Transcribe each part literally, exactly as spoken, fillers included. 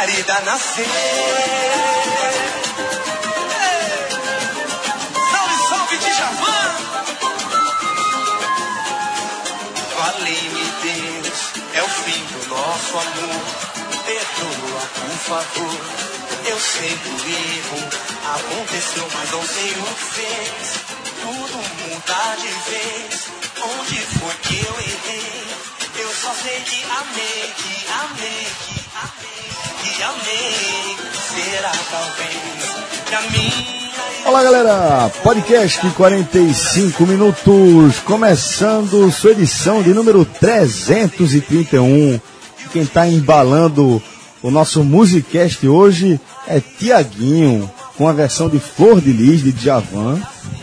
Margarida nascer. Salve, salve de Djavan. Valei-me Deus, é o fim do nosso amor. Perdoa, por favor. Eu sei do erro, aconteceu, mas não sei o que fez. Tudo muda de vez. Onde foi que eu errei? Eu só sei que amei, que amei, que amei, que amei. Será talvez que a minha... Olá, galera! Podcast quarenta e cinco minutos, começando sua edição de número trezentos e trinta e um. Quem está embalando o nosso Musicast hoje é Tiaguinho, com a versão de Flor de Lis de Djavan,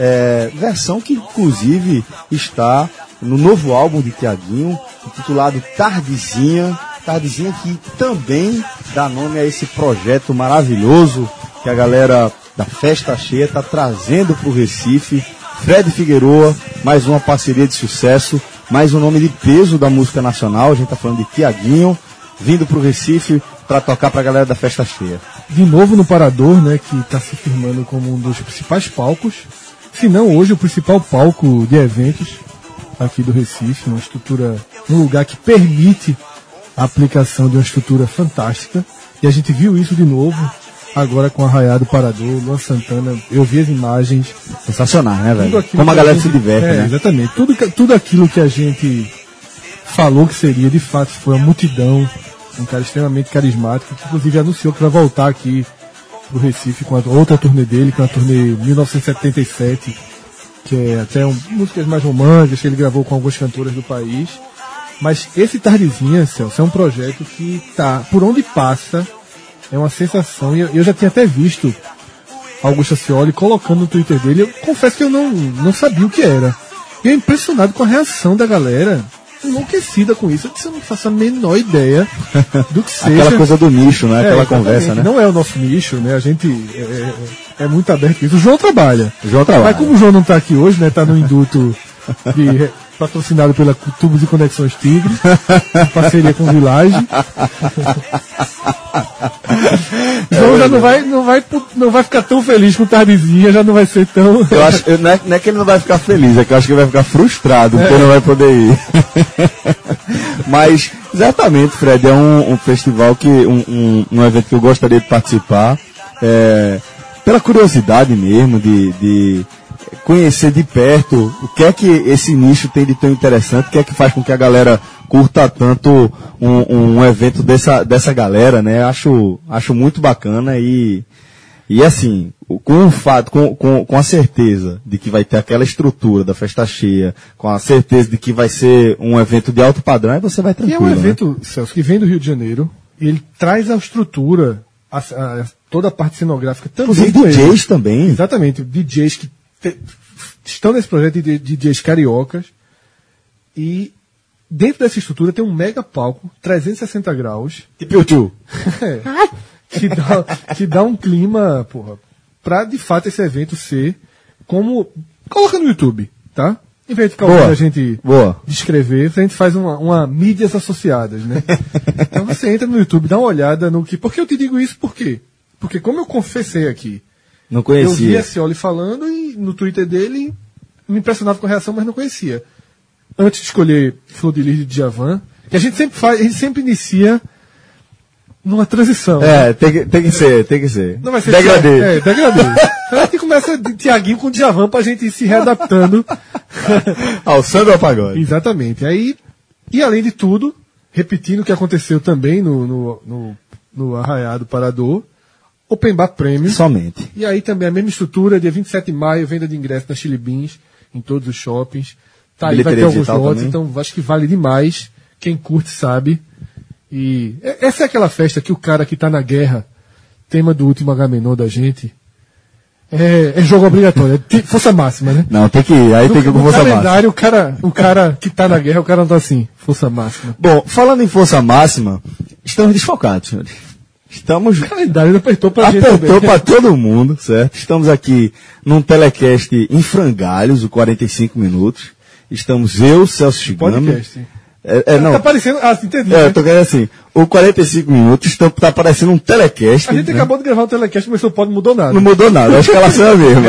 é, versão que inclusive está no novo álbum de Tiaguinho, intitulado Tardezinha, Tardezinha que também dá nome a esse projeto maravilhoso que a galera da Festa Cheia está trazendo para o Recife. Fred Figueroa, mais uma parceria de sucesso, mais um nome de peso da música nacional. A gente está falando de Tiaguinho, vindo para o Recife para tocar para a galera da Festa Cheia. De novo no Parador, né, que está se firmando como um dos principais palcos, se não hoje o principal palco de eventos aqui do Recife, uma estrutura, um lugar que permite a aplicação de uma estrutura fantástica, e a gente viu isso de novo agora com Arraiá do Parador, Luan Santana. Eu vi as imagens. Sensacional, né, velho? Como a galera a gente, se diverte, é, né? Exatamente. Tudo, tudo aquilo que a gente falou que seria, de fato, foi uma multidão, um cara extremamente carismático, que inclusive anunciou que vai voltar aqui pro Recife com a outra turnê dele, que é a turnê mil novecentos e setenta e sete, que é até um, músicas mais românticas, que ele gravou com algumas cantoras do país. Mas esse Tardezinha, Celso, é um projeto que tá, por onde passa, é uma sensação, e eu, eu já tinha até visto Augusto Ascioli colocando no Twitter dele. Eu confesso que eu não, não sabia o que era. E eu impressionado com a reação da galera, enlouquecida com isso. Eu disse, eu não faço a menor ideia do que seja. Aquela coisa do nicho, né? Aquela é, conversa, né? Não é o nosso nicho, né? A gente é, é, é muito aberto com isso. O João trabalha. O João trabalha. Mas como o João não está aqui hoje, né? Está no induto de, patrocinado pela Tubos e Conexões Tigre, em parceria com o Village. João já não vai, não, vai, não vai ficar tão feliz com Tardezinha, já não vai ser tão... Eu acho, eu, não, é, não é que ele não vai ficar feliz, é que eu acho que ele vai ficar frustrado, porque é. não vai poder ir. Mas, exatamente, Fred, é um, um festival, que um, um, um evento que eu gostaria de participar, é, pela curiosidade mesmo, de, de conhecer de perto o que é que esse nicho tem de tão interessante, o que é que faz com que a galera curta tanto um, um evento dessa, dessa galera, né? Acho, acho muito bacana e, e assim, com o fato, com, com, com a certeza de que vai ter aquela estrutura da Festa Cheia, com a certeza de que vai ser um evento de alto padrão, aí você vai tranquilo. E é um evento, né? Celso, que vem do Rio de Janeiro, e ele traz a estrutura, a, a, toda a parte cenográfica também. Inclusive D Js ele. também. Exatamente, D Js que te, estão nesse projeto de D Js cariocas, e dentro dessa estrutura tem um mega palco, trezentos e sessenta graus. Tipo YouTube. É, que, dá, que dá um clima, porra, pra de fato esse evento ser como... Coloca no YouTube, tá? Em vez de ficar ouvindo a gente Boa. descrever, a gente faz uma, uma mídias associadas, né? Então você entra no YouTube, dá uma olhada no que... Por que eu te digo isso? Por quê? Porque como eu confessei aqui, não conhecia. Eu vi a Scioli falando e no Twitter dele me impressionava com a reação, mas não conhecia. Antes de escolher Flor de Lis de Djavan, que a gente sempre faz, a gente sempre inicia numa transição. É, né? tem, que, tem que ser, tem que ser. Não vai ser degradê. É, degradê. Então a gente começa de Tiaguinho com Djavan pra gente ir se readaptando ao samba ao pagode. Exatamente. Aí, e além de tudo, repetindo o que aconteceu também no, no, no, no Arraiá do Parador, Open Bar Premium. Somente. E aí também a mesma estrutura, dia vinte e sete de maio, venda de ingresso na Chili Beans, em todos os shoppings. Tá, aí vai ter alguns lotes, então acho que vale demais. Quem curte sabe. E essa é aquela festa que o cara que tá na guerra, tema do último Agamenon da gente, é, é jogo obrigatório, é força máxima, né? Não, tem que ir, aí no, tem que ir com no força calendário, máxima. O cara, o cara que tá na guerra, o cara não tá assim, força máxima. Bom, falando em força máxima, estamos desfocados, senhores. Estamos... O calendário apertou pra gente Apertou também. pra todo mundo, certo? Estamos aqui num telecast em frangalhos, o quarenta e cinco minutos. Estamos eu, Celso Chigami. Podcast. É, é, não. Tá parecendo. Ah, entendi. É, né? eu tô querendo assim. O quarenta e cinco minutos tá, tá parecendo um telecast. A gente né? acabou de gravar o telecast, mas o pode mudou nada. Não mudou nada, a escalação é a mesma.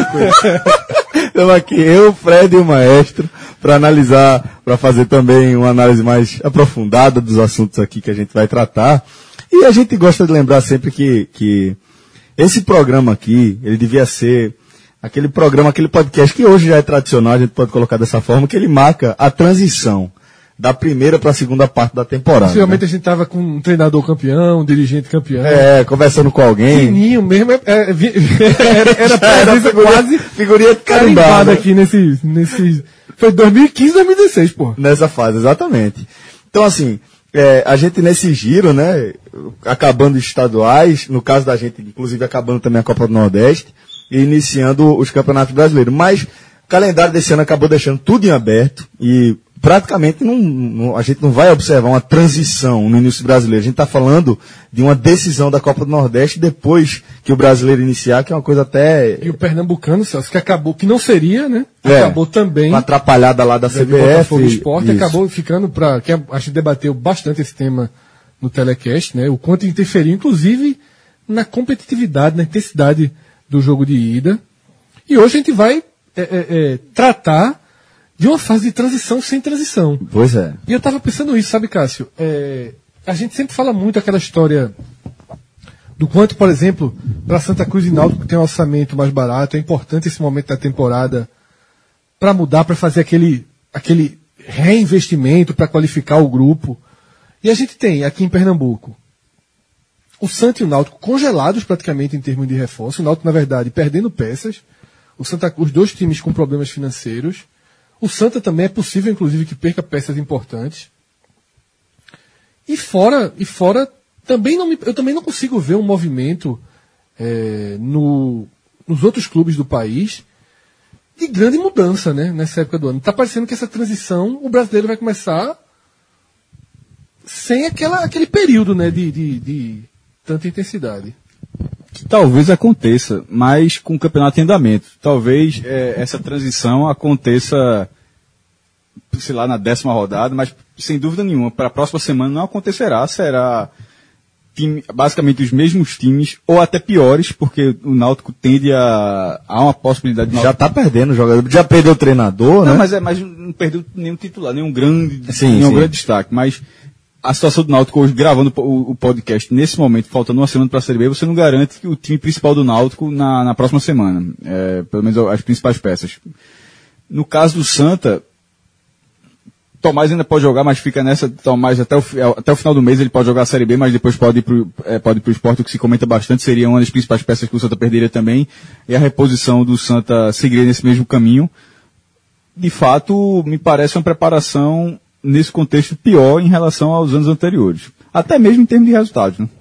Estamos aqui, eu, o Fred e o Maestro, para analisar, para fazer também uma análise mais aprofundada dos assuntos aqui que a gente vai tratar. E a gente gosta de lembrar sempre que, que esse programa aqui, ele devia ser aquele programa, aquele podcast que hoje já é tradicional, a gente pode colocar dessa forma, que ele marca a transição da primeira para a segunda parte da temporada. Possivelmente né? a gente tava com um treinador campeão, um dirigente campeão. É, conversando com alguém. Fininho mesmo, é, é, vi- era, era presença quase figurinha carimbada carimbada aqui nesse, nesse. Foi dois mil e quinze, dois mil e dezesseis, pô. Nessa fase, exatamente. Então, assim, é, a gente nesse giro, né, acabando os estaduais, no caso da gente, inclusive acabando também a Copa do Nordeste, e iniciando os campeonatos brasileiros. Mas o calendário desse ano acabou deixando tudo em aberto e praticamente não, não, a gente não vai observar uma transição no início brasileiro. A gente está falando de uma decisão da Copa do Nordeste depois que o brasileiro iniciar, que é uma coisa até... E o Pernambucano, Celso, que acabou, que não seria, né? É, Acabou também. uma atrapalhada lá da C B F. Botafogo Esporte, isso. acabou ficando para. Que a gente debateu bastante esse tema no telecast, né? O quanto interferiu, inclusive, na competitividade, na intensidade do jogo de ida. E hoje a gente vai é, é, é, tratar de uma fase de transição sem transição. Pois é. E eu estava pensando isso, sabe, Cássio? É, a gente sempre fala muito aquela história do quanto, por exemplo, para Santa Cruz e Náutico, que tem um orçamento mais barato, é importante esse momento da temporada para mudar, para fazer aquele, aquele reinvestimento, para qualificar o grupo. E a gente tem aqui em Pernambuco o Santa e o Náutico congelados praticamente em termos de reforço. O Náutico, na verdade, perdendo peças. O Santa Cruz, dois times com problemas financeiros. O Santa também é possível, inclusive, que perca peças importantes. E fora, e fora também não me, eu também não consigo ver um movimento é, no, nos outros clubes do país de grande mudança, né, nessa época do ano. Está parecendo que essa transição, o brasileiro vai começar sem aquela, aquele período, né, de, de, de tanta intensidade. Que talvez aconteça, mas com o campeonato em andamento. Talvez é, essa transição aconteça, sei lá, na décima rodada, mas sem dúvida nenhuma, para a próxima semana não acontecerá. Será time, basicamente os mesmos times, ou até piores, porque o Náutico tende a... Há uma possibilidade de... Já está perdendo o jogador, já perdeu o treinador, não, né? mas, é, mas não perdeu nenhum titular, nenhum grande, Sim, nenhum sim. grande destaque, mas... A situação do Náutico hoje, gravando o, o podcast nesse momento, faltando uma semana para a Série B, você não garante que o time principal do Náutico na, na próxima semana. É, pelo menos as principais peças. No caso do Santa, Tomás ainda pode jogar, mas fica nessa, Tomás até o, até o final do mês ele pode jogar a Série B, mas depois pode ir pro, é, pode ir pro Sport, o que se comenta bastante, seria uma das principais peças que o Santa perderia também, e a reposição do Santa seguiria nesse mesmo caminho. De fato, me parece uma preparação nesse contexto pior em relação aos anos anteriores. Até mesmo em termos de resultados, né?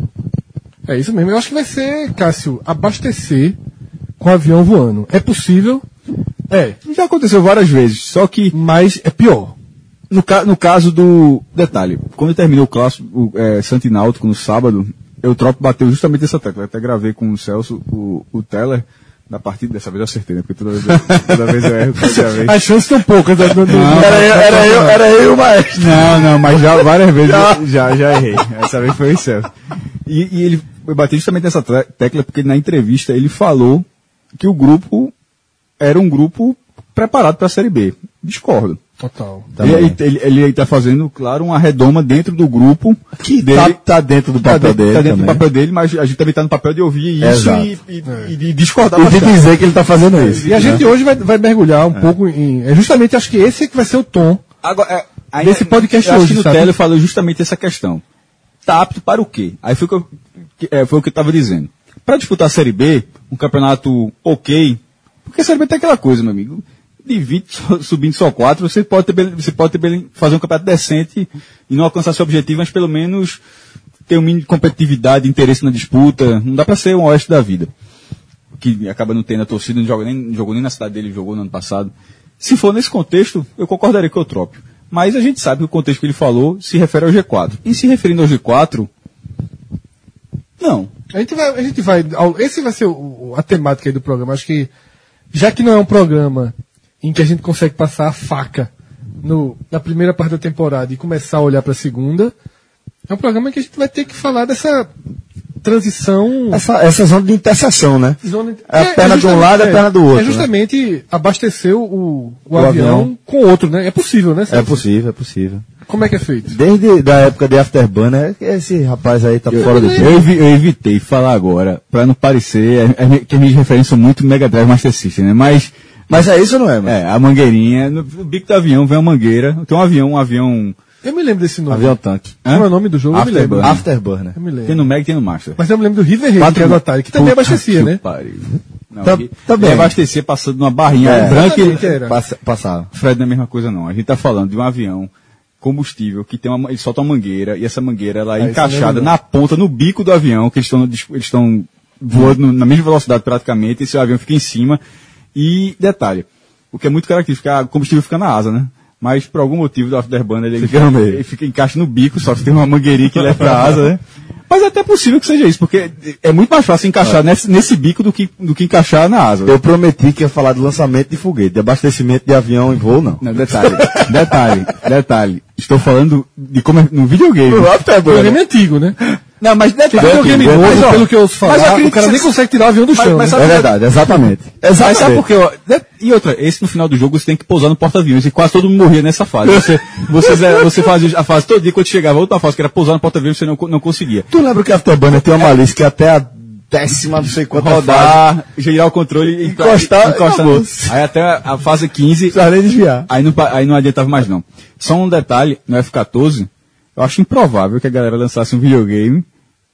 É isso mesmo. Eu acho que vai ser, Cássio, abastecer com o avião voando. É possível? É. Já aconteceu várias vezes, só que... Mas é pior. No, ca no caso do... Detalhe, quando terminou o clássico, o é, Santa e Náutico no sábado, eu troco bateu justamente essa tecla. Eu até gravei com o Celso, o, o Teller, na partida, dessa vez eu acertei, né? Porque toda vez eu, toda vez eu erro, toda vez. As chances são poucas. Né? Não, Não, Era eu, era eu, era eu, mas... Não, não, mas já várias vezes já, já, já errei. Essa vez foi o Celso. E, e ele, eu bati justamente nessa tecla porque na entrevista ele falou que o grupo era um grupo preparado para a Série B. Discordo. Total. Ele, ele, ele está fazendo, claro, uma redoma dentro do grupo. Que dele, tá, tá dentro do tá papel dentro, dele tá dentro do também. papel dele, mas a gente também está no papel de ouvir isso Exato. e, e, e de discordar E de bastante. dizer que ele está fazendo isso. E a né? gente hoje vai, vai mergulhar um pouco em... É justamente, acho que esse é que vai ser o tom. Agora, é, aí, Desse podcast eu acho hoje, que no sabe? Tele falou justamente essa questão. Tá apto para o quê? Aí foi o que eu, que, é, foi o que eu estava dizendo. Para disputar a Série B, um campeonato ok, porque a Série B tem aquela coisa, meu amigo, de vinte só- subindo só quatro, você pode, ter, bele- você pode ter, bele- fazer um campeonato decente e não alcançar seu objetivo, mas pelo menos ter um mínimo de competitividade, interesse na disputa. Não dá para ser um oeste da vida. Que acaba não tendo a torcida, não joga nem, não jogou nem na cidade dele, jogou no ano passado. Se for nesse contexto, eu concordaria com o Eutrópio. Mas a gente sabe que o contexto que ele falou se refere ao G quatro. E se referindo ao G quatro, não. A gente vai... A gente vai ao- esse vai ser o- o- a temática aí do programa. Acho que, já que não é um programa em que a gente consegue passar a faca no, na primeira parte da temporada e começar a olhar para a segunda, é um programa que a gente vai ter que falar dessa transição... Essa, essa zona de interseção, né? Zona, é a perna de um lado e a perna do outro. É justamente né? abastecer o, o, o avião, avião com outro, né? É possível, né? É possível, é possível. Como é que é feito? Desde a época de Afterburner, esse rapaz aí tá eu, fora do tempo. Eu, eu evitei falar agora, pra não parecer, é, é, que as minhas referências são muito Mega Drive Master System, né? Mas... Mas é isso ou não é, mano? É, a mangueirinha, no, no bico do avião vem uma mangueira, tem um avião, um avião... Eu me lembro desse nome. Avião tanque. Como é o nome do jogo? Eu me lembro. Afterburner. Eu me lembro. Tem no Mega e tem no Master. Mas eu me lembro do River Raid, que é do Atari, que também abastecia, né? Pariu. Não, Tá- que- tá bem. abastecer passando numa barrinha É, branca exatamente, e... era. Passa, passava. Fred, não é a mesma coisa não. A gente tá falando de um avião combustível que tem uma, ele solta uma mangueira e essa mangueira ela é Ah, isso encaixada mesmo, na ponta, no bico do avião, que eles estão eles estão voando no- na mesma velocidade praticamente, e esse avião fica em cima. E detalhe, o que é muito característico, é o combustível fica na asa, né? Mas por algum motivo do Afterburner ele Fica no meio. ele fica encaixa no bico, só que tem uma mangueirinha que leva pra asa, né? Mas é até possível que seja isso, porque é muito mais fácil encaixar nesse, nesse bico do que, do que encaixar na asa. Eu prometi que ia falar de lançamento de foguete, de abastecimento de avião em voo, não. Não, detalhe, detalhe, detalhe. Estou falando de como é no videogame. O Afterburner. Videogame antigo, né? Não, mas Tem detalhe. videogame Mas, novo, ó, pelo que eu ouço mas eu falar, acredito o cara que nem você- consegue tirar o avião do Mas- chão. mas né? É verdade, exatamente. Mas sabe Exatamente. por quê? ó? De- E outra, esse no final do jogo você tem que pousar no porta-aviões e quase todo mundo morria nessa fase. Você, você, ze- você fazia a fase todo dia, quando chegava a outra fase, que era pousar no porta-aviões, você não, co- não conseguia. Tu lembra que Afterburner tem uma malícia que até a décima, não sei quanto fase, Rodar, girar o controle e Encostar, encostar acabou. no- Aí até a fase quinze, não precisa nem desviar. aí não, pa- aí não adiantava mais não. Só um detalhe, no F quatorze, eu acho improvável que a galera lançasse um videogame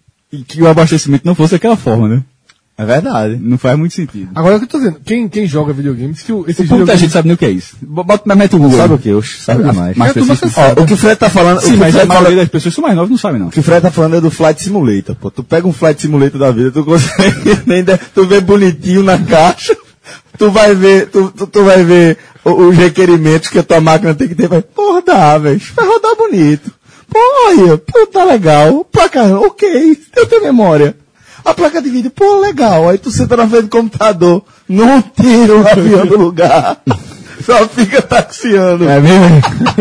e que o abastecimento não fosse daquela forma, né? É verdade. Não faz muito sentido. Agora é o que eu tô dizendo, quem, quem joga videogame, se o- esses Muita videogames... gente sabe nem o que é isso. Bota, mas mete o Google. Sabe o que? Oxe, sabe demais. Mas É, tu pessoas- você Ó, o que o Fred tá falando, Sim, o que o mas a Fred maioria fala- das pessoas são mais novas, não sabem não. o que o Fred tá falando é do Flight Simulator, pô. Tu pega um Flight Simulator da vida, tu consegue, nem de- tu vê bonitinho na caixa, tu vai ver, tu, tu, tu vai ver o- os requerimentos que a tua máquina tem que ter, vai, porra, dá, velho, vai rodar bonito. Pô, olha, pô, tá legal, placa, ok, eu tenho memória. A placa de vídeo, pô, legal, aí tu senta na frente do computador, não tira o avião do lugar, só fica taxiando. É mesmo?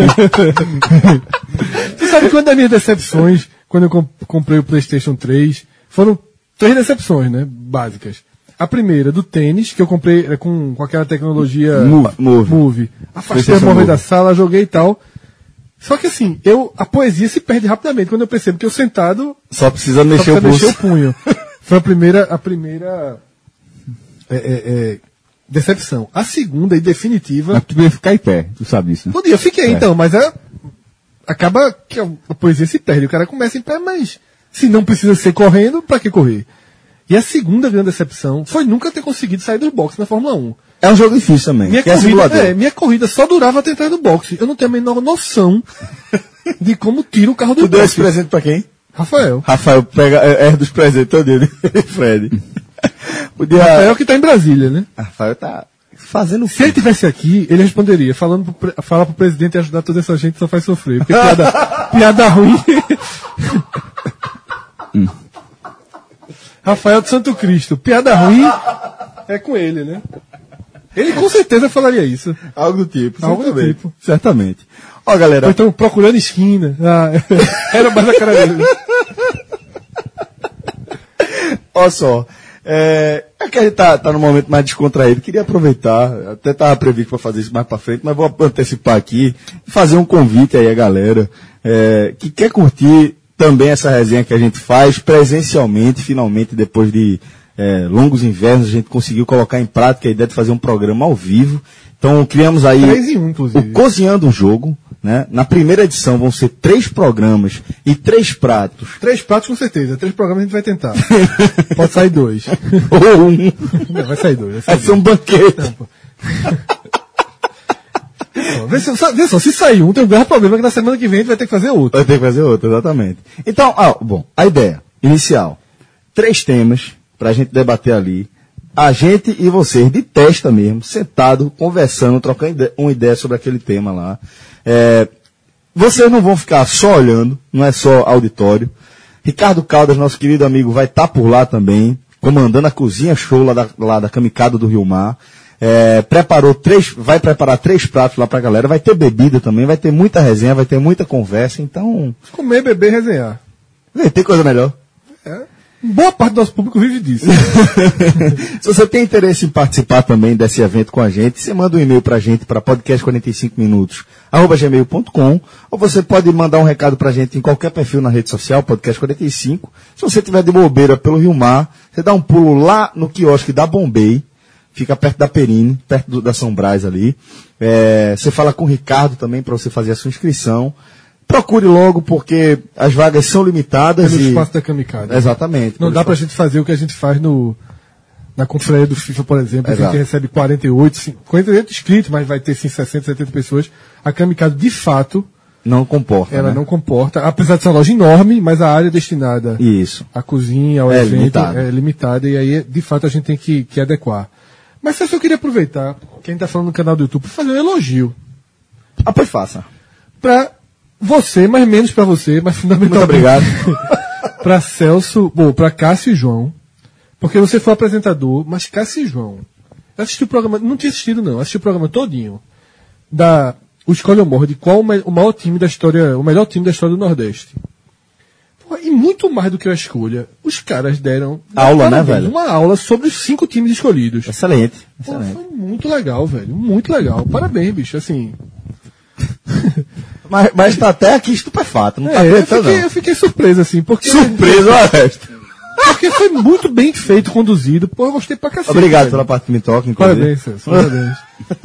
Você sabe que uma das minhas decepções, quando eu comp- comprei o PlayStation três, foram três decepções, né? Básicas. A primeira, do tênis, que eu comprei era com, com aquela tecnologia Move. Move. Move. Afastei a PlayStation móvel Move. da sala, joguei e tal. Só que assim, eu, a poesia se perde rapidamente quando eu percebo que eu sentado Só precisa só mexer o precisa pulso. mexer o punho. Foi a primeira, a primeira é, é, é, decepção. A segunda e definitiva. Mas tu podia ficar em pé, tu sabe disso, né? Podia, eu fiquei então, mas é, acaba que a, a poesia se perde. O cara começa em pé, mas se não precisa ser correndo, pra que correr? E a segunda grande decepção foi nunca ter conseguido sair dos boxes na Fórmula um. É um jogo difícil também. Minha que é corrida, simulador. é, minha corrida só durava até entrar no boxe. Eu não tenho a menor noção de como tira o carro do Tu deu esse boxe. presente pra quem? Rafael. Rafael pega, é, é dos presentes todo dele. Fred. Podia... Rafael que tá em Brasília, né? Rafael tá fazendo Se ele tivesse aqui, ele responderia, falando pro, pre- falar pro presidente ajudar toda essa gente só faz sofrer. Porque piada, piada ruim. Rafael de Santo Cristo, piada ruim é com ele, né? Ele com certeza falaria isso. algo do tipo. Algo do certamente. tipo. Certamente. Ó, galera. Ou então procurando esquina. Ah, era mais a cara dele. Ó só. É, é que a gente tá, tá num momento mais descontraído. Queria aproveitar, até tava previsto para fazer isso mais para frente, mas vou antecipar aqui e fazer um convite aí à galera é, que quer curtir também essa resenha que a gente faz presencialmente, finalmente, depois de é, longos invernos, a gente conseguiu colocar em prática a ideia de fazer um programa ao vivo. Então criamos aí Três em um, inclusive. o Cozinhando o Jogo. Né? Na primeira edição vão ser três programas e três pratos. Três pratos com certeza. Três programas a gente vai tentar. Pode sair dois. Ou um. Não, vai sair dois. Vai sair Vai ser um banquete. dois. Vê, se, vê só, se sair um, tem um grave problema que na semana que vem a gente vai ter que fazer outro. Vai ter que fazer outro, exatamente. Então, ah, bom, a ideia inicial. Três temas pra gente debater ali. A gente e vocês, de testa mesmo, sentado, conversando, trocando ide- uma ideia sobre aquele tema lá. É, vocês não vão ficar só olhando, não é só auditório. Ricardo Caldas, nosso querido amigo, vai estar por lá também, comandando a cozinha show lá da, lá da Kamikado do Rio Mar. É, preparou três, vai preparar três pratos lá pra galera, vai ter bebida também, vai ter muita resenha, vai ter muita conversa, então... Comer, beber, resenhar. Vê, tem coisa melhor. É. Boa parte do nosso público vive disso. Se você tem interesse em participar também desse evento com a gente, você manda um e-mail pra gente para podcast quarenta e cinco minutos arroba gmail ponto com, ou você pode mandar um recado pra gente em qualquer perfil na rede social, podcast quarenta e cinco. Se você tiver de bobeira pelo Rio Mar, você dá um pulo lá no quiosque da Bombay, fica perto da Perini, perto do, da São Brás ali. É, você fala com o Ricardo também para você fazer a sua inscrição. Procure logo, porque as vagas são limitadas. É no e... espaço da Kamikaze. Exatamente. Não dá pra gente fazer o que a gente faz no, na confraria do FIFA, por exemplo, que a Exato. gente recebe quarenta e oito, cinquenta, quarenta e oito inscritos, mas vai ter sim, sessenta, setenta pessoas. A Kamikaze, de fato, Não comporta, ela né? não comporta, apesar de ser uma loja enorme, mas a área destinada Isso. à cozinha, ao É evento, limitada. é limitada, e aí, de fato, a gente tem que, que adequar. Mas se eu queria aproveitar, que a gente tá falando no canal do YouTube, para fazer um elogio. Ah, pois faça. Pra você, mas menos pra você, mas fundamentalmente. Muito obrigado. Pra Celso, bom, pra Cássio e João, porque você foi apresentador, mas Cássio e João, eu assisti o programa, não tinha assistido não, assisti o programa todinho, da, o Escolha ou Morre, de qual o, me- o maior time da história, o melhor time da história do Nordeste. Pô, e muito mais do que a escolha, os caras deram Aula, né, parabéns, velho? uma aula sobre os cinco times escolhidos. Excelente. Pô, Excelente. foi muito legal, velho, muito legal, parabéns, bicho, assim. Mas, mas tá até aqui estupefato, não tá É, eu, acreditando, fiquei, não. eu fiquei surpreso, assim, porque... Surpreso, honesto. Porque foi muito bem feito, conduzido. Pô, eu gostei pra cacete. Obrigado velho. pela parte que me toca, inclusive. Parabéns, Celso. Parabéns.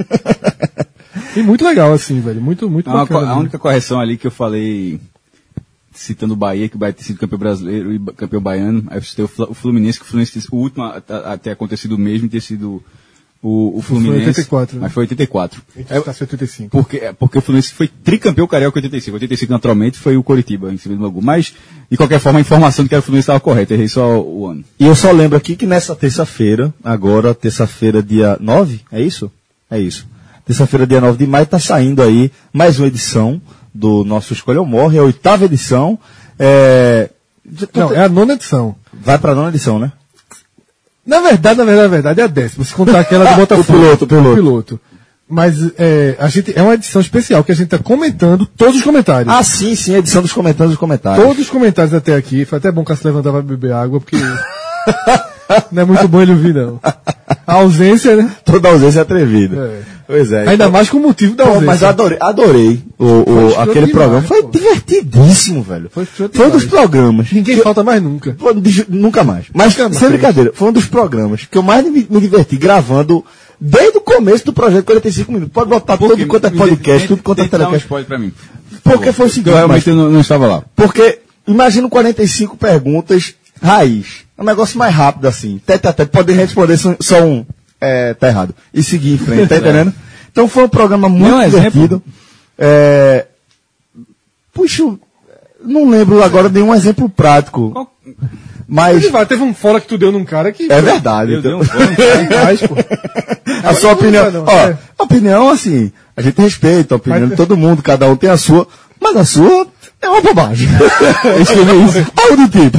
E muito legal, assim, velho. Muito, muito A, bacana. a mesmo. única correção ali que eu falei, citando o Bahia, que o Bahia ter sido campeão brasileiro e ba- campeão baiano, aí eu citei o Fla- o Fluminense, que o Fluminense, o último a, a, a ter acontecido o mesmo, ter sido o, o Fluminense. oitenta e quatro, né? Mas foi oitenta e quatro. Então, É, tá oitenta e cinco. porque, é, porque o Fluminense foi tricampeão carioca em oitenta e cinco. oitenta e cinco, naturalmente, foi o Coritiba em cima do Bangu. Mas, de qualquer forma, a informação de que era o Fluminense estava correta. Errei só o ano. E eu só lembro aqui que nessa terça-feira, agora, terça-feira, dia nove, é isso? É isso. Terça-feira, dia nove de maio, tá saindo aí mais uma edição do nosso Escolha ou Morre, a oitava edição. É... Não, é a nona edição. Vai pra nona edição, né? Na verdade, na verdade, na verdade, é a décima. Se contar aquela do Botafogo. O piloto, o piloto. piloto. Mas é, a gente, é uma edição especial que a gente tá comentando todos os comentários. Ah, sim, sim, a edição dos comentários dos comentários. Todos os comentários até aqui. Foi até bom que se levantar pra beber água, porque não é muito bom ele ouvir, não. A ausência, né? Toda ausência é atrevida. É. Pois é. Ainda então- mais com o motivo da Pô, ausência. mas adorei, adorei o, o- Foi show aquele demais, programa. Foi pô. divertidíssimo, velho. Foi Foi, show um dos demais. programas. Ninguém que- falta mais nunca. Pô, de- nunca mais. Mas, Nunca mais. sem brincadeira, foi um dos programas que eu mais me, me diverti gravando desde o começo do projeto quarenta e cinco minutos. Pode botar tudo quanto é podcast, tudo quanto é Tenta dar um telecast. spoiler pra mim. Porque foi o Porque seguinte, eu realmente mas- não, não estava lá. porque imagina quarenta e cinco perguntas raiz. É um negócio mais rápido assim. Tete a tete, poder responder só, só um. É, tá errado. E seguir em frente, tá entendendo? Então foi um programa muito Dê um exemplo. divertido. É, puxa, não lembro agora de um exemplo prático. Qual- Mas Ele vai, teve um fora que tu deu num cara que. é verdade. Eu então. dei um fone, cara. Atrás, pô. A sua não opinião. dá, não, Ó, é. a opinião, assim, a gente respeita a opinião Mas- de todo mundo, cada um tem a sua, mas a sua é uma bobagem. Eu escrevi isso. Algo do tipo.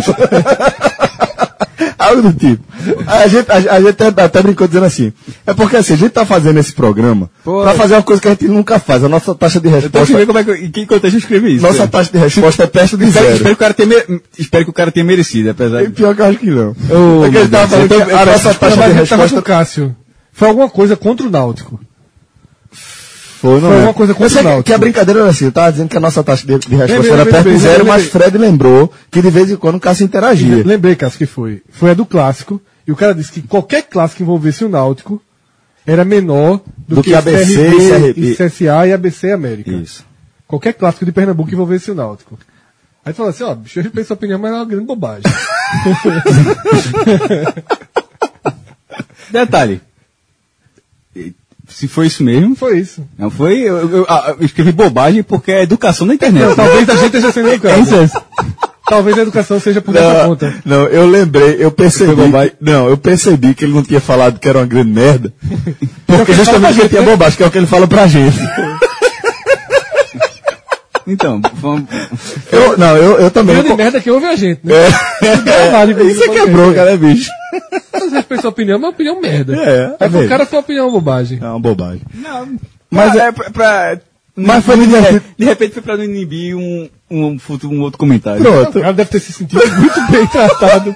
Algo do tipo. A gente, a, a gente até, até brincou dizendo assim. É porque assim, a gente tá fazendo esse programa Pô. pra fazer uma coisa que a gente nunca faz. A nossa taxa de Eu tenho que resposta. ver como é que, eu- em que contexto eu escrevi isso. Nossa taxa de resposta é perto de Espero, zero. espero, que o cara tenha me- espero que o cara tenha merecido, apesar E de... pior que eu acho que não. Ô, é que ele meu tava Deus, falando eu tô- que eu a peço nossa desculpa, taxa Mas de ele tava com resposta o Cássio. Foi alguma coisa contra o Náutico. foi, não foi é? uma coisa contra Eu sei o que- Náutico. que a brincadeira era assim, eu tava dizendo que a nossa taxa de, de resposta Lembrei, era perto lembrei, de zero, lembrei. mas Fred lembrou que de vez em quando o Cássio interagia. Lembrei, Cássio, que foi. Foi a do clássico. E o cara disse que qualquer clássico que envolvesse o Náutico era menor do, Do que A B C C R e B C R B. e C S A e A B C América. Isso. Qualquer clássico de Pernambuco que envolvesse o Náutico. Aí tu falou assim, ó, bicho, eu respeito sua opinião, mas é uma grande bobagem. Detalhe. Se foi isso mesmo, Foi isso. não foi, eu, eu- eu- eu escrevi bobagem porque é educação na internet. Não, talvez a gente esteja sendo É educado. isso, é isso. Talvez a educação seja por essa conta. não, eu lembrei, eu percebi. Foi bobagem? Que, não, eu percebi que ele não tinha falado que era uma grande merda. Porque ele fala pra justamente ele gente, tinha né? bobagem, que é o que ele fala pra gente. Então, vamos... Eu, não, eu, eu também. Grande eu- merda que ouve a gente, né? É, Vale, isso é que é podcast. bronca, né, bicho? Eu respeito sua opinião, mas opinião merda. É, é Aí o cara tem uma opinião bobagem. É uma bobagem. Não, Mas mas é- é pra... pra- Mas foi de, divertido. de repente foi pra não inibir um, um, futuro, um outro comentário. Pronto. O cara deve ter se sentido muito bem tratado.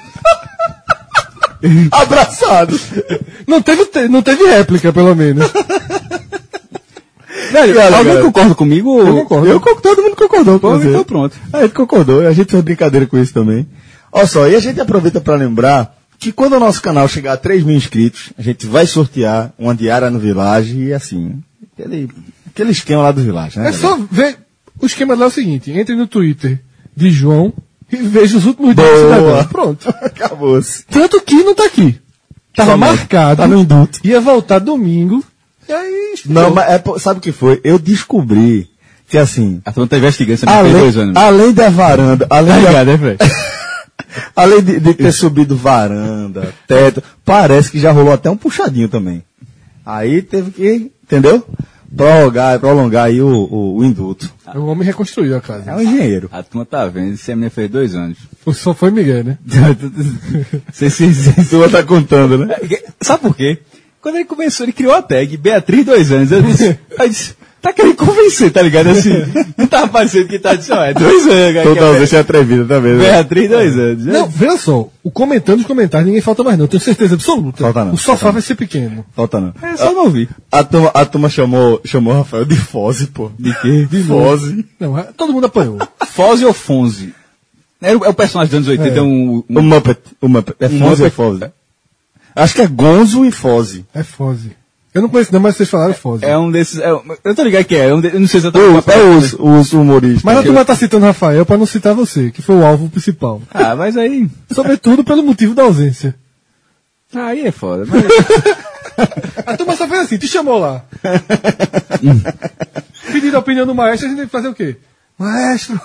Abraçado. Não teve, te- não teve réplica, pelo menos. Velho, Cara, alguém cara. concorda comigo? Eu concordo. Eu, con- todo mundo concordou com Pô, você. então pronto. A gente concordou, a gente fez brincadeira com isso também. Olha só, e a gente aproveita para lembrar que quando o nosso canal chegar a três mil inscritos, a gente vai sortear uma diária no Village e assim, aquele, aquele esquema lá do Village, né? É só ver. O esquema lá é o seguinte: entre no Twitter de João e veja os últimos dias do Boa. cidadão. Pronto. Acabou-se. Tanto que não tá aqui. Tava Somente. marcado. Tá no induto. Ia voltar domingo. E aí. Não, mas é, po- sabe o que foi? Eu descobri que assim, A turma tá investigando, você não fez além, dois anos. além da varanda, além, Tá da- ligado, né, Fred? além de, de ter subido varanda, teto, parece que já rolou até um puxadinho também. Aí teve que, entendeu? Prolongar, prolongar aí o, o, o induto. O homem reconstruiu a casa. É um engenheiro. A turma tá vendo, esse menino fez dois anos. Só foi Miguel, né? Você se... Tu tá contando, né? Sabe por quê? Quando ele começou, ele criou a tag, Beatriz, dois anos. Eu disse, eu disse tá querendo convencer, tá ligado? Assim, não tava parecendo que tá dizendo, ó, é dois anos, cara. que Total, é deixa atrevida também. Né? Beatriz, dois anos. Não, veja só. O comentando os comentários, ninguém falta mais, não. Tenho certeza absoluta. Falta não, O sofá falta vai ser pequeno. Falta não. É só não ouvir. A turma, a turma chamou, chamou o Rafael de Foze, pô. De quê? De Foze. Não, é- todo mundo apanhou. Foze ou Fonze? É o, é o personagem dos anos oitenta, é. um, O um, Muppet. O Muppet. É Um Foze ou Muppet. Foze? Acho que é Gonzo e Foze. É Foze. Eu não conheço não, mas vocês falaram Foze. é um desses. É, um- eu tô ligado que é, é um de, eu não sei É exatamente. qual o, é. os, os humoristas. Mas a turma tá citando Rafael pra não citar você, que foi o alvo principal. Ah, mas aí. Sobretudo pelo motivo da ausência. Aí é foda. Mas, A turma só fez assim, te chamou lá. Pedindo a opinião do maestro, a gente tem que fazer o quê? Maestro!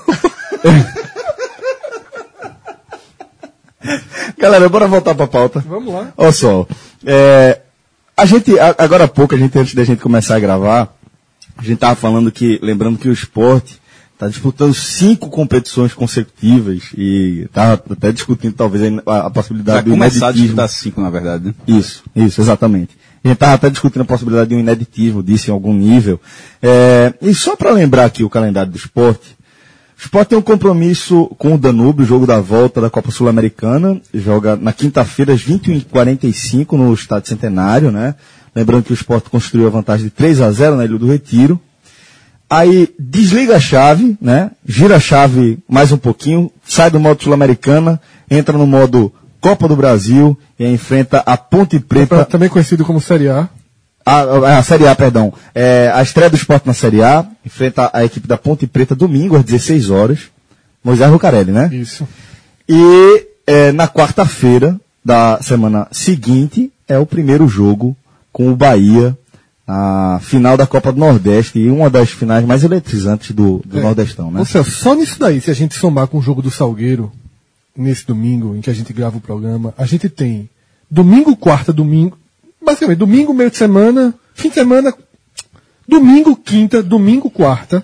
Galera, bora voltar pra pauta. Vamos lá. Olha só, é, a gente, a- agora há pouco, a gente, antes da gente começar a gravar, a gente tava falando que, lembrando que o esporte está disputando cinco competições consecutivas e tava até discutindo talvez a, a possibilidade vai do começar a ineditismo. disputar cinco, na verdade, né? Isso, isso, exatamente. A gente estava até discutindo a possibilidade de um ineditismo disso em algum nível. É, e só para lembrar aqui o calendário do esporte, o esporte tem um compromisso com o Danúbio, o jogo da volta da Copa Sul-Americana, joga na quinta-feira às vinte e uma e quarenta e cinco no Estádio Centenário, né? Lembrando que o esporte construiu a vantagem de três a zero na Ilha do Retiro. Aí desliga a chave, né? Gira a chave mais um pouquinho, sai do modo Sul-Americana, entra no modo Copa do Brasil e enfrenta a Ponte Preta, Também conhecido como Série A. a, a, a Série A, perdão. É, a estreia do esporte na Série A, enfrenta a equipe da Ponte Preta domingo às dezesseis horas. Moisés Lucarelli, né? Isso. E é, na quarta-feira da semana seguinte é o primeiro jogo com o Bahia, a final da Copa do Nordeste e uma das finais mais eletrizantes do, do É. Nordestão, né? Ou seja, só nisso daí, se a gente somar com o jogo do Salgueiro, nesse domingo em que a gente grava o programa, a gente tem domingo, quarta, domingo, basicamente domingo, meio de semana, fim de semana, domingo, quinta, domingo, quarta,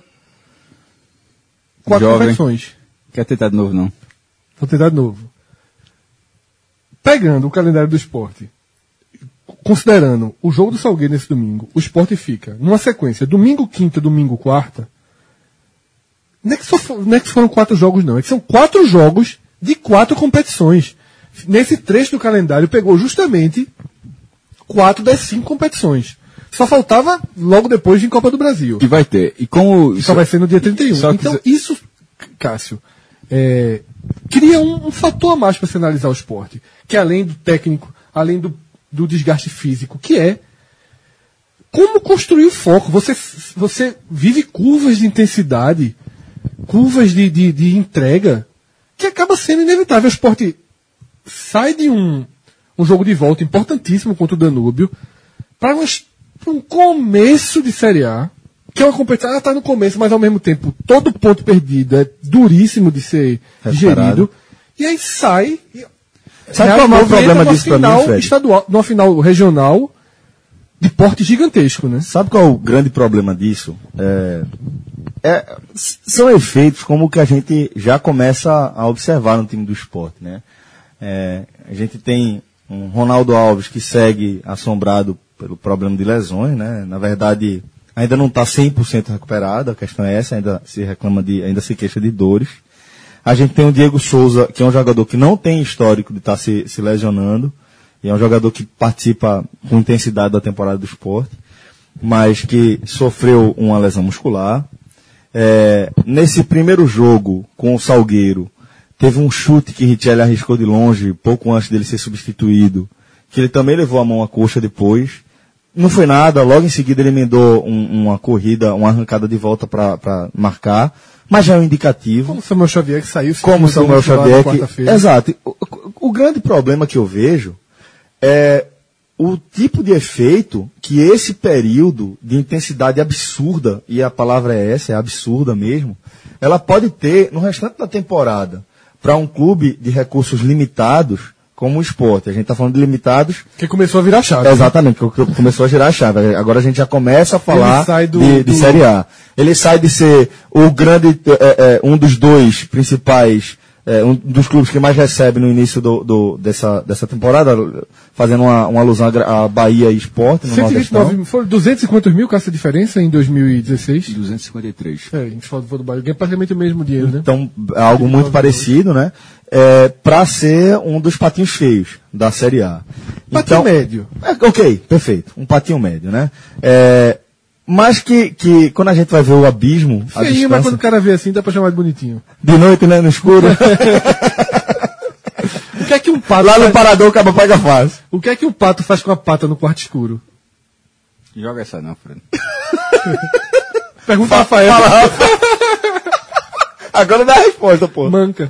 quatro Jovem. competições. Quer tentar de novo, não? Vou tentar de novo. Pegando o calendário do esporte, considerando o jogo do Salgueiro nesse domingo, o esporte fica numa sequência domingo, quinta, domingo, quarta. Não é que, só, fo- não é que foram quatro jogos, não. É que são quatro jogos de quatro competições. Nesse trecho do calendário pegou justamente quatro das cinco competições. Só faltava logo depois de Copa do Brasil. Que vai ter. E como. Só vai ser no dia trinta e um. Só que Então, se- isso, Cássio, é, cria um, um fator a mais para se analisar o esporte. Que além do técnico, além do, do desgaste físico, que é como construir o foco. Você, você vive curvas de intensidade, curvas de, de, de entrega, que acaba sendo inevitável. O esporte sai de um, um jogo de volta importantíssimo contra o Danúbio para um começo de Série A, que é uma competição, ela está no começo, mas ao mesmo tempo todo ponto perdido é duríssimo de ser Recuperado. digerido, e aí sai. e- Sabe qual é o maior entra problema numa disso pra mim, final Fred? estadual, numa final regional de porte gigantesco, né? Sabe qual é o grande problema disso? É, é, s- são efeitos como o que a gente já começa a observar no time do esporte, né? É, a gente tem um Ronaldo Alves que segue assombrado pelo problema de lesões, né? Na verdade, ainda não está cem por cento recuperado, a questão é essa, ainda se reclama de, ainda se queixa de dores. A gente tem o Diego Souza, que é um jogador que não tem histórico de estar tá se, se lesionando, e é um jogador que participa com intensidade da temporada do Sport, mas que sofreu uma lesão muscular. É, nesse primeiro jogo com o Salgueiro, teve um chute que Richelli arriscou de longe, pouco antes dele ser substituído, que ele também levou a mão à coxa depois. Não foi nada, logo em seguida ele emendou um, uma corrida, uma arrancada de volta para marcar, mas já é um indicativo. Como o Samuel Xavier que saiu. Como o Samuel Xavier que... Exato. O, o grande problema que eu vejo é o tipo de efeito que esse período de intensidade absurda, e a palavra é essa, é absurda mesmo, ela pode ter no restante da temporada para um clube de recursos limitados como o Sport. A gente está falando de limitados... Que começou a virar chave. É, exatamente, que começou a girar a chave. Agora a gente já começa a falar do, de, de do... Série A. Ele sai de ser o grande, é, é, um dos dois principais, é, um dos clubes que mais recebe no início do, do, dessa, dessa temporada, fazendo uma, uma alusão à Bahia e Sport. No cento e vinte e nove, foram duzentos e cinquenta mil com essa diferença em dois mil e dezesseis? duzentos e cinquenta e três. É, a gente falou do Bahia, ganha praticamente o mesmo dinheiro, né? Então, é algo muito parecido, né? É, para ser um dos patinhos feios da Série A. Patinho então, médio. É, ok, perfeito. Um patinho médio, né? É, mas que, que quando a gente vai ver o abismo... a Feinho, distância, mas quando o cara vê assim, dá pra chamar de bonitinho. De noite, né? No escuro. O que é que um pato Lá no faz... parador, o cabo pega fácil. O que é que o pato faz com a pata no quarto escuro? Joga essa não, Fred. Pergunta a Rafael. Fala, agora dá a resposta, pô. Manca.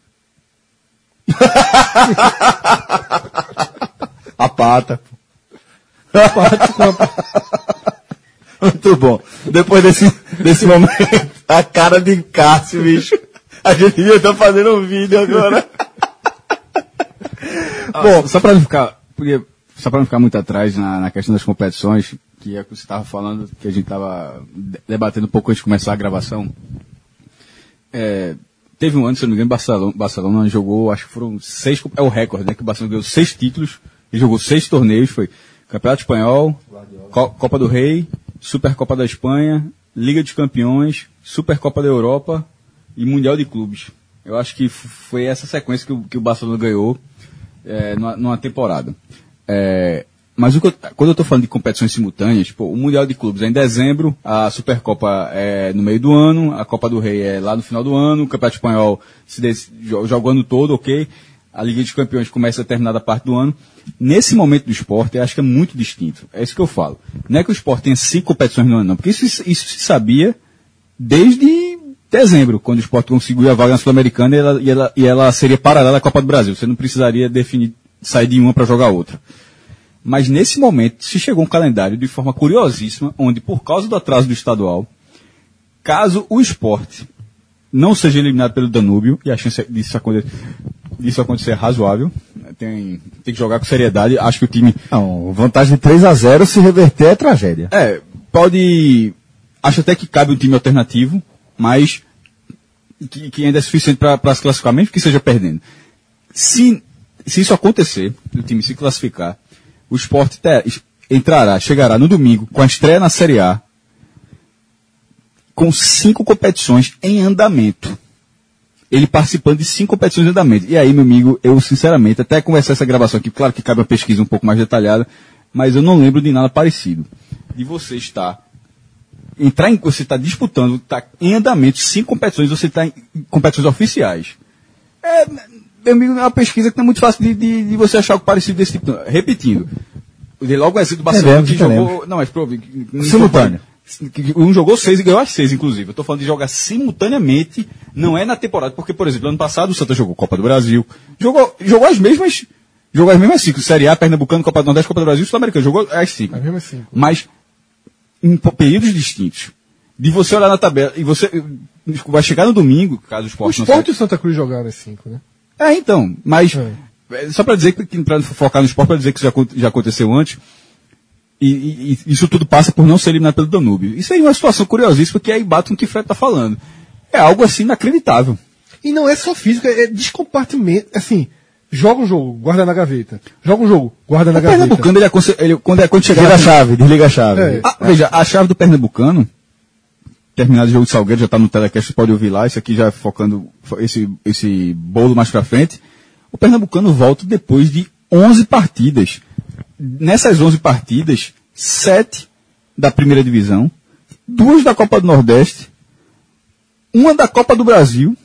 A pata. A pata com a pata. Muito bom. Depois desse, desse momento, a cara de Cássio, bicho. A gente devia estar fazendo um vídeo agora. Ah, bom, só para não ficar, porque, só para não ficar muito atrás na, na questão das competições, que é o que você estava falando, que a gente estava debatendo um pouco antes de começar a gravação. É, teve um ano, se não me engano, Barcelona, Barcelona jogou, acho que foram seis, é o recorde, né? Que o Barcelona ganhou seis títulos, ele jogou seis torneios, foi Campeonato Espanhol, Co- Copa do Rei, Supercopa da Espanha, Liga dos Campeões, Supercopa da Europa e Mundial de Clubes. Eu acho que f- foi essa sequência que o, que o Barcelona ganhou é, numa, numa temporada. É, mas o que eu, quando eu estou falando de competições simultâneas, pô, o Mundial de Clubes é em dezembro, a Supercopa é no meio do ano, a Copa do Rei é lá no final do ano, o Campeonato Espanhol se des, joga o ano todo, ok? A Liga dos Campeões começa a determinada parte do ano. Nesse momento do esporte, eu acho que é muito distinto. É isso que eu falo. Não é que o esporte tenha cinco competições no ano, não, porque isso, isso se sabia desde dezembro, quando o esporte conseguiu a vaga na Sul-Americana e ela, e, ela, e ela seria paralela à Copa do Brasil. Você não precisaria definir, sair de uma para jogar outra. Mas nesse momento se chegou um calendário de forma curiosíssima, onde por causa do atraso do estadual, caso o esporte não seja eliminado pelo Danúbio, e a chance disso acontecer, disso acontecer é razoável, tem, tem que jogar com seriedade, acho que o time... Não, vantagem de três a zero, se reverter é tragédia. É, pode... Acho até que cabe um time alternativo, mas que, que ainda é suficiente para se classificar, mesmo que seja perdendo. Se, se isso acontecer, o time se classificar, o Sport ter, entrará, chegará no domingo com a estreia na Série A, com cinco competições em andamento. Ele participando de cinco competições em andamento. E aí, meu amigo, eu sinceramente, até começar essa gravação aqui, claro que cabe uma pesquisa um pouco mais detalhada, mas eu não lembro de nada parecido. De você estar, entrar em, você está disputando, está em andamento, cinco competições, você está em competições oficiais. É, meu amigo, é uma pesquisa que não é muito fácil de, de, de você achar algo parecido desse tipo. Repetindo, logo o exemplo do Barcelona, é, que jogou, não, mas prove, simultâneo. Um jogou seis e ganhou as seis, inclusive. Eu estou falando de jogar simultaneamente, não é na temporada, porque, por exemplo, ano passado o Santa jogou Copa do Brasil, jogou, jogou as mesmas, jogou as mesmas cinco, Série A, Pernambucano, Copa do Nordeste, Copa do Brasil, Sul-Americano, jogou as cinco. As mesmas cinco. Mas em períodos distintos. De você olhar na tabela, e você vai chegar no domingo, caso o Sport o não Sport e o Santa Cruz jogaram as cinco, né? É, então, mas é. Só para dizer que, para focar no Sport, para dizer que isso já, já aconteceu antes, E, e, e isso tudo passa por não ser eliminado pelo Danúbio. Isso aí é uma situação curiosíssima, que aí bate com o que o Fred está falando. É algo assim inacreditável. E não é só físico, é descompartimento. Assim, joga um jogo, guarda na gaveta. Joga um jogo, guarda na O gaveta. Pernambucano, ele, aconse- ele quando, é, quando chegar... Desliga a na- chave, desliga a chave. É. Ah, veja, a chave do Pernambucano, terminado o jogo de Salgueiro, já está no telecast, você pode ouvir lá, isso aqui já focando fo- esse, esse bolo mais pra frente. O Pernambucano volta depois de onze partidas. Nessas onze partidas, sete da primeira divisão, duas da Copa do Nordeste, uma da Copa do Brasil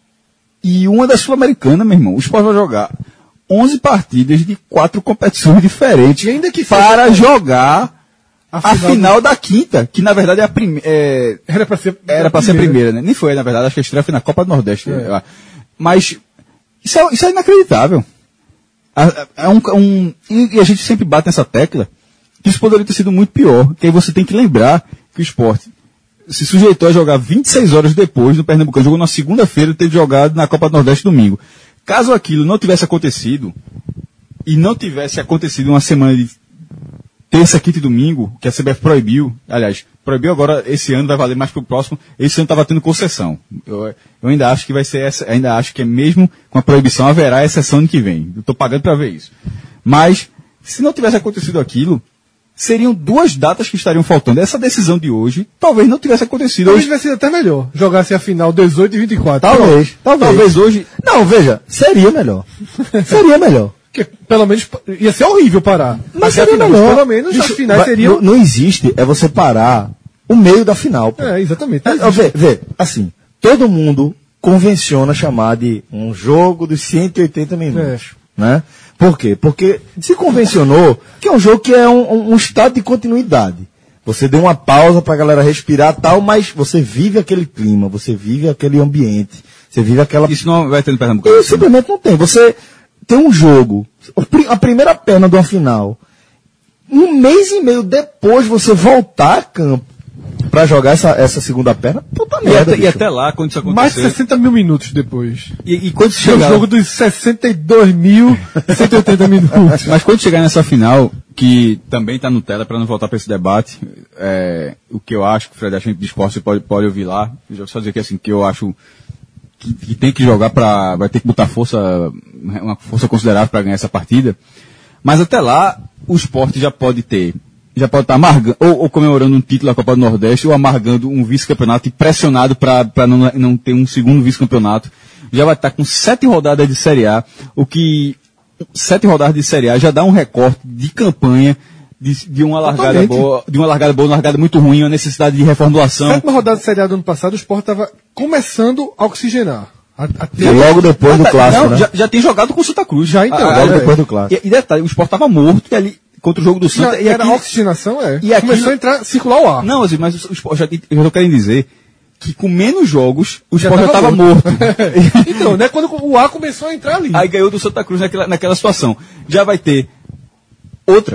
e uma da Sul-Americana, meu irmão. O Sport vai jogar onze partidas de quatro competições diferentes E ainda que para seja- jogar A a final final da quinta, que na verdade é a primeira. É, Era pra ser, era pra ser a primeira, né? Nem foi, na verdade, acho que a estreia foi na Copa do Nordeste. É. eu acho. Mas isso é, isso é inacreditável. É, é um, um- e, e a gente sempre bate nessa tecla que isso poderia ter sido muito pior. Que aí você tem que lembrar que o Sport se sujeitou a jogar vinte e seis horas depois no Pernambucano. Jogou na segunda-feira e teve jogado na Copa do Nordeste domingo. Caso aquilo não tivesse acontecido, e não tivesse acontecido uma semana de terça, quinta e domingo, que a C B F proibiu, aliás, proibiu agora, esse ano vai valer mais pro próximo, esse ano estava tendo concessão. Eu, eu ainda acho que vai ser essa, ainda acho que é mesmo com a proibição haverá exceção ano que vem. Eu estou pagando para ver isso. Mas, se não tivesse acontecido aquilo, seriam duas datas que estariam faltando. Essa decisão de hoje talvez não tivesse acontecido. Talvez Hoje, tivesse sido até melhor. Jogasse a final dezoito e vinte e quatro. Talvez, talvez. talvez hoje, Não, veja, seria melhor. Seria melhor. Que pelo menos ia ser horrível parar. Mas Até a seria final, melhor. Pelo menos as Bicho, finais vai- seriam. não, não existe, é você parar o meio da final, pô. É, exatamente. É, vê, vê, assim, todo mundo convenciona chamar de um jogo dos cento e oitenta minutos, né? Por quê? Porque se convencionou que é um jogo que é um, um- um estado de continuidade. Você deu uma pausa pra galera respirar e tal, mas você vive aquele clima, você vive aquele ambiente, você vive aquela... isso não vai ter no Pernambucano. E simplesmente não tem. Você tem um jogo, o pri- a primeira perna de uma final, um mês e meio depois você voltar a campo pra jogar essa, essa segunda perna, puta E merda. até, e bicho. até lá, quando isso Mais de acontecer... sessenta mil minutos depois. E, e quando É o chegar... jogo dos sessenta e dois mil cento e oitenta minutos. Mas quando chegar nessa final, que também está no tela, para não voltar para esse debate, é, o que eu acho, que o Fred, a gente de esporte pode, pode ouvir lá, eu já vou só dizer que assim, que eu acho que, que tem que jogar para, vai ter que botar força, uma força considerável para ganhar essa partida, mas até lá, o esporte já pode ter, já pode estar amargando, ou, ou comemorando um título da Copa do Nordeste, ou amargando um vice-campeonato e pressionado para não, não ter um segundo vice-campeonato. Já vai estar com sete rodadas de Série A, o que sete rodadas de Série A já dá um recorte de campanha de, de uma largada Totalmente. boa, de uma largada boa, uma largada muito ruim, uma necessidade de reformulação. Sétima rodada de Série A do ano passado, o Sport estava começando a oxigenar. A, a ter- E logo depois do Até- clássico, não, né? já, já tem jogado com o Santa Cruz. Já, então, Logo é, depois do clássico. E, e detalhe, o Sport estava morto e ali, contra o jogo do Santa. Já e era aqui, oxigenação, é. e aqui- Começou a entrar, circular o ar. não, assim, mas o Sport já, eu já tô querendo dizer que com menos jogos, o Já Sport já tava estava morto. Então, né, quando o ar começou a entrar ali. Aí ganhou do Santa Cruz naquela, naquela situação. Já vai ter outra.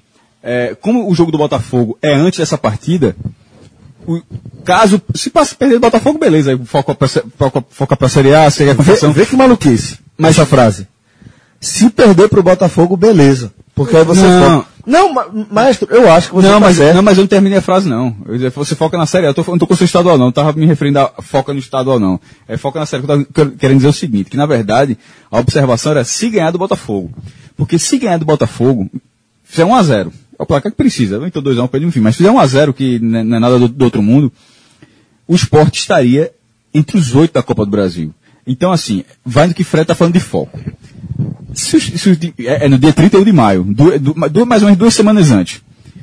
É, como o jogo do Botafogo é antes dessa partida, o, caso, se passa, perder do Botafogo, beleza, aí foca pra, foca, foca pra Série A, segue a Vê, competição. vê que maluquice. Mas essa frase. Se perder pro Botafogo, beleza. Porque aí você Não. foca. Não, ma- maestro, eu acho que você Não, tá mas, certo. não, mas eu não terminei a frase, não. Eu ia dizer, você foca na Série A. Eu tô, não tô com o seu estadual, não. Eu tava me referindo a foca no estadual, não. É foca na Série A. Eu tava querendo dizer o seguinte, que na verdade, a observação era se ganhar do Botafogo. Porque se ganhar do Botafogo, fizer um a zero. É o placar que precisa. Não então dois a um, enfim. Mas se fizer um a zero, que não é nada do, do outro mundo, o Sport estaria entre os oito da Copa do Brasil. Então, assim, vai no que Fred tá falando de foco. Se, os- se, os- é, é no dia trinta e um de maio, du, du, du, mais ou menos duas semanas antes.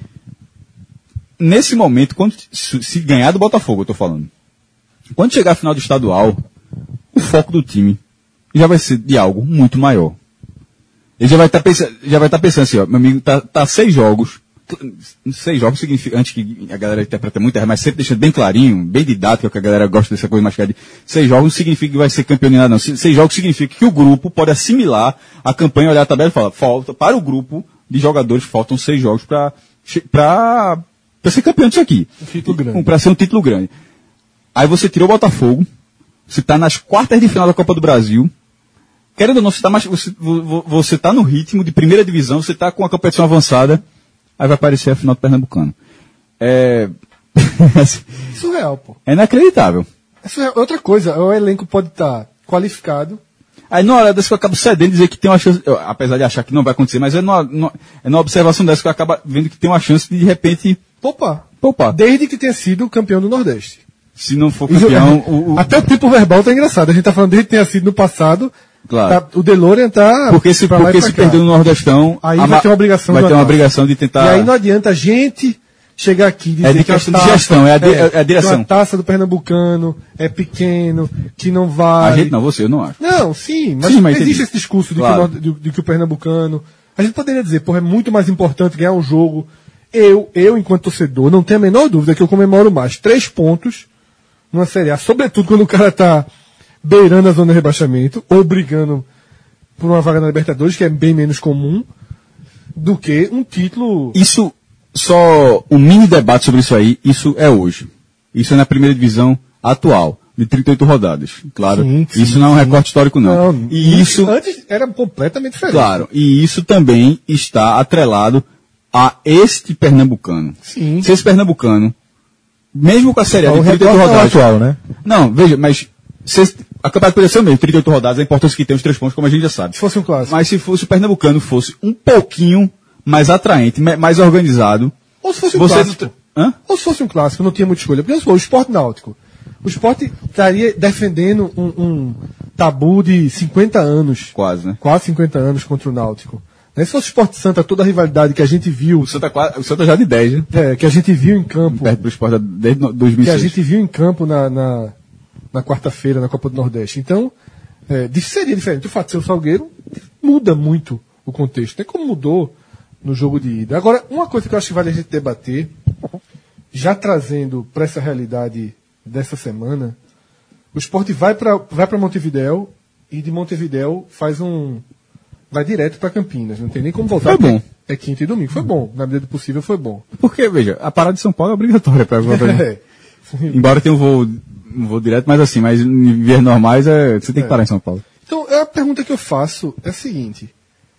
Nesse momento, quando, se, se ganhar do Botafogo, eu tô falando. Quando chegar a final do estadual, o foco do time já vai ser de algo muito maior. Ele já vai estar pensando, já vai estar pensando assim, ó, meu amigo, tá, tá seis jogos. Seis jogos significa, antes que a galera interpreta muito errado, mas sempre deixando bem clarinho, bem didático, que a galera gosta dessa coisa mais que é de seis jogos não significa que vai ser campeão nem nada, não. Seis jogos significa que o grupo pode assimilar a campanha, olhar a tabela e falar, falta, para o grupo de jogadores, faltam seis jogos para para para ser campeão disso aqui. Um título grande. Para ser um título grande. Aí você tirou o Botafogo, você está nas quartas de final da Copa do Brasil, querendo ou não, você está mais, você, vo- você tá no ritmo de primeira divisão, você está com a competição avançada, aí vai aparecer a final do Pernambucano. É, Surreal, pô. é inacreditável. É surreal. Outra coisa, o elenco pode estar qualificado, Aí numa hora dessa que eu acabo cedendo dizer que tem uma chance, eu, apesar de achar que não vai acontecer, mas é numa, numa, é numa observação dessa que eu acabo vendo que tem uma chance de de repente Poupar. poupar. Desde que tenha sido campeão do Nordeste. Se não for campeão, o, o, Até o tempo verbal tá engraçado. A gente tá falando desde que tenha sido no passado. claro. Tá, o DeLorean tá. Porque se, pra lá e porque pra se cá. perder no Nordestão, Aí a vai ma- ter uma obrigação vai do ter uma ataque. obrigação de tentar. E aí não adianta a gente chegar aqui e dizer É de que a questão de taça- gestão, é a di- é a direção. que a taça do Pernambucano é pequeno, que não vai. A gente não, você, eu não acho. Não, sim, mas, Sim, mas existe entendi. esse discurso de, Claro. que o, nor- de, de que o Pernambucano. A gente poderia dizer, porra, é muito mais importante ganhar um jogo. Eu, eu, enquanto torcedor, não tenho a menor dúvida que eu comemoro mais três pontos numa Série A, sobretudo quando o cara tá beirando a zona de rebaixamento, ou brigando por uma vaga na Libertadores, que é bem menos comum, do que um título. Isso, só um mini debate sobre isso aí, isso é hoje. Isso é na primeira divisão atual, de trinta e oito rodadas. Claro, Sim, sim, isso não é um recorte histórico, não. Não, e isso, antes era completamente diferente. claro, e isso também está atrelado a este pernambucano. Sim. Se esse pernambucano, mesmo com a Série A O de trinta e oito recorte é o rodadas... atual, né? Não, veja, mas se esse, a campeonato poderia ser o mesmo, trinta e oito rodadas, a importância que tem os três pontos, como a gente já sabe. Se fosse um clássico. Mas se fosse o pernambucano fosse um pouquinho mais atraente, me- mais organizado... Ou se fosse um Você clássico. não te- Hã? Ou se fosse um clássico, não tinha muita escolha. Porque se for o esporte náutico. O esporte estaria defendendo um, um tabu de cinquenta anos. Quase, né? Quase cinquenta anos contra o Náutico. Né? Se fosse o Esporte Santa, toda a rivalidade que a gente viu, O Santa, qua- o Santa já de dez, né? é, que a gente viu em campo, Perto do esporte desde no- dois mil e que a seis. gente viu em campo na, na, na quarta-feira, na Copa do Nordeste. Então, é, disso seria diferente. O fato de ser o Salgueiro muda muito o contexto. Né? Como mudou no jogo de ida. Agora, uma coisa que eu acho que vale a gente debater, já trazendo para essa realidade dessa semana, o Sport vai para vai para Montevidéu e de Montevidéu faz um vai direto para Campinas, não tem nem como voltar. Foi bom. É quinta e domingo, foi bom, na medida do possível foi bom. Porque, veja, a parada de São Paulo é obrigatória para É. Embora tenha um voo, um voo direto, mas assim, mas em vias normais é, você tem que parar em São Paulo. Então, a pergunta que eu faço é a seguinte: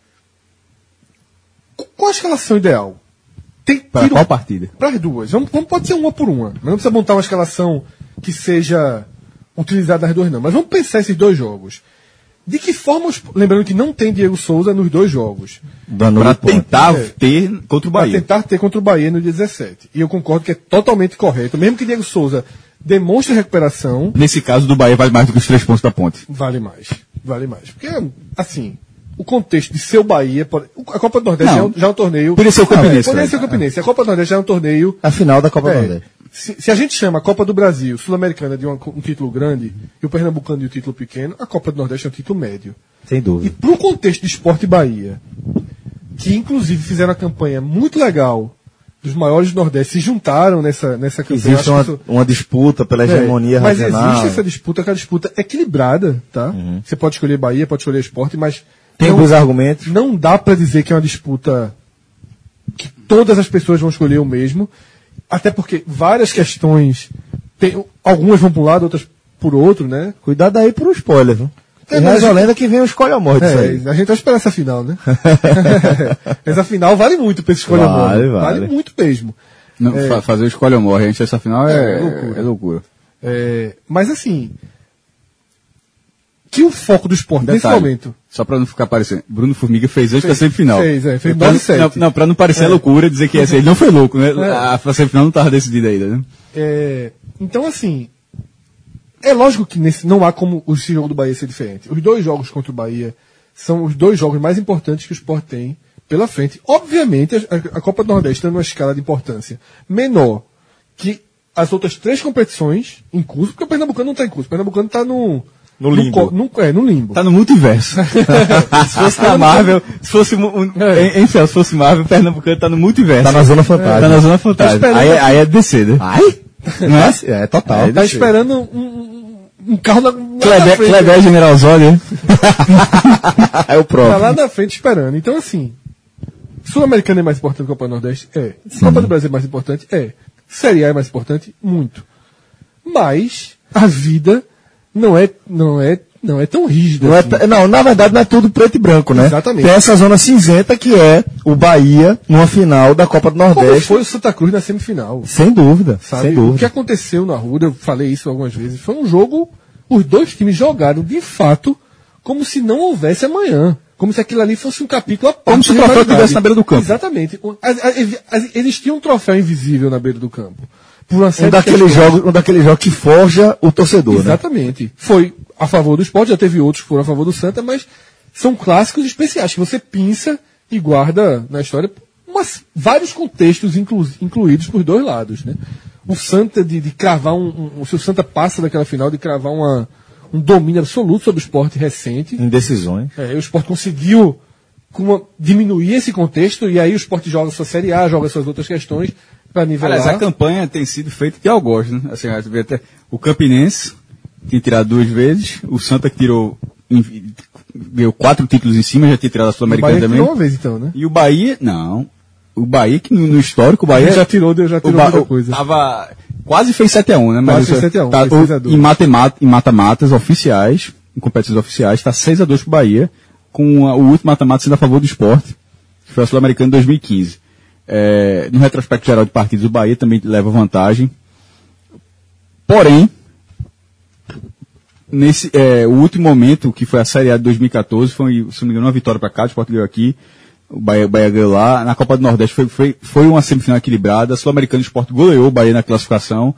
qual a escalação ideal? Tem Para tiro- qual partida? Para as duas. Vamos, vamos- pode ser uma por uma. Mas não precisa montar uma escalação que seja utilizada nas duas, não. Mas vamos pensar esses dois jogos. De que forma, os- lembrando que não tem Diego Souza nos dois jogos, Para tentar É. ter contra o para Bahia. tentar ter contra o Bahia no dia dezessete. E eu concordo que é totalmente correto. Mesmo que Diego Souza demonstre recuperação, Nesse caso do Bahia vale mais do que os três pontos da ponte. vale mais. Vale mais. Porque, assim, o contexto de ser o Bahia. pode- A Copa do Nordeste Não. já é um, já é um torneio. Poderia ser o Campinense, Não, Poderia velho. ser o Campinense. A Copa do Nordeste já é um torneio. A final da Copa É, do Nordeste. se, se a gente chama a Copa do Brasil, Sul-Americana, de uma- um título grande, e o Pernambucano de um título pequeno, a Copa do Nordeste é um título médio. Sem E dúvida. para o contexto de Sport Bahia, que inclusive fizeram uma campanha muito legal, dos maiores do Nordeste, se juntaram nessa, nessa campanha. Existe Acho uma, que isso- uma disputa pela é, hegemonia mas regional. existe essa disputa, que é uma disputa equilibrada, tá? Você pode escolher Bahia, pode escolher Sport, mas Tem não, alguns argumentos. não dá para dizer que é uma disputa que todas as pessoas vão escolher o mesmo, até porque várias questões, tem, algumas vão para um lado, outras por outro, né? Cuidado aí pro spoiler, viu? É, É, mas reza a a lenda que vem o escolha ou morte disso É, aí. a gente vai esperar essa final, né? Essa final vale muito pra esse escolha Vale, morre. vale. Vale muito mesmo. Não, fa- fazer o escolha ou morre, a gente, essa final é, É, é loucura. loucura. É, mas assim, que o foco do esporte nesse Detalhe, momento. Só pra não ficar parecendo. Bruno Formiga fez antes da Fez, semifinal. fez, é, fez pra, nove não- sete. não, não, pra não parecer É. loucura dizer que assim, ele não foi louco, né? É. A, a semifinal não tava decidida ainda, né? É, então, assim, é lógico que nesse, não há como o esse jogo do Bahia ser diferente. Os dois jogos contra o Bahia são os dois jogos mais importantes que o Sport tem pela frente. Obviamente, a, a Copa do Nordeste está numa escala de importância menor que as outras três competições em curso, porque o Pernambucano não está em curso. O Pernambucano está no, No limbo. co- no, é, no limbo. Tá no multiverso. se fosse na Marvel, se fosse um, um, É. em, em céu, se fosse Marvel, o Pernambucano tá no multiverso. Tá na zona fantástica. Tá na zona fantástica. esperando Aí, aqui. aí é descer, né? Ai? Não é? É, total. Está esperando um, um- um carro na, lá na Kleber, frente. Kleber General Zólia. É o Tá próprio. lá na frente esperando. Então, assim, Sul-Americana é mais importante que a Copa do Nordeste? É. Copa do Brasil é mais importante? É. Série A é mais importante? Muito. Mas a vida não é, não é, não é tão rígida. Não, é assim. t- não, na verdade não é tudo preto e branco, né? Exatamente. Tem essa zona cinzenta que é o Bahia numa final da Copa do Como Nordeste. foi o Santa Cruz na semifinal? Sem dúvida, Sabe? sem O que dúvida. aconteceu na Arruda, eu falei isso algumas vezes, foi um jogo, os dois times jogaram de fato como se não houvesse amanhã. Como se aquilo ali fosse um capítulo à parte. Como se o troféu estivesse na beira do campo. Exatamente. Existia um troféu invisível na beira do campo. Por uma série Um daqueles jogos, um daqueles jogos que forja o torcedor, Exatamente. Né? Foi a favor do Sport, já teve outros que foram a favor do Santa, mas são clássicos especiais que você pinça e guarda na história umas, vários contextos inclu, incluídos por dois lados, né? O Santa de, de cravar um, um. Se o Santa passa daquela final de cravar uma, um domínio absoluto sobre o Sport recente. Em decisões. É, o Sport conseguiu uma, diminuir esse contexto e aí o Sport joga sua Série A, joga suas outras questões para nivelar. Aliás, a campanha tem sido feita de algoz, né? Assim, até o Campinense tinha tirado duas vezes, o Santa que tirou, deu quatro títulos em cima, já tinha tirado a Sul-Americana também. Tirou uma vez então, né? E o Bahia, não. O Bahia, que no, no histórico, o Bahia. Já tirou, já tirou muita coisa. Tava, quase fez sete a um, né? Mas quase fez sete a um. Tá, o, em mata-mata, em mata-matas oficiais, em competições oficiais, está seis a dois pro Bahia, com a, o último mata-mata sendo a favor do Sport, que foi a Sul-Americana em dois mil e quinze. É, no retrospecto geral de partidos, o Bahia também leva vantagem. Porém, nesse, é, o último momento, que foi a Série A de dois mil e quatorze, foi, se não me engano, uma vitória para cá, o Sport ganhou aqui, o Bahia, o Bahia ganhou lá. Na Copa do Nordeste foi, foi, foi uma semifinal equilibrada, a Sul-Americana, o Sport goleou o Bahia na classificação,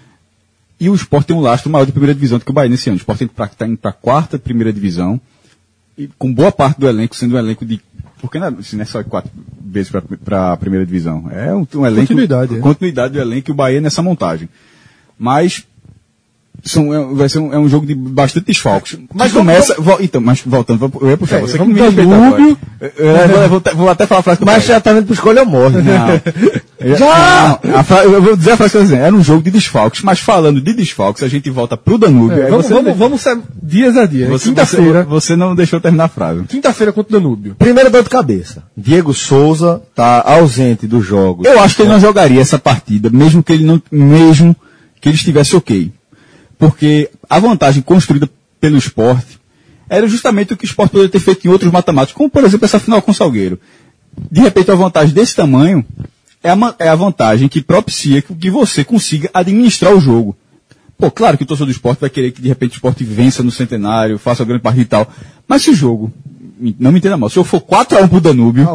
e o Sport tem um lastro maior de primeira divisão do que o Bahia nesse ano. O Sport está indo para a quarta primeira divisão, e com boa parte do elenco sendo um elenco de... Porque não é, assim, não é só quatro vezes para a primeira divisão. É um, um elenco... Continuidade. É. Continuidade do elenco e o Bahia nessa montagem. Mas... São, é, vai ser um, é um jogo de bastante desfalques. Mas começa. Vamos, vo, então, mas voltando, eu ia puxar. É, você que me respeita agora. Eu, eu, eu, vou, vou até falar a frase que eu Mas já tá vendo pro escolha ou morre. Não. Já! Não, a fra, eu vou dizer a frase que eu ia dizer. Era um jogo de desfalques, mas falando de desfalques, a gente volta pro Danúbio. É, vamos, vamos, vamos ser dias a dia. Quinta-feira. Você, você não deixou terminar a frase. Quinta-feira contra o Danúbio. Primeira dor de cabeça. Diego Souza tá ausente dos jogos. Eu acho que ele não jogaria essa partida, mesmo que ele não, mesmo que ele estivesse ok. Porque a vantagem construída pelo Sport era justamente o que o Sport poderia ter feito em outros mata-matas, como por exemplo essa final com o Salgueiro. De repente a vantagem desse tamanho é a, é a vantagem que propicia que, que você consiga administrar o jogo. Pô, claro que o torcedor do Sport vai querer que de repente o Sport vença no centenário, faça uma grande partida e tal, mas se o jogo, não me entenda mal, se o jogo for quatro a um pro Danúbio,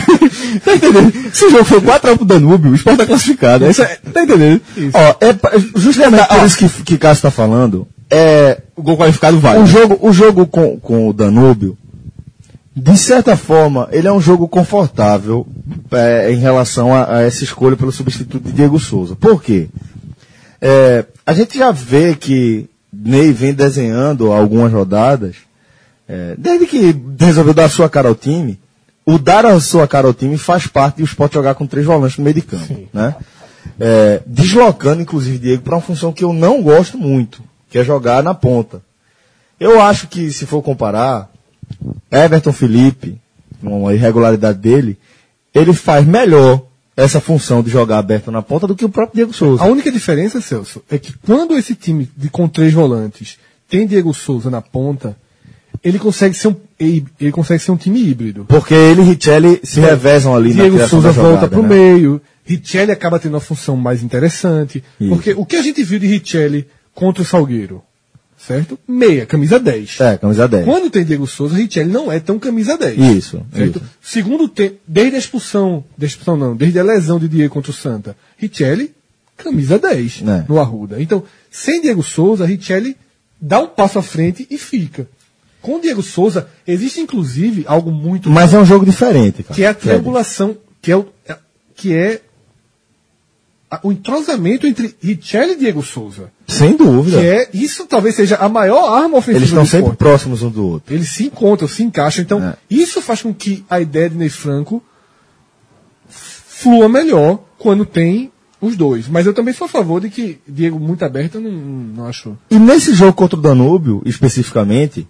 tá entendendo? Se o jogo for quatro a um pro Danúbio, o Sport tá classificado. Isso é, tá entendendo? Isso. Ó, é, justamente por isso que, que Cássio tá falando, é, o gol qualificado vai. O jogo, o jogo com, com o Danúbio, de certa forma, ele é um jogo confortável é, em relação a, a essa escolha pelo substituto de Diego Souza. Por quê? É, a gente já vê que Ney vem desenhando algumas rodadas, é, desde que resolveu dar a sua cara ao time. O dar a sua cara ao time faz parte de o Sport jogar com três volantes no meio de campo, né? É, deslocando, inclusive, Diego para uma função que eu não gosto muito, que é jogar na ponta. Eu acho que, se for comparar, Everton Felipe, uma irregularidade dele, ele faz melhor essa função de jogar aberto na ponta do que o próprio Diego Souza. A única diferença, Celso, é que quando esse time de, com três volantes tem Diego Souza na ponta, ele consegue ser um, ele, ele consegue ser um time híbrido. Porque ele e Richelli se é. revezam ali Diego na Souza da jogada, volta pro né? meio, Richelli acaba tendo uma função mais interessante. Isso. Porque o que a gente viu de Richelli contra o Salgueiro? Certo? Meia, camisa dez. É, camisa dez. Quando tem Diego Souza, Richelli não é tão camisa dez. Isso. Certo? Isso. Segundo tempo, desde a expulsão, desde a expulsão não, desde a lesão de Diego contra o Santa, Richelli, camisa dez É. no Arruda. Então, sem Diego Souza, Richelli dá um passo à frente e fica. Com o Diego Souza, existe inclusive algo muito... Mas é um jogo diferente, cara. Que é a triangulação, que é o, que é a, o entrosamento entre Richelli e Diego Souza. Sem dúvida. Que é, isso talvez seja a maior arma ofensiva Eles estão do sempre Sport. próximos um do outro. Eles se encontram, se encaixam. Então, É. isso faz com que a ideia de Ney Franco flua melhor quando tem os dois. Mas eu também sou a favor de que Diego muito aberto, eu não, não acho. E nesse jogo contra o Danúbio, especificamente,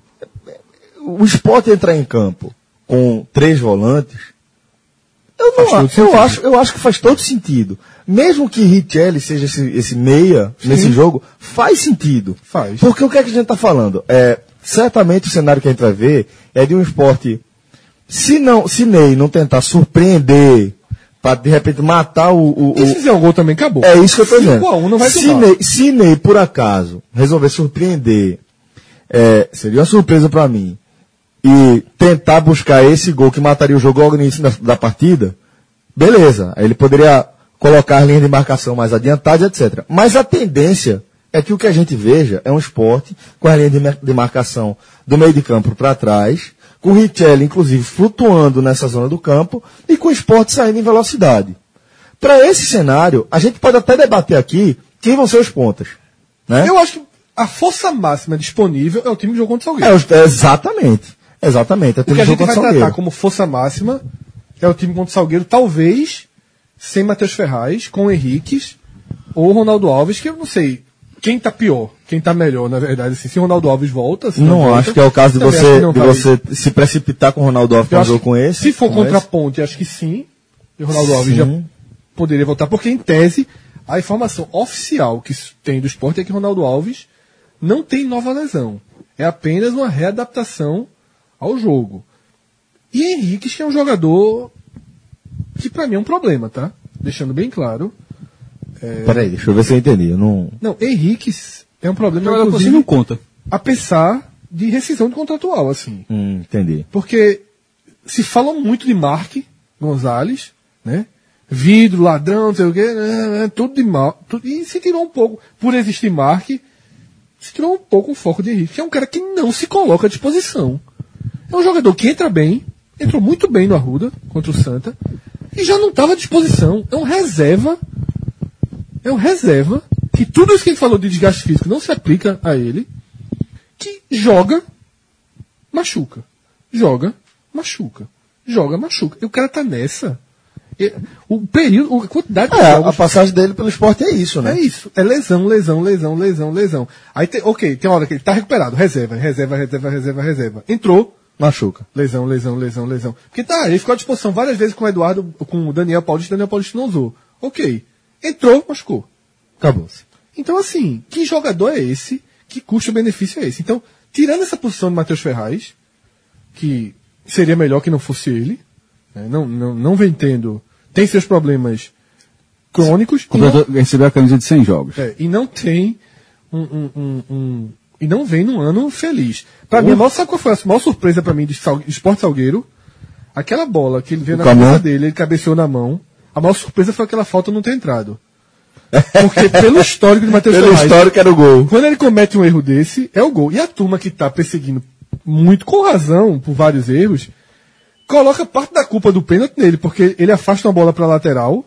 o Sport entrar em campo com três volantes, eu, não, Faz todo eu, sentido. acho, eu acho que faz todo sentido. Mesmo que Richelli seja esse, esse meia Sim. nesse jogo, faz sentido. Faz. Porque o que é que a gente está falando? É, certamente o cenário que a gente vai ver é de um esporte, se, não, se Ney não tentar surpreender, para de repente matar o... o, E o se fizer um gol também, acabou. é isso que eu estou dizendo. cinco a um não vai se tomar. Ney, se Ney, por acaso, resolver surpreender é, seria uma surpresa para mim, e tentar buscar esse gol que mataria o jogo logo no início da, da partida, beleza, aí ele poderia colocar a linha de marcação mais adiantada, etcétera. Mas a tendência é que o que a gente veja é um Sport com a linha de, de marcação do meio de campo para trás, com o Richelli, inclusive, flutuando nessa zona do campo, e com o Sport saindo em velocidade. Para esse cenário, a gente pode até debater aqui quem vão ser os pontas. Né? Eu acho que a força máxima disponível é o time que jogou contra o Salgueiro. É, os- é, exatamente. Exatamente. É o O que time a que gente jogou vai contra o tratar Salgueiro. como força máxima é o time contra o Salgueiro, talvez sem Matheus Ferraz, com o Henriques ou Ronaldo Alves, que eu não sei quem tá pior, quem tá melhor, na verdade. Assim, se o Ronaldo Alves volta... Se Não volta, acho que é o caso de também acho você, que não de vai. você se precipitar com o Ronaldo Alves Eu para um acho jogo que com esse. Se for com contra a esse. Ponte, acho que sim. E o Ronaldo Alves Sim. já poderia voltar, porque em tese, a informação oficial que tem do esporte é que Ronaldo Alves não tem nova lesão. É apenas uma readaptação ao jogo. E Henrique, que é um jogador que pra mim é um problema, tá? Deixando bem claro. Peraí, deixa eu ver se eu entendi. Eu não... Não, Henrique é um problema, Jogador que você inclusive, não conta. apesar de rescisão de contratual, assim. Hum, entendi. Porque se fala muito de Mark Gonzalez, né? Vidro, ladrão, não sei o quê, né, né, tudo de mal. Tudo, e se tirou um pouco, por existir Mark, se tirou um pouco o foco de Henrique, que é um cara que não se coloca à disposição. É um jogador que entra bem, entrou muito bem no Arruda, contra o Santa, e já não estava à disposição. É um reserva, é um reserva, que tudo isso que ele falou de desgaste físico não se aplica a ele, que joga, machuca. Joga, machuca. Joga, machuca. E o cara tá nessa. E o período, a quantidade de É, jogos. a passagem dele pelo esporte é isso, né? É isso. É lesão, lesão, lesão, lesão, lesão. Aí, tem, ok, tem uma hora que ele tá recuperado. Reserva, reserva, reserva, reserva, reserva. Entrou. Machuca. Lesão, lesão, lesão, lesão. Porque tá, ele ficou à disposição várias vezes com o Eduardo, com o Daniel Paulista, Daniel Paulista não usou. Ok. Entrou, machucou. Acabou-se. Então, assim, que jogador é esse? Que custo-benefício é esse? Então, tirando essa posição de Matheus Ferraz, que seria melhor que não fosse ele, né? não, não, não vem tendo, tem seus problemas crônicos, e não, Completou- Recebeu a camisa de cem jogos. é, e não tem um, um, um, um- e não vem num ano feliz. Pra mim, a maior, sabe qual foi a maior surpresa pra mim de Sal- Sport Salgueiro? Aquela bola que ele veio na Com a cabeça mão? dele, ele cabeceou na mão. A maior surpresa foi aquela falta não ter entrado. Porque pelo histórico de Matheus Pelo Ferraz, histórico era o gol. quando ele comete um erro desse, é o gol. E a turma que tá perseguindo muito com razão por vários erros, coloca parte da culpa do pênalti nele, porque ele afasta uma bola pra lateral,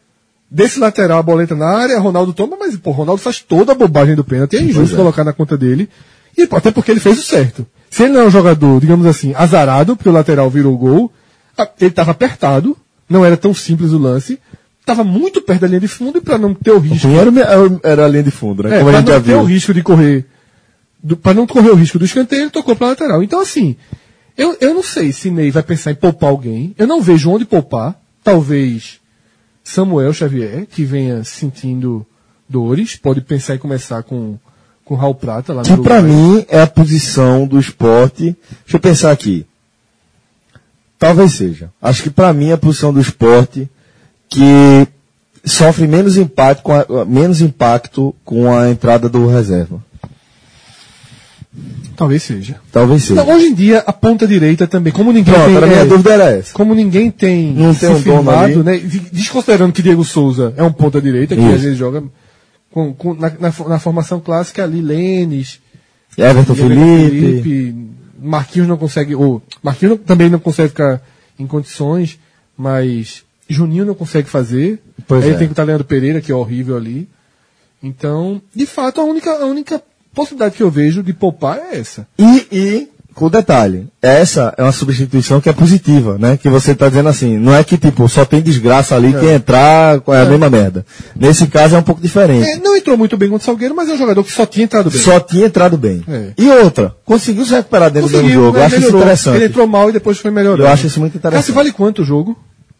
desse lateral a bola entra na área, Ronaldo toma, mas pô, Ronaldo faz toda a bobagem do pênalti, é injusto é. colocar na conta dele, e pô, até porque ele fez o certo. Se ele não é um jogador, digamos assim, azarado, porque o lateral virou gol, a- ele estava apertado, não era tão simples o lance, estava muito perto da linha de fundo, e para não ter o risco... Era, o- era a linha de fundo, né? É, Como a pra gente já não ter o viu. risco de correr, do, para não correr o risco do escanteio, ele tocou pra lateral. Então, assim, eu, eu não sei se Ney vai pensar em poupar alguém. Eu não vejo onde poupar. Talvez Samuel Xavier, que venha sentindo dores, pode pensar em começar com com Raul Prata lá no Que pra Uruguai. mim é a posição do esporte. Deixa eu pensar aqui. Talvez seja. Acho que pra mim é a posição do esporte que sofre menos impacto com a, menos impacto com a entrada do reserva. Talvez seja. Talvez seja. Não, hoje em dia, a ponta direita também, como ninguém Pronto, tem, a minha é, dúvida era essa. como ninguém tem Não se tem um dono ali. firmado, né? Desconsiderando que Diego Souza é um ponta direita, que Isso. às vezes joga com, com- na, na, na formação clássica ali, Lênis, Everton Everton Felipe. Marquinhos não consegue, ou Marquinhos não- também não consegue ficar em condições, mas Juninho não consegue fazer. Pois Aí é. tem que estar Leandro Pereira, que é horrível ali. Então, de fato, a única, a única possibilidade que eu vejo de poupar é essa. E, e, com detalhe, essa é uma substituição que é positiva, né? Que você tá dizendo assim, não é que tipo, só tem desgraça ali, quem entrar é a mesma merda. Nesse caso é um pouco diferente. É, não entrou muito bem contra o Salgueiro, mas é um jogador que só tinha entrado bem. Só tinha entrado bem. É. E outra, conseguiu se recuperar dentro do Conseguiu, jogo. né, Eu acho isso melhorou. interessante. Ele entrou mal e depois foi melhorando. Eu acho isso muito interessante. Cássio, vale quanto o jogo?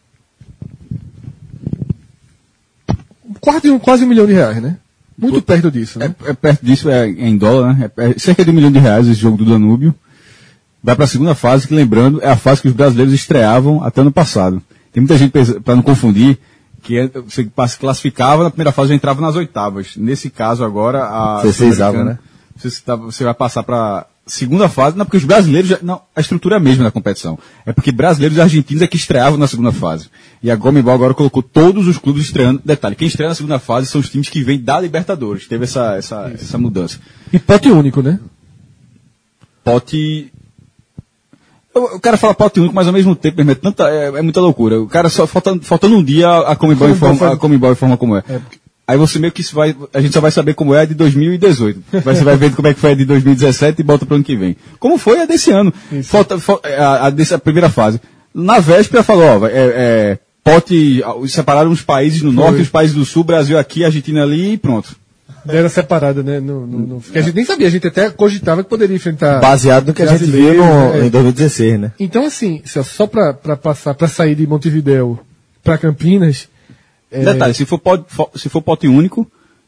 Quase um, quase um milhão de reais, né? Muito perto disso, né? É, é perto disso, é em dólar, né? É, é cerca de um milhão de reais esse jogo do Danúbio. Vai para a segunda fase, que lembrando, é a fase que os brasileiros estreavam até ano passado. Tem muita gente, para não confundir, que é, você pass- classificava, na primeira fase já entrava nas oitavas. Nesse caso agora, a dezesseis Sul-Americana, né? Você, tá- você vai passar para segunda fase, não, porque os brasileiros, já, não, a estrutura é a mesma da competição. É porque brasileiros e argentinos é que estreavam na segunda fase. E a Conmebol agora colocou todos os clubes estreando. Detalhe, quem estreia na segunda fase são os times que vêm da Libertadores. Teve essa, essa, essa mudança. E pote único, né? Pote... O cara fala pote único, mas ao mesmo tempo, mesmo, é, tanta, é, é muita loucura. O cara só, faltando, faltando um dia, a Conmebol informa, a Conmebol informa como é. é porque... Aí você meio que isso vai, a gente só vai saber como é a de dois mil e dezoito. Você vai ver como é que foi a de dois mil e dezessete e bota para o ano que vem. Como foi a desse ano. Falta, a, a, desse, a primeira fase. Na véspera falou, ó, é, é, pote, separaram os países no norte, os países do sul, Brasil aqui, Argentina ali e pronto. Era separada, né? No, no, no, porque a gente nem sabia, a gente até cogitava que poderia enfrentar. Baseado no que a gente viu no, é. em dois mil e dezesseis, né? Então, assim, só para passar, para sair de Montevidéu para Campinas. É... Detalhe, se for, pote, se for pote único,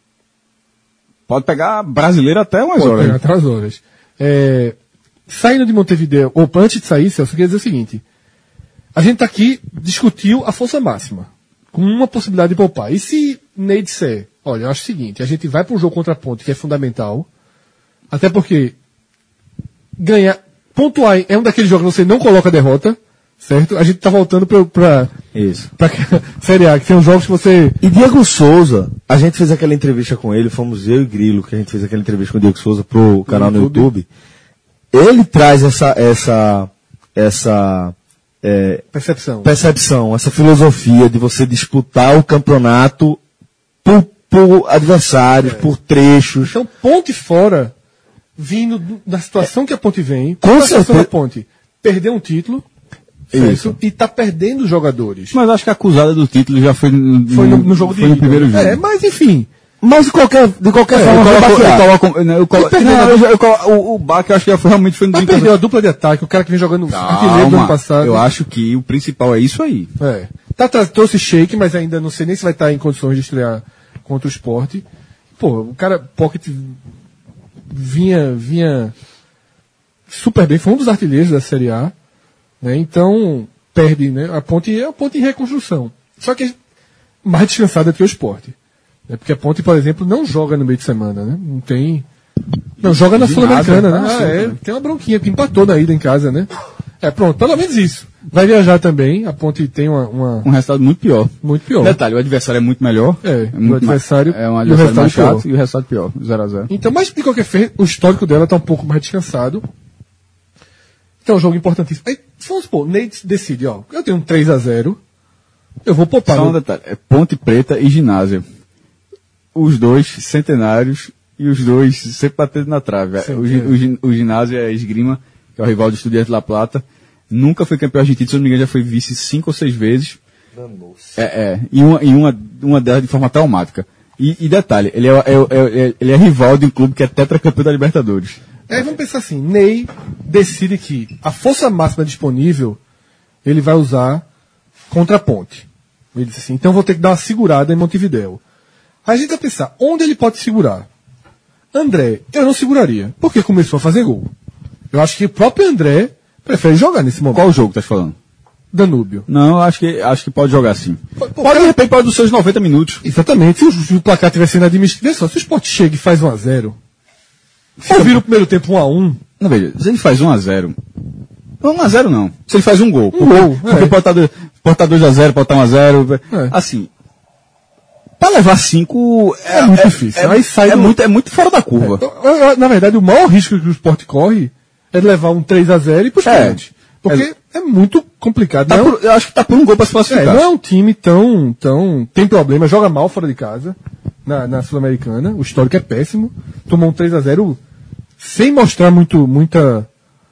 pode pegar brasileiro até umas pode horas. Pegar até umas horas. É, saindo de Montevidéu, ou antes de sair, Celso, eu queria dizer o seguinte: a gente tá aqui, discutiu a força máxima, com uma possibilidade de poupar. E se Ney disser, olha, eu acho o seguinte, a gente vai para um jogo contra a Ponte, que é fundamental, até porque ganhar, pontuar é um daqueles jogos que você não coloca a derrota. Certo? A gente tá voltando pra, pra, Isso. pra Série A, que tem uns jogos que você... E Diego Souza, a gente fez aquela entrevista com ele, fomos eu e Grilo, que a gente fez aquela entrevista com o Diego Souza pro canal no YouTube. no YouTube. Ele traz essa, essa, essa, é, percepção. percepção, essa filosofia de você disputar o campeonato por, por adversários, é. por trechos. Então, Ponte fora, vindo do, da situação que a Ponte vem, com a situação certeza. da Ponte, perdeu um título, isso. E tá perdendo jogadores. Mas acho que a acusada do título já foi no, foi no, no jogo foi de no primeiro jogo. É, mas enfim. Mas de qualquer, de qualquer é, forma, eu coloco, eu coloco, eu coloco, não, não, eu, eu coloco, o, o Bach eu acho que já foi, realmente foi no Mas perdeu a dupla de ataque, o cara que vem jogando artilheiro do ano passado. Eu acho que o principal é isso aí. É. Tá, tá, trouxe Sheik, mas ainda não sei nem se vai estar em condições de estrear contra o Sport. Pô, o cara, Pocket vinha, vinha super bem, foi um dos artilheiros da Série A, né? Então, perde, né? A Ponte é a Ponte em reconstrução. Só que mais descansada do que o Sport. Né? Porque a Ponte, por exemplo, não joga no meio de semana, né? Não tem. Não, joga na Sul-Americana, né? Ah, é. Tem uma bronquinha que empatou na ida em casa, né? É, pronto, pelo menos isso. Vai viajar também, a Ponte tem uma, uma... um resultado muito pior. Muito pior. Detalhe, o adversário é muito melhor. É, é muito o adversário, mais, é um adversário mais pior. chato e o resultado pior, zero a zero. Então, mas de qualquer forma, o histórico dela tá um pouco mais descansado. Então, é um jogo importantíssimo. Aí, vamos supor, Ney decide, ó, eu tenho um três a zero, eu vou poupar. Só um detalhe, é Ponte Preta e Ginásio. Os dois centenários e os dois sempre batendo na trave. O, o, o Ginásio é Esgrima, que é o rival do Estudiantes de La Plata. Nunca foi campeão argentino, se não me engano, já foi vice cinco ou seis vezes. É, é. E uma, e uma, uma delas de forma traumática. E, e detalhe, ele é, é, é, ele é rival de um clube que é tetracampeão da Libertadores. Aí vamos pensar assim, Ney decide que a força máxima disponível ele vai usar contra a Ponte. Ele disse assim, então vou ter que dar uma segurada em Montevidéu. Aí a gente vai pensar, onde ele pode segurar? André, eu não seguraria, porque começou a fazer gol. Eu acho que o próprio André prefere jogar nesse momento. Qual jogo tá falando? Danúbio. Não, acho que, acho que pode jogar sim. Pode, pode de repente, pode dos seus noventa minutos. Exatamente. Se o, se o placar tivesse sendo admitido, vê só, se o Sport chega e faz um a zero, ou vira o primeiro tempo um a um. Não, veja, se ele faz um a zero. um a zero não. Se ele faz um gol. Um porque, gol. Porque É. pode estar pode tá dois a zero, pode estar um a zero. É. Assim. Pra levar cinco é, É muito é, difícil. É, Aí sai é, do- muito, é muito fora da curva. Eu- eu- Na verdade, o maior risco que o Sport corre é de levar um três a zero e ir pros É. pênaltis. Porque é. muito complicado. Tá Não, por- eu acho que tá por um gol pra se é, classificar. não é um time tão, tão. Tem problema, joga mal fora de casa, na, na Sul-Americana. O histórico é péssimo. Tomou um três a zero sem mostrar muito, muita.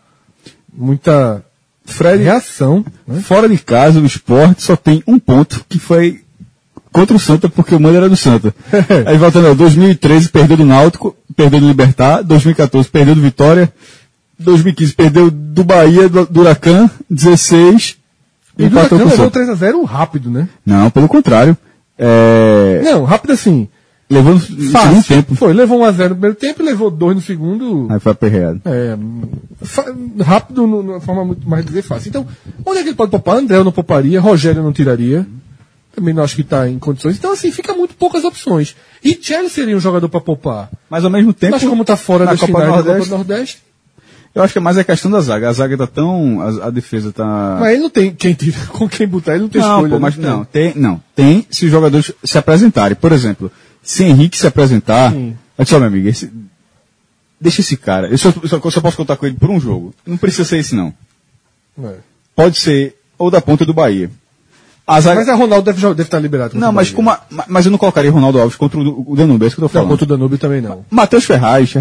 Muita. Fred, reação. Né? fora de casa, o Sport só tem um ponto, que foi contra o Santa, porque o mando era do Santa. Aí voltando, ó, dois mil e treze perdeu do Náutico, perdeu do Libertad, dois mil e quatorze perdeu do Vitória, dois mil e quinze perdeu do Bahia, do, do Huracan, dezesseis E o empatou Huracan com o levou Santa. três a zero rápido, né? Não, pelo contrário. É, Não, rápido assim. levou no, no Fácil. segundo tempo. Foi, levou um a zero no primeiro tempo e levou dois no segundo. Aí foi aperreado. É, fa- rápido, no- numa forma muito mais dizer fácil. Então, onde é que ele pode poupar? André eu não pouparia, Rogério eu não tiraria. Também não acho que está em condições. Então, assim, fica muito poucas opções. E Chelsea seria um jogador para poupar. Mas ao mesmo tempo, Mas como está fora na das Copa finais do da Copa Nordeste, do Nordeste, Eu acho que é mais a questão da zaga. A zaga tá tão... A, a defesa tá... Mas ele não tem quem tira, com quem botar, ele não tem não, escolha. Pô, mas não, não, tem, não. Tem se os jogadores se apresentarem. Por exemplo, se Henrique se apresentar... Sim. Olha só, meu amigo, esse, deixa esse cara. Eu só, só, só posso contar com ele por um jogo. Não precisa ser esse, não. É. Pode ser ou da ponta do Bahia. A zaga... Mas a Ronaldo deve, deve estar liberado. Não, mas, como a, mas eu não colocaria Ronaldo Alves contra o, o Danúbio, é isso que eu tô Não, falando. contra o Danúbio também não. Matheus Ferraz.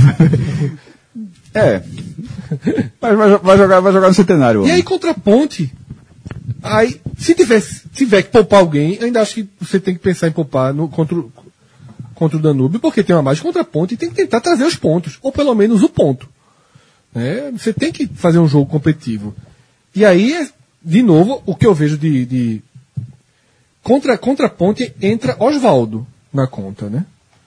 É. Vai, vai, vai, jogar, vai jogar no Centenário. E aí, contra a Ponte, aí, se tiver, se tiver que poupar alguém, eu ainda acho que você tem que pensar em poupar no, contra, o, contra o Danúbio, porque tem uma margem contra a Ponte e tem que tentar trazer os pontos, ou pelo menos o ponto. É, você tem que fazer um jogo competitivo. E aí, de novo, o que eu vejo de. de contra, contra a Ponte entra Oswaldo na conta, né?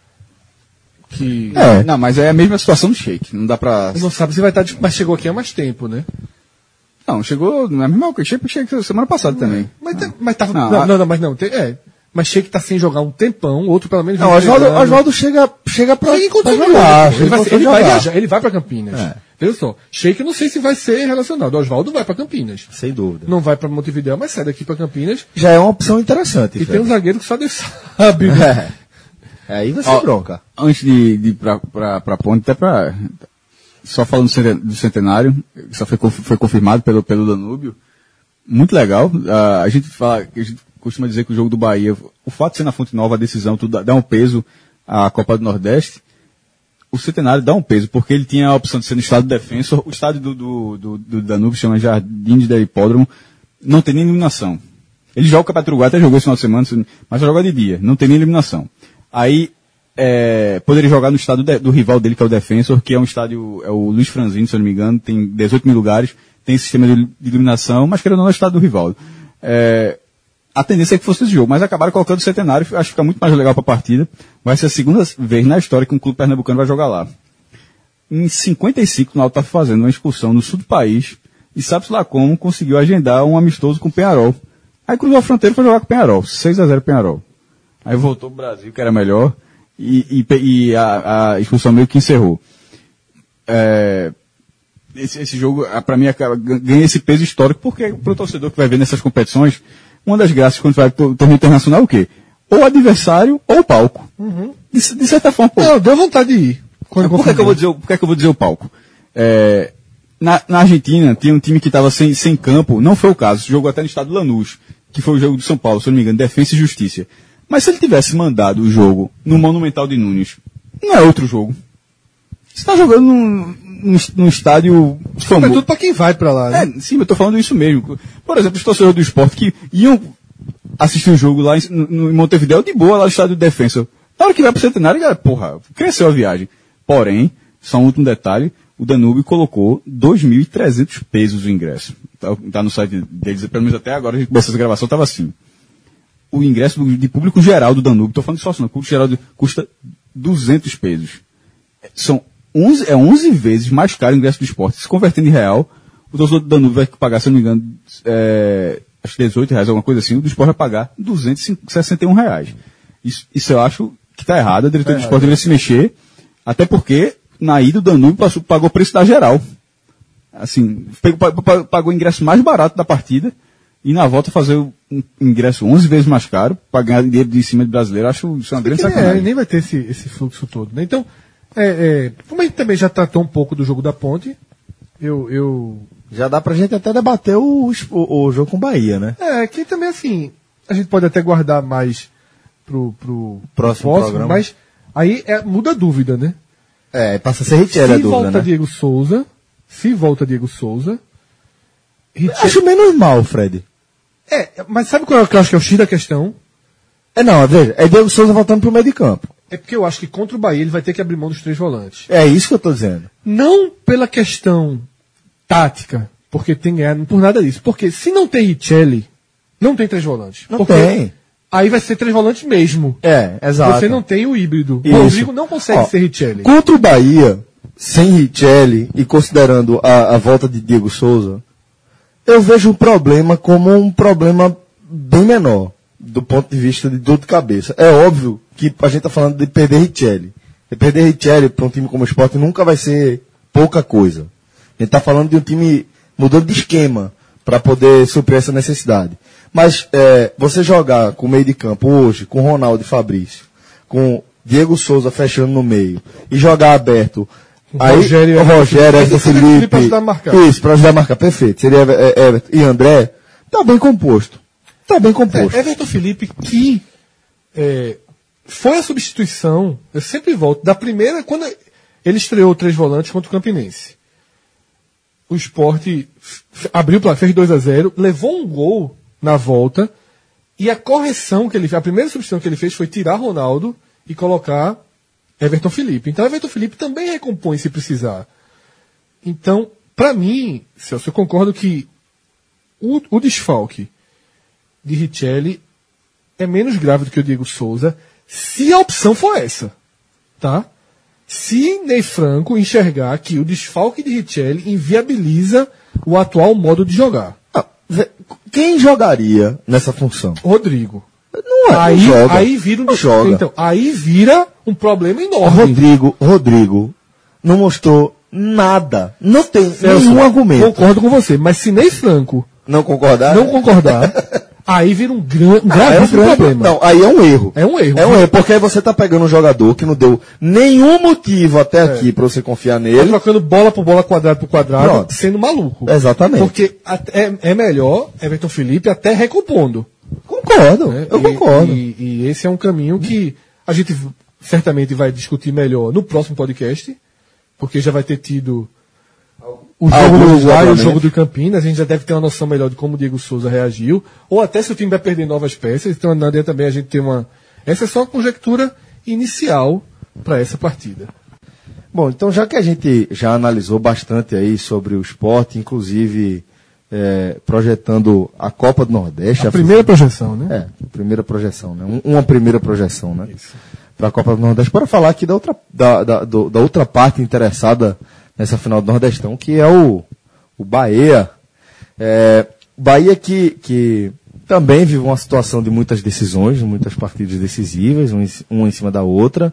Que É, não, mas é a mesma situação do Sheik. Não dá pra. não sabe se vai estar. Mas chegou aqui há mais tempo, né? Não, chegou na mesma coisa. Sheik chegou semana passada também. Mas, tá- mas tava. Não, Não, a- não, não, mas não. Tem, é. Mas Sheik tá sem jogar um tempão, outro pelo menos. Não, vem Oswaldo, treinando. Oswaldo chega, chega pra, Sheik encontrou pra jogo. jogar. Ele, vai, encontrou ele vai jogar. viajar, ele vai pra Campinas. É. Veja só. Sheik eu não sei se vai ser relacionado. Oswaldo vai pra Campinas. Sem dúvida. Não vai pra Montevideo, mas sai daqui pra Campinas. Já é uma opção interessante. E tem um zagueiro que só Deus sabe. né? É. Aí vai ser Ó, bronca. Antes de, de ir pra, pra, pra ponte, até pra. Só falando do centen- do centenário, que só foi, conf- foi confirmado pelo, pelo Danúbio. Muito legal. Ah, a gente fala, a gente costuma dizer que o jogo do Bahia, o fato de ser na Fonte Nova, a decisão, tudo dá, dá um peso à Copa do Nordeste. O centenário dá um peso, porque ele tinha a opção de ser no estádio Defensor. O estádio do, do, do, do Danúbio, chama Jardim de Hipódromo, não tem nem eliminação. Ele joga o Campeonato Uruguai, até jogou esse final de semana, mas joga de dia, não tem nem eliminação. Aí, é, poderia jogar no estádio de, do rival dele, que é o Defensor, que é um estádio, é o Luiz Franzino, se eu não me engano, tem dezoito mil lugares, tem sistema de, de iluminação, mas querendo ou não é o estádio do rival. É, a tendência é que fosse esse jogo, mas acabaram colocando o centenário, acho que fica muito mais legal para a partida. Vai ser a segunda vez na história que um clube pernambucano vai jogar lá. Em cinquenta e cinco, o Náutico está fazendo uma excursão no sul do país, e sabe-se lá como conseguiu agendar um amistoso com o Penharol. Aí cruzou a fronteira e foi jogar com o Penharol, seis a zero Penharol. Aí voltou pro Brasil, que era melhor, e, e, e a, a expulsão meio que encerrou. É, esse, esse jogo, para mim, acaba, ganha esse peso histórico, porque pro torcedor que vai ver nessas competições, uma das graças quando vai pro torneio internacional é o quê? Ou o adversário, ou o palco. Uhum. De, de certa forma, pô. Não, deu vontade de ir. Quando Por que, que eu vou dizer, o- por que, que eu vou dizer o palco? É, na, na Argentina, tinha um time que estava sem, sem campo, não foi o caso, jogou até no estado do Lanús, que foi o jogo do São Paulo, se eu não me engano, Defensa e Justiça. Mas se ele tivesse mandado o jogo no Monumental de Nunes, não é outro jogo. Você está jogando num, num, num estádio É famoso. tudo pra quem vai pra lá, né? É, sim, eu estou falando isso mesmo. Por exemplo, os torcedores do esporte que iam assistir o jogo lá em, no, em Montevideo de boa, lá no estádio do Defensor. Na hora que vai pro Centenário, galera, porra, cresceu a viagem. Porém, só um último detalhe, o Danúbio colocou dois mil e trezentos pesos o ingresso. Tá, tá no site deles, pelo menos até agora, a gente começou essa gravação, estava assim. O ingresso do, de público geral do Danúbio, estou falando de sócio, não, o público geral do, custa duzentos pesos. São onze, é onze vezes mais caro o ingresso do esporte. Se convertendo em real, o torcedor do Danúbio vai pagar, se eu não me engano, é, acho que dezoito reais, alguma coisa assim, o do esporte vai pagar duzentos e sessenta e um reais. Isso, isso eu acho que está errado, a diretoria do esporte deveria se mexer, até porque na ida o Danúbio passou, pagou o preço da geral. Assim, pegou, pagou o ingresso mais barato da partida, e na volta fazer um ingresso onze vezes mais caro, para ganhar dinheiro de cima de brasileiro, acho isso uma grande Porque, sacanagem. é, nem vai ter esse, esse fluxo todo, né? Então, é, é, como a gente também já tratou um pouco do jogo da Ponte, eu, eu Já dá pra gente até debater o, o, o jogo com o Bahia, né? é, que também assim, a gente pode até guardar mais pro, pro Próximo programa. mas aí é, muda a dúvida, né? É, passa a ser Richelli a Se dúvida, volta né? Diego Souza, se volta Diego Souza, Richelli- Acho menos mal, Fred. é, mas sabe qual é que eu acho que é o X da questão? É não, veja, é Diego Souza voltando pro meio de campo. É porque eu acho que contra o Bahia ele vai ter que abrir mão dos três volantes. É isso que eu tô dizendo. Não pela questão tática, porque tem ganhado por nada disso. Porque se não tem Richelli, não tem três volantes. Não porque tem. Aí vai ser três volantes mesmo. É, exato. Você não tem o híbrido. Isso. O Rodrigo não consegue Ó, ser Richelli. Contra o Bahia, sem Richelli e considerando a, a volta de Diego Souza, eu vejo o problema como um problema bem menor, do ponto de vista de dor de cabeça. É óbvio que a gente está falando de perder Richelli. E perder Richelli para um time como o Sport nunca vai ser pouca coisa. A gente está falando de um time mudando de esquema para poder suprir essa necessidade. Mas é, você jogar com o meio de campo hoje, com Ronaldo e Fabrício, com Diego Souza fechando no meio, e jogar aberto, o aí Rogério, o Rogério, Everton Felipe, para ajudar a marcar. Isso, para ajudar a marcar, perfeito. Seria Everton e André, tá bem composto. Tá bem composto. É, Everton Felipe, que é, foi a substituição, eu sempre volto, da primeira, quando ele estreou três volantes contra o Campinense. O Sport f- abriu, fez dois a zero, levou um gol na volta, e a correção que ele fez, a primeira substituição que ele fez foi tirar Ronaldo e colocar Everton Felipe. Então, Everton Felipe também recompõe se precisar. Então, para mim, Celso, eu concordo que o, o desfalque de Richelli é menos grave do que o Diego Souza, se a opção for essa, tá? Se Ney Franco enxergar que o desfalque de Richelli inviabiliza o atual modo de jogar. Ah, quem jogaria nessa função? Rodrigo. Não é, Aí, não joga. aí vira um Não des- joga. Então, aí vira um problema enorme. Rodrigo, Rodrigo não mostrou nada. Não tem Celso, nenhum argumento. Concordo com você, mas se Ney Franco Não concordar? não concordar, aí vira um, gran, um Ah, é um gravíssimo grande problema. Não, aí é um erro. É um erro. É um erro, porque aí você tá pegando um jogador que não deu nenhum motivo até aqui pra você confiar Tá nele. trocando bola por bola, quadrado por quadrado, Pronto. sendo maluco. Exatamente. Porque até- é, é melhor Everton Felipe até recompondo. Concordo, né? eu E- concordo. E, e esse é um caminho que a gente v- certamente vai discutir melhor no próximo podcast, porque já vai ter tido o jogo Alguns do Uruguai e o desdobramentos. jogo do Campinas, a gente já deve ter uma noção melhor de como o Diego Souza reagiu, ou até se o time vai perder novas peças, então não adianta também a gente ter uma... Essa é só a conjectura inicial para essa partida. Bom, então já que a gente já analisou bastante aí sobre o esporte, inclusive é, projetando a Copa do Nordeste. A primeira projeção, né? É, primeira projeção, né? Um- uma primeira projeção, né? Para a Copa do Nordeste, para falar aqui da outra, da, da, do- da outra parte interessada nessa final do Nordestão, que é o, o Bahia. É, Bahia que, que também vive uma situação de muitas decisões, muitas partidas decisivas, um em, ci- uma em cima da outra.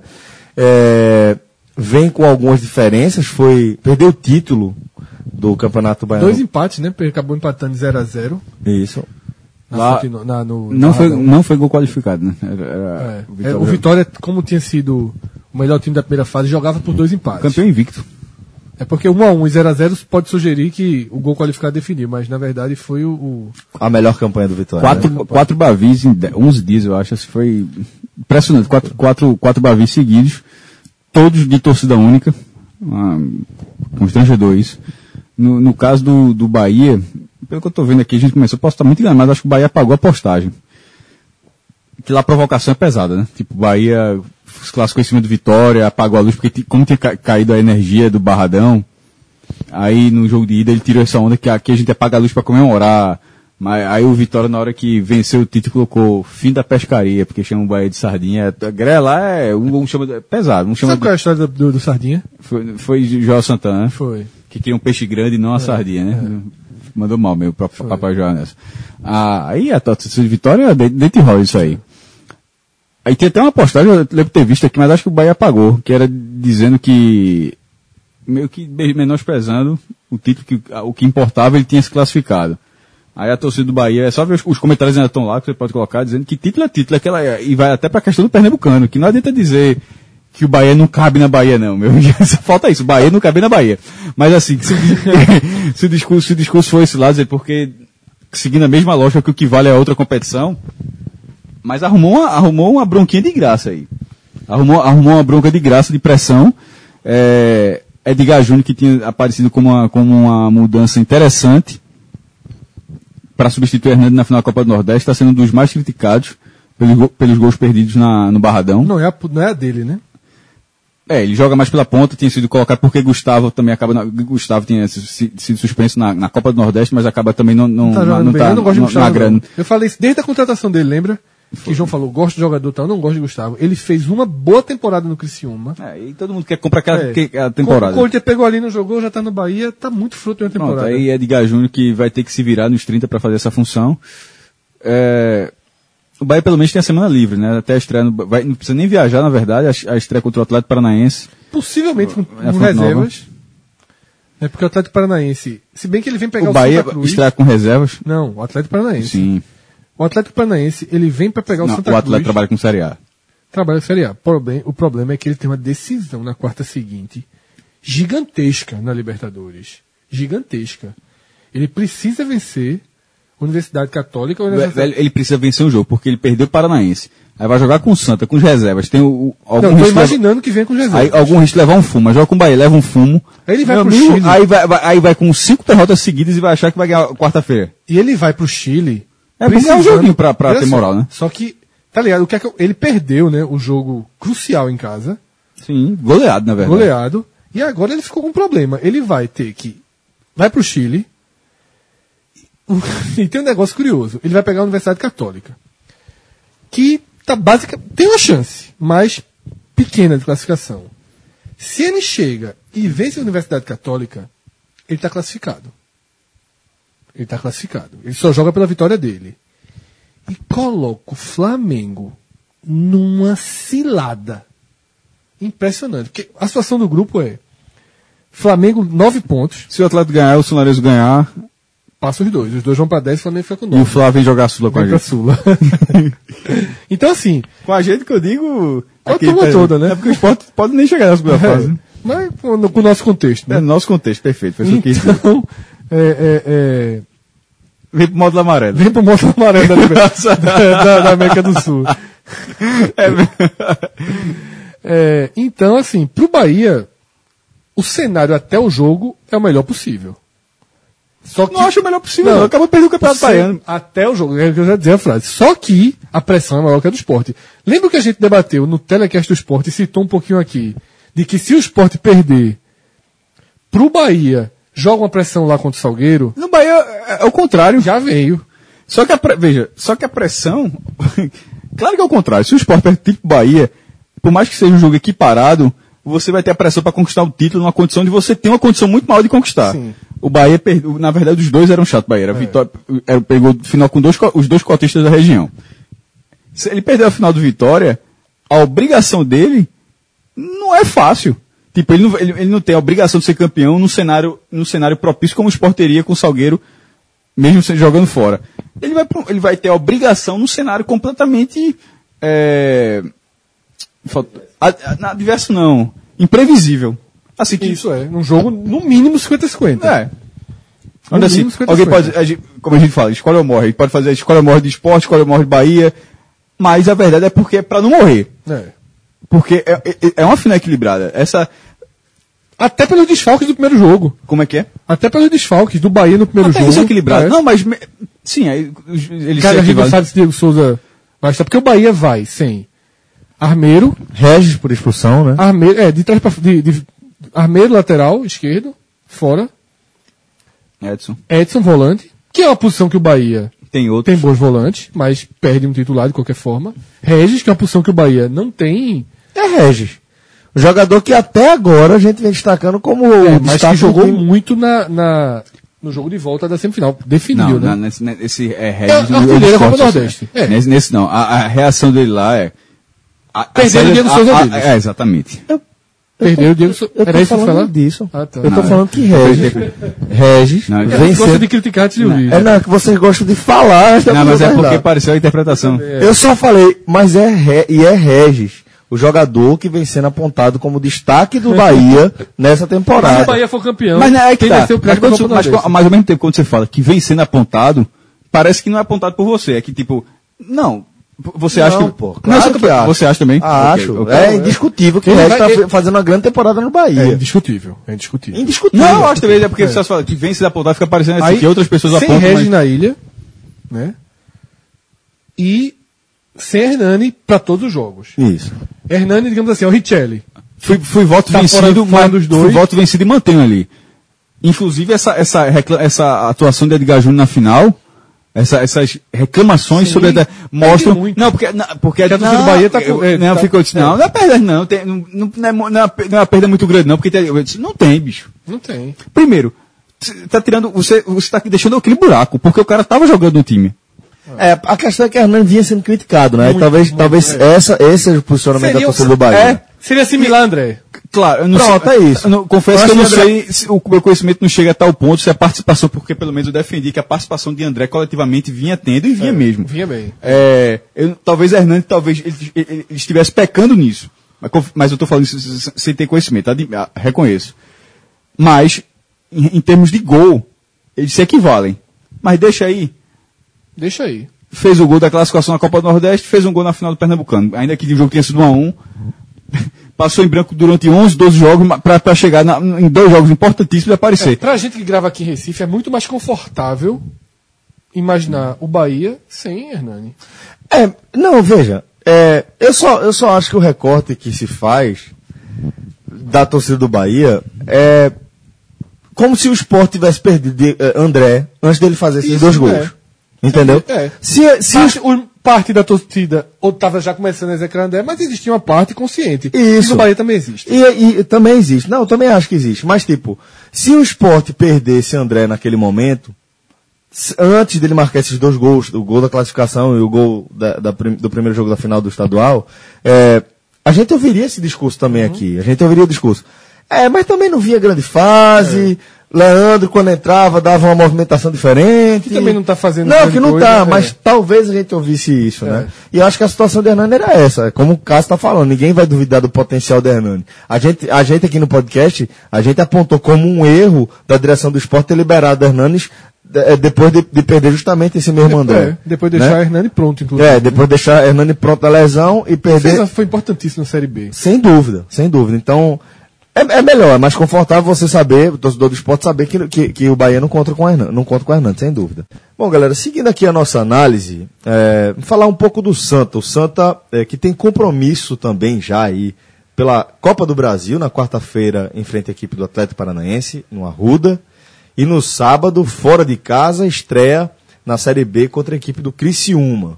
É, vem com algumas diferenças, foi perdeu o título do Campeonato Baiano. Dois empates, né? Porque acabou empatando zero a zero. Isso. Na Lá- Fonte no- na- no- Não na foi, Radão. não foi gol qualificado, né? Era, era É. o É, Vitória. o Vitória, como tinha sido o melhor time da primeira fase, jogava por dois empates. Campeão invicto. É porque um a um e zero a zero pode sugerir que o gol qualificado definiu, mas na verdade foi o. o- A melhor campanha do Vitória. Quatro, né? quatro Bavis em de- onze dias, eu acho. Assim, foi impressionante. Quatro, quatro, quatro Bavis seguidos, todos de torcida única. Ah, constrangedor isso. No, no caso do, do Bahia, pelo que eu estou vendo aqui, a gente começou, posso estar muito enganado, mas acho que o Bahia apagou a postagem. Que lá a provocação é pesada, né? Tipo, o Bahia se classificou em cima do Vitória, apagou a luz, porque ti- como tinha ca- caído a energia do Barradão, aí no jogo de ida ele tirou essa onda que aqui a gente apaga a luz para comemorar. Mas aí o Vitória, na hora que venceu o título, colocou fim da pescaria, porque chama o Bahia de sardinha. Grela é, um, um chama de, é pesado, um chama Sabe qual é a história do, do, do Sardinha? de, foi, foi Joel Santana, né? Foi. Que queria um peixe grande e não a sardinha, né? Mandou mal meu pro papai Joel nessa. Ah, aí a torcida de Vitória de- deita e rola isso aí. Aí tem até uma postagem, eu lembro de ter visto aqui, mas acho que o Bahia apagou, que era dizendo que, meio que menosprezando o título, que o que importava ele tinha se classificado. Aí a torcida do Bahia, é só ver os, os comentários ainda estão lá, que você pode colocar, dizendo que título é título, aquela, e vai até para a questão do pernambucano, que não adianta dizer que o Bahia não cabe na Bahia, não, meu. Só falta isso, o Bahia não cabe na Bahia. Mas assim, se, se, o, discurso, se o discurso for esse lado, dizer, porque seguindo a mesma lógica que o que vale é a outra competição, mas arrumou uma, arrumou uma bronquinha de graça aí. Arrumou, arrumou uma bronca de graça, de pressão. É, Edgar Júnior, que tinha aparecido como uma, como uma mudança interessante para substituir Hernando na final da Copa do Nordeste, está sendo um dos mais criticados pelos, go- pelos gols perdidos na, no Barradão. Não é, a, não é a dele, né? É, ele joga mais pela ponta, tinha sido colocado porque Gustavo também acaba, na, Gustavo tinha si- sido suspenso na, na Copa do Nordeste, mas acaba também não, não, Não tá não, jogando não bem. tá Eu não gosto de na- Gustavo. na grana. não. Eu falei isso desde a contratação dele, lembra? Que João falou, gosto de jogador e tal, não gosto de Gustavo. Ele fez uma boa temporada no Criciúma. É, e todo mundo quer comprar aquela, É. que- aquela temporada. O Corinthians pegou ali, não jogou, já tá no Bahia, tá muito fruto de uma Pronto, temporada. aí Edgar Júnior que vai ter que se virar nos trinta para fazer essa função. É, o Bahia pelo menos tem a semana livre, né? Até a estreia, no, vai, não precisa nem viajar, na verdade, a, a estreia contra o Atlético Paranaense. Possivelmente com, É a com Fonte Nova. reservas. É porque o Atlético Paranaense, se bem que ele vem pegar O o, Bahia Santa Cruz... estreia com reservas? Não, o Atlético Paranaense. Sim. O Atlético Paranaense, ele vem para pegar Não, o Santa o Cruz... Atlético trabalha com Série A. Trabalha com Série A. Problem- o problema é que ele tem uma decisão na quarta seguinte gigantesca na Libertadores. Gigantesca. Ele precisa vencer a Universidade Católica... ou a Universidade... Velho, ele precisa vencer um jogo, porque ele perdeu o Paranaense. Aí vai jogar com o Santa, com os reservas. Tem o, o, algum Não, tô risco imaginando que vem com leva... Jesus. Aí, algum risco de levar um fumo. Mas joga com o Bahia, leva um fumo. Aí ele vai Meu pro amigo, Chile. Aí vai, vai, aí vai com cinco derrotas seguidas e vai achar que vai ganhar quarta-feira. E ele vai pro Chile... É bem um joguinho pra, pra Olha ter só, moral, né? Só que, tá ligado? O que é que eu- ele perdeu, né? O jogo crucial em casa, Sim, goleado, na verdade. goleado, e agora ele ficou com um problema. Ele vai ter que... Vai pro Chile, e tem um negócio curioso. Ele vai pegar a Universidade Católica, que tá básica, tem uma chance, mas pequena de classificação. Se ele chega e vence a Universidade Católica, ele está classificado. Ele está classificado. Ele só joga pela vitória dele. E coloca o Flamengo numa cilada. Impressionante. Porque a situação do grupo é Flamengo, nove pontos, Se o Atlético ganhar, o Sunarezo ganhar, passa os dois. Os dois vão para dez, o Flamengo fica com e o nove. Flávio vem jogar a Sula com a Vem pra gente. Sula. Então, assim, Com a gente que eu digo... a aquele turma pe- toda, né? É porque o esporte pode nem chegar na segunda fase. é, mas com, com o nosso contexto, É né? no nosso contexto, perfeito. Foi isso que eu quis dizer. Então, é, é, é, Vem pro módulo amarelo. vem pro modo amarelo da, da, da América do Sul. É, então, assim, pro Bahia, o cenário até o jogo é o melhor possível. Só que, Não acho o melhor possível, Não. não. Acabou de perder o Campeonato Você- Baiano. Até o jogo, é o que eu já dizia a frase. Só que a pressão é maior que a do esporte. Lembra que a gente debateu no telecast do esporte e citou um pouquinho aqui, de que se o esporte perder pro Bahia, joga uma pressão lá contra o Salgueiro, No Bahia é, é o contrário. já veio. Só que a, pre- veja, só que a pressão, claro que é o contrário. Se o Sport perde tipo Bahia, por mais que seja um jogo equiparado, você vai ter a pressão para conquistar o título numa condição de você ter uma condição muito maior de conquistar. Sim. O Bahia perdeu, na verdade os dois eram chatos, Bahia. Era Vitória, era, pegou o final com dois, co- os dois cotistas da região. Se ele perdeu a final do Vitória, a obrigação dele não é fácil. Tipo, ele não, ele, ele não tem a obrigação de ser campeão num cenário, num cenário propício como o Sport teria com o Salgueiro, mesmo se- jogando fora. Ele vai, pro- ele vai ter a obrigação num cenário completamente. É, falta- a- a- na- adverso não. Imprevisível. Assim que. Isso é, num jogo no mínimo cinquenta a cinquenta. É. Onde assim, mínimo cinquenta alguém cinquenta. pode, a gente- como a gente fala, escolhe ou morre. Pode fazer escolhe ou morre de Sport, escolhe ou morre de Bahia. Mas a verdade é porque é pra não morrer. É. Porque é, é, é uma final equilibrada. Essa. Até pelos desfalques do primeiro jogo. Como é que é? Até pelos desfalques do Bahia no primeiro Até jogo. isso é equilibrado. É. Não, mas. me- Sim, aí, os- eles Cara, a se gente não equivalem. sabe se Diego Souza vai estar. Porque o Bahia vai sem Armeiro, Regis por expulsão, né? Armeiro, é, de trás pra de, de, Armeiro lateral, esquerdo, fora, Edson. Edson volante, que é uma posição que o Bahia Tem outro. tem bons volantes, mas perde um titular de qualquer forma. Regis, que é uma posição que o Bahia não tem, É Regis. O jogador que até agora a gente vem destacando como o é, mas destaque que jogou do time. muito na, na- no jogo de volta da semifinal. Definiu, Não, né? na- nesse, nesse é É, Regis é artilheiro da Copa do Nordeste. É. Nesse, nesse não. A, a reação dele lá é. A, a Perderam saída- o Diego a- Souza a- deles. É, exatamente. Perdeu o Diego Souza. Eu tô Era isso que você falando falar? disso. Ah, tá. Eu tô Não, é. falando que Regis, Regis Não, Você vem gosta sendo... de criticar antes de ouvir. É, não, que vocês gostam de falar. antes da Não, mas coisa é porque verdade. pareceu a interpretação. Eu só falei, mas é Re- e é Regis, o jogador que vem sendo apontado como destaque do Bahia nessa Mas se temporada. o Bahia for campeão, Mas não é que quem tá. vai ser o Mas, craque da quando, Copa do mas, Nordeste? mas ao mesmo tempo, quando você fala que vem sendo apontado, parece que não é apontado por você. É que tipo, não. Você acha Não, que. pô, não, claro só que que acho. você acha também? Ah, Ok, acho. ok. É indiscutível que o Ele Regis vai- está ele- fazendo uma grande temporada no É Bahia. indiscutível, é indiscutível. Indiscutível. Não, eu acho também, é porque você fala que vem sendo apontado, fica parecendo assim, Aí, que outras pessoas sem apontam. Regis mas- na ilha, né? E sem Hernani para todos os jogos. Isso. Hernani, digamos assim, é o Richelli. Fui, fui voto Tá vencido, fora- fora mas dos dois. fui voto vencido e mantenho ali. Inclusive, essa, essa, recla- essa atuação de Edgar Júnior na final, essa, essas reclamações Sim, sobre a, perde mostram. muito. Não, porque, não, porque, Porque a torcida do Bahia tá com- eu- é, não, tá- ficou, disse, não, é. não é perda, não. Tem, não, não, não, é, mo- não, é uma pe- não é uma perda muito grande, não, porque tem, eu disse, não tem, bicho. Não tem. Primeiro, você tá tirando, você, você tá deixando aquele buraco, porque o cara tava jogando no time. É, a questão é que Hernani vinha sendo criticado, né? Muito, e talvez muito, talvez é. essa, esse seja o posicionamento Seria da o- torcida do Bahia. É, seria similar, André. Claro, eu não Pronto, sei, é isso. Eu não, confesso Eu que eu não acho que sei se o meu conhecimento não chega a tal ponto, se a participação, porque pelo menos eu defendi que a participação de André coletivamente vinha tendo e vinha É, mesmo. vinha bem. É, eu, talvez Hernani, talvez ele, ele, ele estivesse pecando nisso. Mas, conf- mas eu estou falando isso sem- sem ter conhecimento, admi- ah, reconheço. Mas, em, em termos de gol, eles se equivalem. Mas deixa aí. Deixa aí. Fez o gol da classificação na Copa do Nordeste, fez um gol na final do Pernambucano. Ainda que o jogo tenha sido um a um. Passou em branco durante onze, doze jogos para chegar na, em dois jogos importantíssimos e aparecer. É, pra gente que grava aqui em Recife, é muito mais confortável imaginar o Bahia sem Hernani. É, não, veja, é, eu, só, eu só acho que o recorte que se faz da torcida do Bahia é como se o Sport tivesse perdido de, eh, André antes dele fazer esses Isso, dois gols. é. Entendeu? É. Se, se Parte, o- parte da torcida ou estava já começando a execrar André, mas existia uma parte consciente. Isso. E no Bahia também existe. E, e também existe. Não, eu também acho que existe. Mas, tipo, se o Sport perdesse André naquele momento, s- antes dele marcar esses dois gols, o gol da classificação e o gol da- da prim- do primeiro jogo da final do estadual, é, a gente ouviria esse discurso também aqui. A gente ouviria o discurso. É, mas também não via grande fase. Leandro, quando entrava, dava uma movimentação diferente. Que também não tá fazendo Não, grande que não coisa, tá, é. mas talvez a gente ouvisse isso, É. né? E eu acho que a situação de Hernani era essa. Como o Cássio tá falando, ninguém vai duvidar do potencial de Hernani. A gente, a gente aqui no podcast, a gente apontou como um erro da direção do esporte ter liberado Hernani eh, depois de, de perder justamente esse mesmo André. É, depois de deixar né? Hernani pronto, inclusive. É, depois de deixar Hernani pronto da lesão e perder. Fez- Foi importantíssimo na Série B. Sem dúvida, sem dúvida. Então, é, é melhor, é mais confortável você saber, o torcedor do esporte saber que, que, que o Bahia não conta com o Hernani, não conta com o Hernani, sem dúvida. Bom, galera, seguindo aqui a nossa análise, é, falar um pouco do Santa. O Santa, é, que tem compromisso também já aí pela Copa do Brasil, na quarta-feira, em frente à equipe do Atlético Paranaense, no Arruda. E no sábado, fora de casa, estreia na Série B contra a equipe do Criciúma.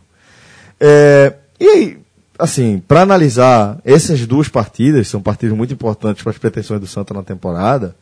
É, e aí, assim, para analisar essas duas partidas, são partidas muito importantes para as pretensões do Santa na temporada,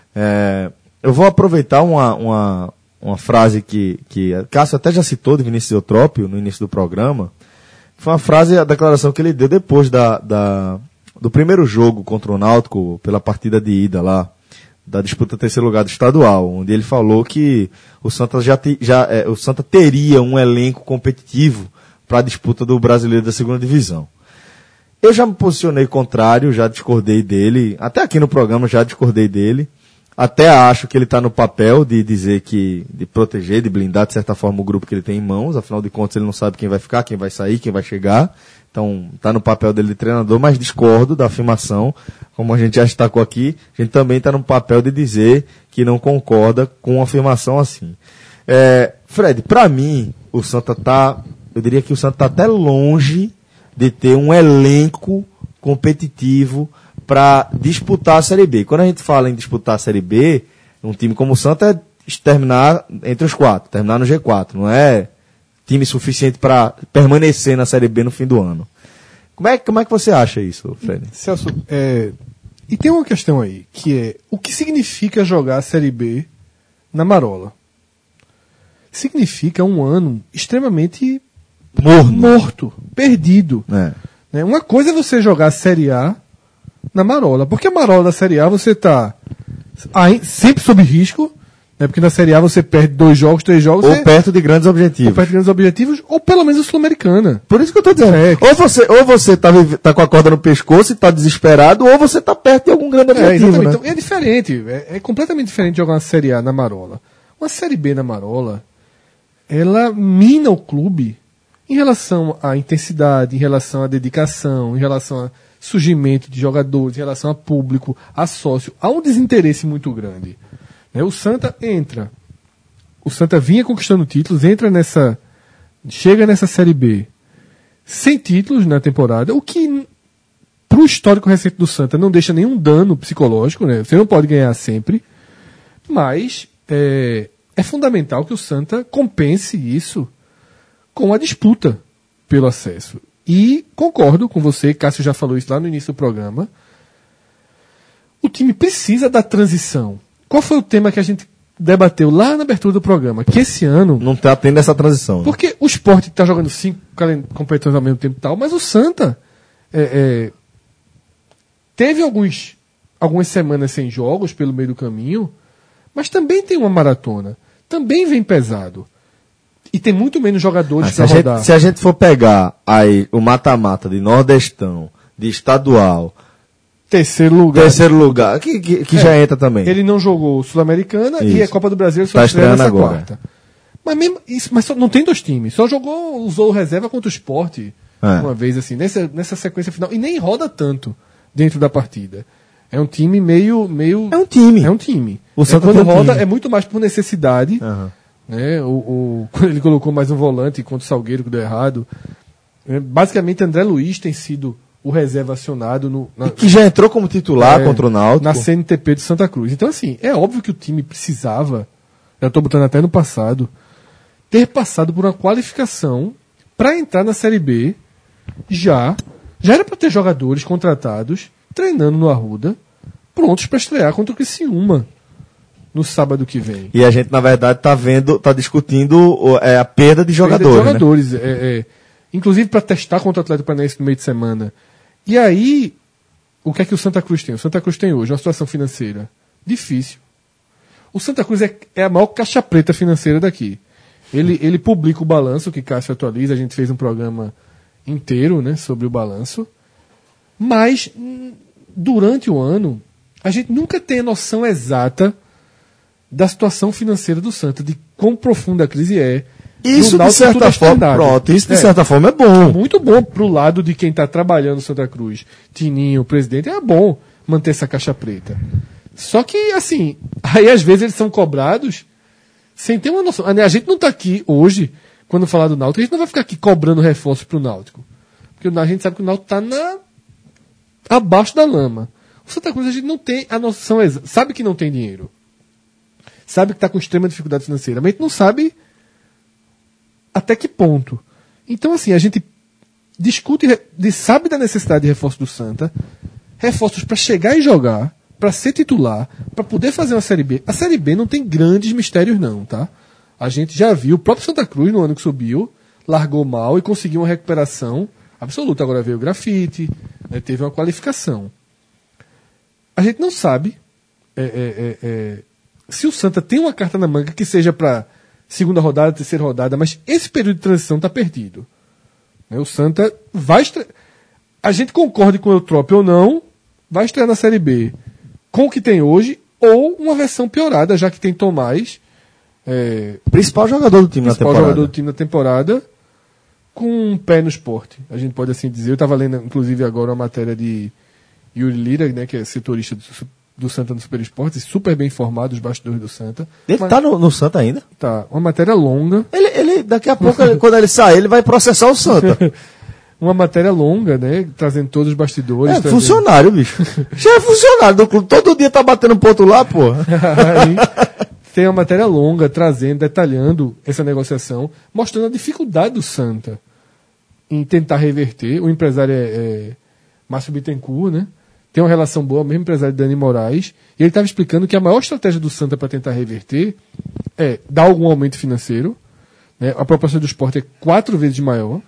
é, eu vou aproveitar uma, uma, uma frase que, que a Cássio até já citou de Vinícius Eutrópio no início do programa. Foi uma frase, a declaração que ele deu depois da, da, do primeiro jogo contra o Náutico, pela partida de ida lá, da disputa terceiro lugar do estadual, onde ele falou que o Santa, já, te, já, é, o Santa teria um elenco competitivo para a disputa do Brasileiro da segunda divisão. Eu já me posicionei contrário, já discordei dele, até aqui no programa já discordei dele, até acho que ele está no papel de dizer que, de proteger, de blindar de certa forma o grupo que ele tem em mãos, afinal de contas ele não sabe quem vai ficar, quem vai sair, quem vai chegar, então está no papel dele de treinador, mas discordo da afirmação, como a gente já destacou aqui, a gente também está no papel de dizer que não concorda com uma afirmação assim. É, Fred, para mim, o Santa está, eu diria que o Santa está até longe de ter um elenco competitivo para disputar a Série B. Quando a gente fala em disputar a Série B, um time como o Santa é terminar entre os quatro, terminar no G quatro, não é time suficiente para permanecer na Série B no fim do ano. Como é, como é que você acha isso, Fred? Celso, é, e tem uma questão aí, que é o que significa jogar a Série B na Marola? Significa um ano extremamente Morno. morto, perdido. É. Né? Uma coisa é você jogar a Série A na Marola, porque a Marola da Série A você está sempre sob risco, né? Porque na Série A você perde dois jogos, três jogos, Ou você, perto de grandes objetivos. ou perde grandes objetivos, ou pelo menos a Sul-Americana. Por isso que eu tô dizendo. É, ou você, ou você tá, vive- tá com a corda no pescoço e tá desesperado, ou você tá perto de algum grande É, objetivo, exatamente. né? Então, é diferente, é, é completamente diferente jogar uma Série A na Marola. Uma Série B na Marola, ela mina o clube em relação à intensidade, em relação à dedicação, em relação a surgimento de jogadores, em relação a público, a sócio. Há um desinteresse muito grande. Né? O Santa entra. O Santa vinha conquistando títulos, entra nessa. Chega nessa Série B sem títulos na temporada, o que para o histórico recente do Santa não deixa nenhum dano psicológico, né? Você não pode ganhar sempre, mas é, é fundamental que o Santa compense isso com a disputa pelo acesso. E concordo com você, Cássio já falou isso lá no início do programa, o time precisa da transição. Qual foi o tema que a gente debateu lá na abertura do programa? Que esse ano... Não tá tendo essa transição. né? Porque o Sport está jogando cinco calen- competições ao mesmo tempo e tal, mas o Santa é, é, teve alguns algumas semanas sem jogos pelo meio do caminho, mas também tem uma maratona. Também vem pesado. E tem muito menos jogadores Ah, se, para a gente, rodar. se a gente for pegar aí o mata-mata de Nordestão, de estadual, Terceiro lugar. terceiro lugar, que, que, que É, já entra também. Ele não jogou Sul-Americana Isso. e a Copa do Brasil só Tá estreia estreando nessa agora. quarta. Mas, mesmo, isso, mas só, não tem dois times. Só jogou, usou o reserva contra o Sport É. uma vez, assim, nessa, nessa sequência final. E nem roda tanto dentro da partida. É um time meio. meio É um time. É um time. O É, Santa quando tem um roda time. é muito mais por necessidade. Aham. Né? O, o, quando ele colocou mais um volante contra o Salgueiro, que deu errado. É, basicamente, André Luiz tem sido o reserva acionado no, na, E que já entrou como titular é, contra o Náutico. na C N T P de Santa Cruz. Então, assim, é óbvio que o time precisava, já estou botando até no passado, ter passado por uma qualificação para entrar na Série B já. Já era para ter jogadores contratados, treinando no Arruda, prontos para estrear contra o Criciúma no sábado que vem. E a gente, na verdade, tá vendo, tá discutindo o- é, a perda de Perda de jogadores. né? jogadores, é, é, inclusive para testar contra o Atlético Paranaense no meio de semana. E aí, o que é que o Santa Cruz tem? O Santa Cruz tem hoje uma situação financeira difícil. O Santa Cruz é, é a maior caixa preta financeira daqui. Ele, ele publica o balanço que Cássio atualiza, a gente fez um programa inteiro, né, sobre o balanço. Mas, hum, durante o ano, a gente nunca tem a noção exata da situação financeira do Santa, de quão profunda a crise é. Isso, Do de Náutico, tudo certa é forma, externado. pronto, isso de É. certa forma é bom. Muito bom pro lado de quem está trabalhando no Santa Cruz. Tininho, o presidente, é bom manter essa caixa preta. Só que, assim, aí às vezes eles são cobrados sem ter uma noção. A gente não está aqui hoje, quando falar do Náutico, a gente não vai ficar aqui cobrando reforço pro Náutico. Porque a gente sabe que o Náutico está na... abaixo da lama. O Santa Cruz a gente não tem a noção exata. Sabe que não tem dinheiro. Sabe que está com extrema dificuldade financeira. Mas a gente não sabe até que ponto. Então, assim, a gente discute, de- sabe da necessidade de reforço do Santa, reforços para chegar e jogar, para ser titular, para poder fazer uma Série B. A Série B não tem grandes mistérios, não, tá? A gente já viu, o próprio Santa Cruz, no ano que subiu, largou mal e conseguiu uma recuperação absoluta. Agora veio o grafite, né, teve uma qualificação. A gente não sabe é, é, é, é, se o Santa tem uma carta na manga que seja para segunda rodada, terceira rodada, mas esse período de transição está perdido. Né, o Santa vai estrear. A gente concorde com o Eutrópio ou não, vai estrear na Série B com o que tem hoje, ou uma versão piorada, já que tem Tomás, é, Principal jogador do time na principal temporada. jogador do time na temporada, com um pé no esporte, a gente pode assim dizer. Eu estava lendo, inclusive, agora uma matéria de Yuri Lira, né, que é setorista do, do Santa no Super Esportes, super bem informado, os bastidores do Santa. Ele Mas- tá no, no Santa ainda? tá, uma matéria longa, Ele, ele, daqui a pouco, ele- quando ele sair, ele vai processar o Santa. uma matéria longa, né, trazendo todos os bastidores. É trazendo- funcionário, bicho. Já é funcionário do clube. Todo dia tá batendo ponto lá, pô. Aí, tem uma matéria longa trazendo, detalhando essa negociação, mostrando a dificuldade do Santa em tentar reverter. O empresário é, é Márcio Bittencourt, né? Tem uma relação boa, o mesmo empresário Dani Moraes, e ele estava explicando que a maior estratégia do Santa para tentar reverter é dar algum aumento financeiro, né? A proposta do esporte é quatro vezes maior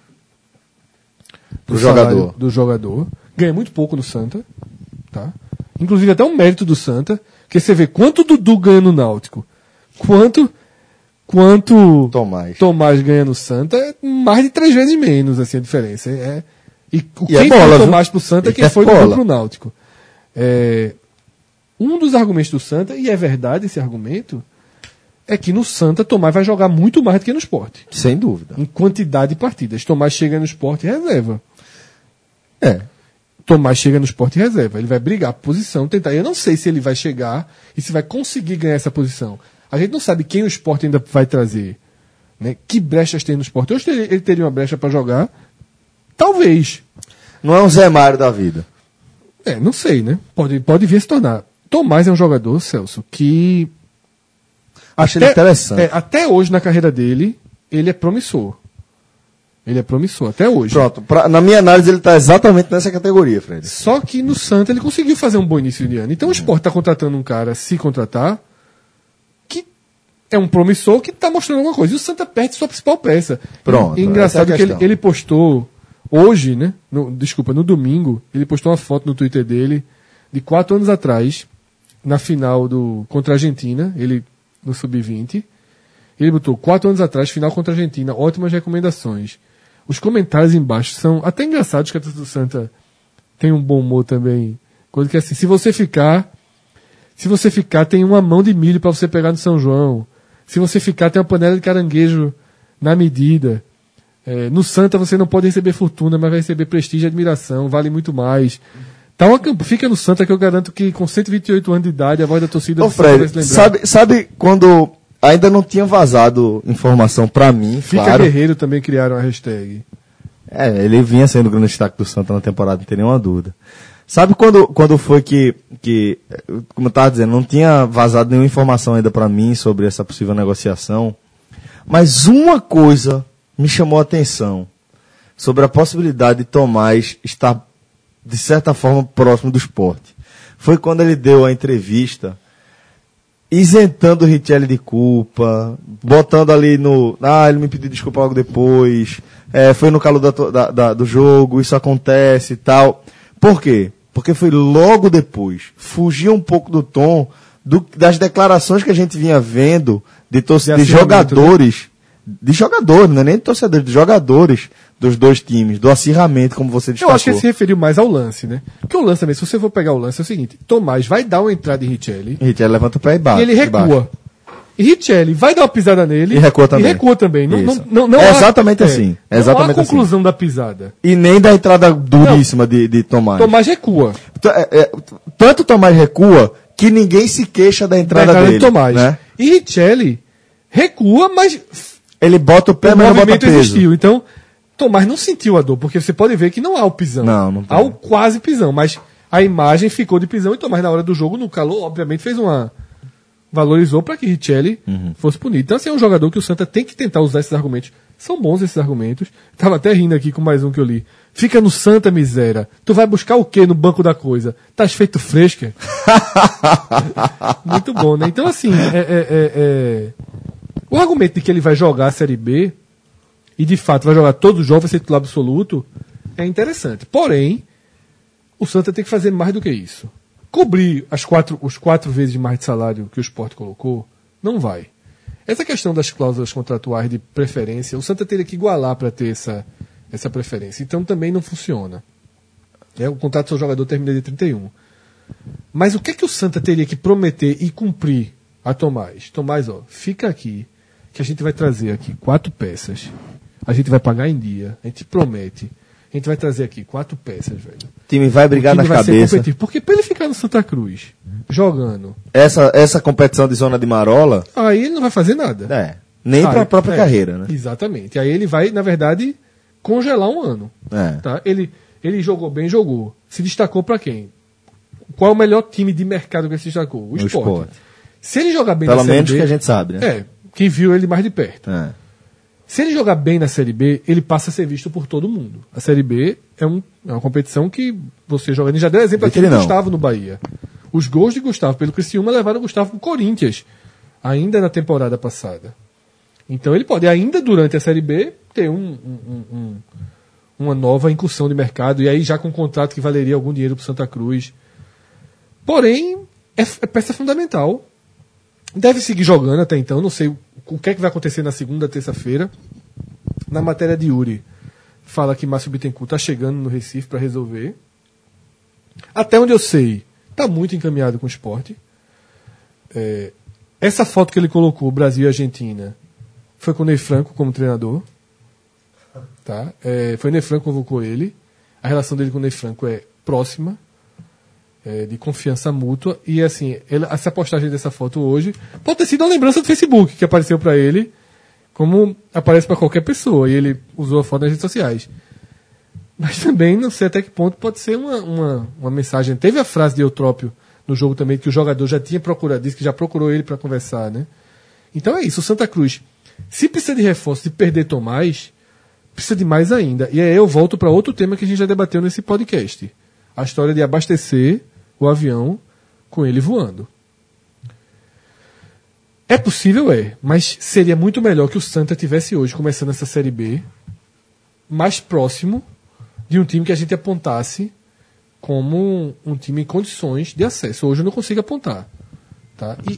Do salário jogador. do jogador. Ganha muito pouco no Santa, tá? Inclusive até um mérito do Santa, que você vê quanto o Dudu ganha no Náutico, quanto quanto Tomás. Tomás ganha no Santa, é mais de três vezes menos assim a diferença. É, e o E é quem bola, foi o viu? Tomás pro Santa, E quem é foi bola. do pro Náutico. É, um dos argumentos do Santa, e é verdade esse argumento, é que no Santa Tomás vai jogar muito mais do que no Sport, Sem dúvida. em quantidade de partidas. Tomás chega no Sport e reserva. É. Tomás chega no Sport e reserva. Ele vai brigar por posição, tentar. Eu não sei se ele vai chegar e se vai conseguir ganhar essa posição. A gente não sabe quem o Sport ainda vai trazer. Né? Que brechas tem no Sport. Hoje ele ele teria uma brecha para jogar? Talvez. Não é um Zé Mário da vida. É, não sei, né? Pode, pode vir a se tornar. Tomás é um jogador, Celso, que. Acho ele interessante. é, até hoje na carreira dele, ele é promissor. Ele é promissor, até hoje. Pronto. Pra- na minha análise, ele tá exatamente nessa categoria, Fred. Só que no Santa ele conseguiu fazer um bom início de ano. Então o Sport está contratando um cara, se contratar, que é um promissor que está mostrando alguma coisa. E o Santa perde sua principal peça. Pronto, E, engraçado essa é a que ele, questão. ele postou hoje, né? No, desculpa, no domingo, ele postou uma foto no Twitter dele de quatro anos atrás, na final do contra a Argentina, ele no sub vinte, ele botou quatro anos atrás, final contra a Argentina, ótimas recomendações. Os comentários embaixo são até engraçados, que a torcida do Santa tem um bom humor também. Coisa que é assim, se você ficar, se você ficar, tem uma mão de milho para você pegar no São João. Se você ficar, tem uma panela de caranguejo na medida. É, no Santa você não pode receber fortuna, mas vai receber prestígio e admiração, vale muito mais. Tá uma, fica no Santa que eu garanto que com cento e vinte e oito anos de idade, a voz da torcida... Ô Fred, vai se lembrar. Sabe, sabe quando ainda não tinha vazado informação pra mim, Fica claro. Guerreiro também criaram a hashtag. É, ele vinha sendo o grande destaque do Santa na temporada, não tem nenhuma dúvida. Sabe quando, quando foi que, que, como eu estava dizendo, não tinha vazado nenhuma informação ainda para mim sobre essa possível negociação, mas uma coisa me chamou a atenção sobre a possibilidade de Tomás estar, de certa forma, próximo do Sport. Foi quando ele deu a entrevista isentando o Richelli de culpa, botando ali no... Ah, ele me pediu desculpa logo depois, é, foi no calor da, da, da, do jogo, isso acontece e tal... Por quê? Porque foi logo depois. Fugiu um pouco do tom do, das declarações que a gente vinha vendo de, torce, de jogadores, né? de jogadores, não é nem de torcedores, de jogadores dos dois times, do acirramento, como você destacou. Eu acho que ele se referiu mais ao lance, né? Porque o lance também, se você for pegar o lance, é o seguinte, Tomás vai dar uma entrada em Richelli. Richelli levanta o pé e bate. E ele recua. E Richelli vai dar uma pisada nele. E recua também. E recua também. Não, não, não, não é há, exatamente é, assim. É exatamente não há conclusão assim. da pisada. E nem da entrada duríssima de, de Tomás. Tomás recua. É, é, tanto Tomás recua que ninguém se queixa da entrada, da entrada dele. De Tomás. Né? E Richelli recua, mas ele bota o pé, o mas não bota movimento peso. existiu. Então, Tomás não sentiu a dor, porque você pode ver que não há o pisão. Não, não tem. Há o quase pisão, mas a imagem ficou de pisão e Tomás na hora do jogo, no calor, obviamente fez uma... valorizou para que Richelli uhum. fosse punido. Então, assim, é um jogador que o Santa tem que tentar usar esses argumentos. São bons esses argumentos. Tava até rindo aqui com mais um que eu li. Fica no Santa, miséria. Tu vai buscar o quê no banco da coisa? Tás feito fresca? Muito bom, né? Então, assim, é, é, é, é... o argumento de que ele vai jogar a Série B, e de fato vai jogar todos os jogos, vai ser titular absoluto, é interessante. Porém, o Santa tem que fazer mais do que isso. Cobrir as quatro, os quatro vezes mais de salário que o Sport colocou, não vai. Essa questão das cláusulas contratuais de preferência, o Santa teria que igualar para ter essa, essa preferência. Então também não funciona. É, o contrato do seu jogador termina de trinta e um. Mas o que é que o Santa teria que prometer e cumprir a Tomás? Tomás, ó, fica aqui, que a gente vai trazer aqui quatro peças. A gente vai pagar em dia, a gente promete. A gente vai trazer aqui quatro peças, velho. O time vai brigar nas cabeças. Porque pra ele ficar no Santa Cruz, jogando... Essa, essa competição de zona de marola... Aí ele não vai fazer nada. É. Nem para a própria é, carreira, né? Exatamente. Aí ele vai, na verdade, congelar um ano. É. Tá? Ele, ele jogou bem, jogou. Se destacou para quem? Qual é o melhor time de mercado que ele se destacou? O, o Sport. Sport. Se ele jogar bem Pelo na Série B... Pelo menos que a gente sabe, né? É. Quem viu ele mais de perto. É. Se ele jogar bem na Série B, ele passa a ser visto por todo mundo. A Série B é, um, é uma competição que você joga. Ele já deu exemplo aqui do Gustavo no Bahia. Os gols de Gustavo pelo Criciúma levaram o Gustavo para o Corinthians, ainda na temporada passada. Então ele pode, ainda durante a Série B, ter um, um, um, uma nova incursão de mercado, e aí já com um contrato que valeria algum dinheiro para Santa Cruz. Porém, é, é peça fundamental. Deve seguir jogando até então, não sei o que é que vai acontecer na segunda, terça-feira. Na matéria de Yuri, fala que Márcio Bittencourt está chegando no Recife para resolver. Até onde eu sei, está muito encaminhado com o Sport. É, essa foto que ele colocou, Brasil e Argentina, foi com o Ney Franco como treinador. Tá? É, foi o Ney Franco que convocou ele. A relação dele com o Ney Franco é próxima. É, de confiança mútua, e assim, ele, essa postagem dessa foto hoje pode ter sido uma lembrança do Facebook que apareceu para ele, como aparece para qualquer pessoa, e ele usou a foto nas redes sociais. Mas também não sei até que ponto pode ser uma, uma, uma mensagem. Teve a frase de Eutrópio no jogo também, que o jogador já tinha procurado, disse que já procurou ele para conversar, né? Então é isso, o Santa Cruz, se precisa de reforço, de perder Tomás, precisa de mais ainda. E aí eu volto para outro tema que a gente já debateu nesse podcast, a história de abastecer o avião com ele voando. É possível, é, mas seria muito melhor que o Santa tivesse hoje, começando essa Série B, mais próximo de um time que a gente apontasse como um time em condições de acesso. Hoje eu não consigo apontar. Tá? E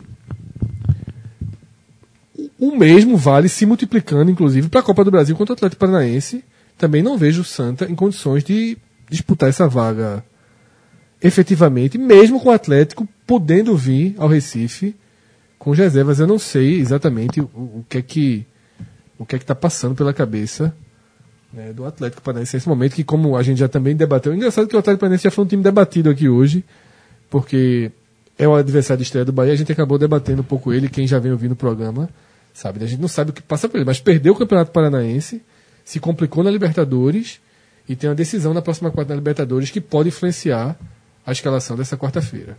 o mesmo vale se multiplicando, inclusive, para a Copa do Brasil contra o Atlético Paranaense. Também não vejo o Santa em condições de disputar essa vaga efetivamente, mesmo com o Atlético podendo vir ao Recife com as reservas. Eu não sei exatamente o, o que é que o que é que está passando pela cabeça, né, do Atlético Paranaense nesse momento, que, como a gente já também debateu, é engraçado que o Atlético Paranaense já foi um time debatido aqui hoje, porque é o adversário de estreia do Bahia. A gente acabou debatendo um pouco ele, quem já vem ouvindo o programa sabe, a gente não sabe o que passa por ele, mas perdeu o Campeonato Paranaense, se complicou na Libertadores e tem uma decisão na próxima quarta na Libertadores que pode influenciar a escalação dessa quarta-feira.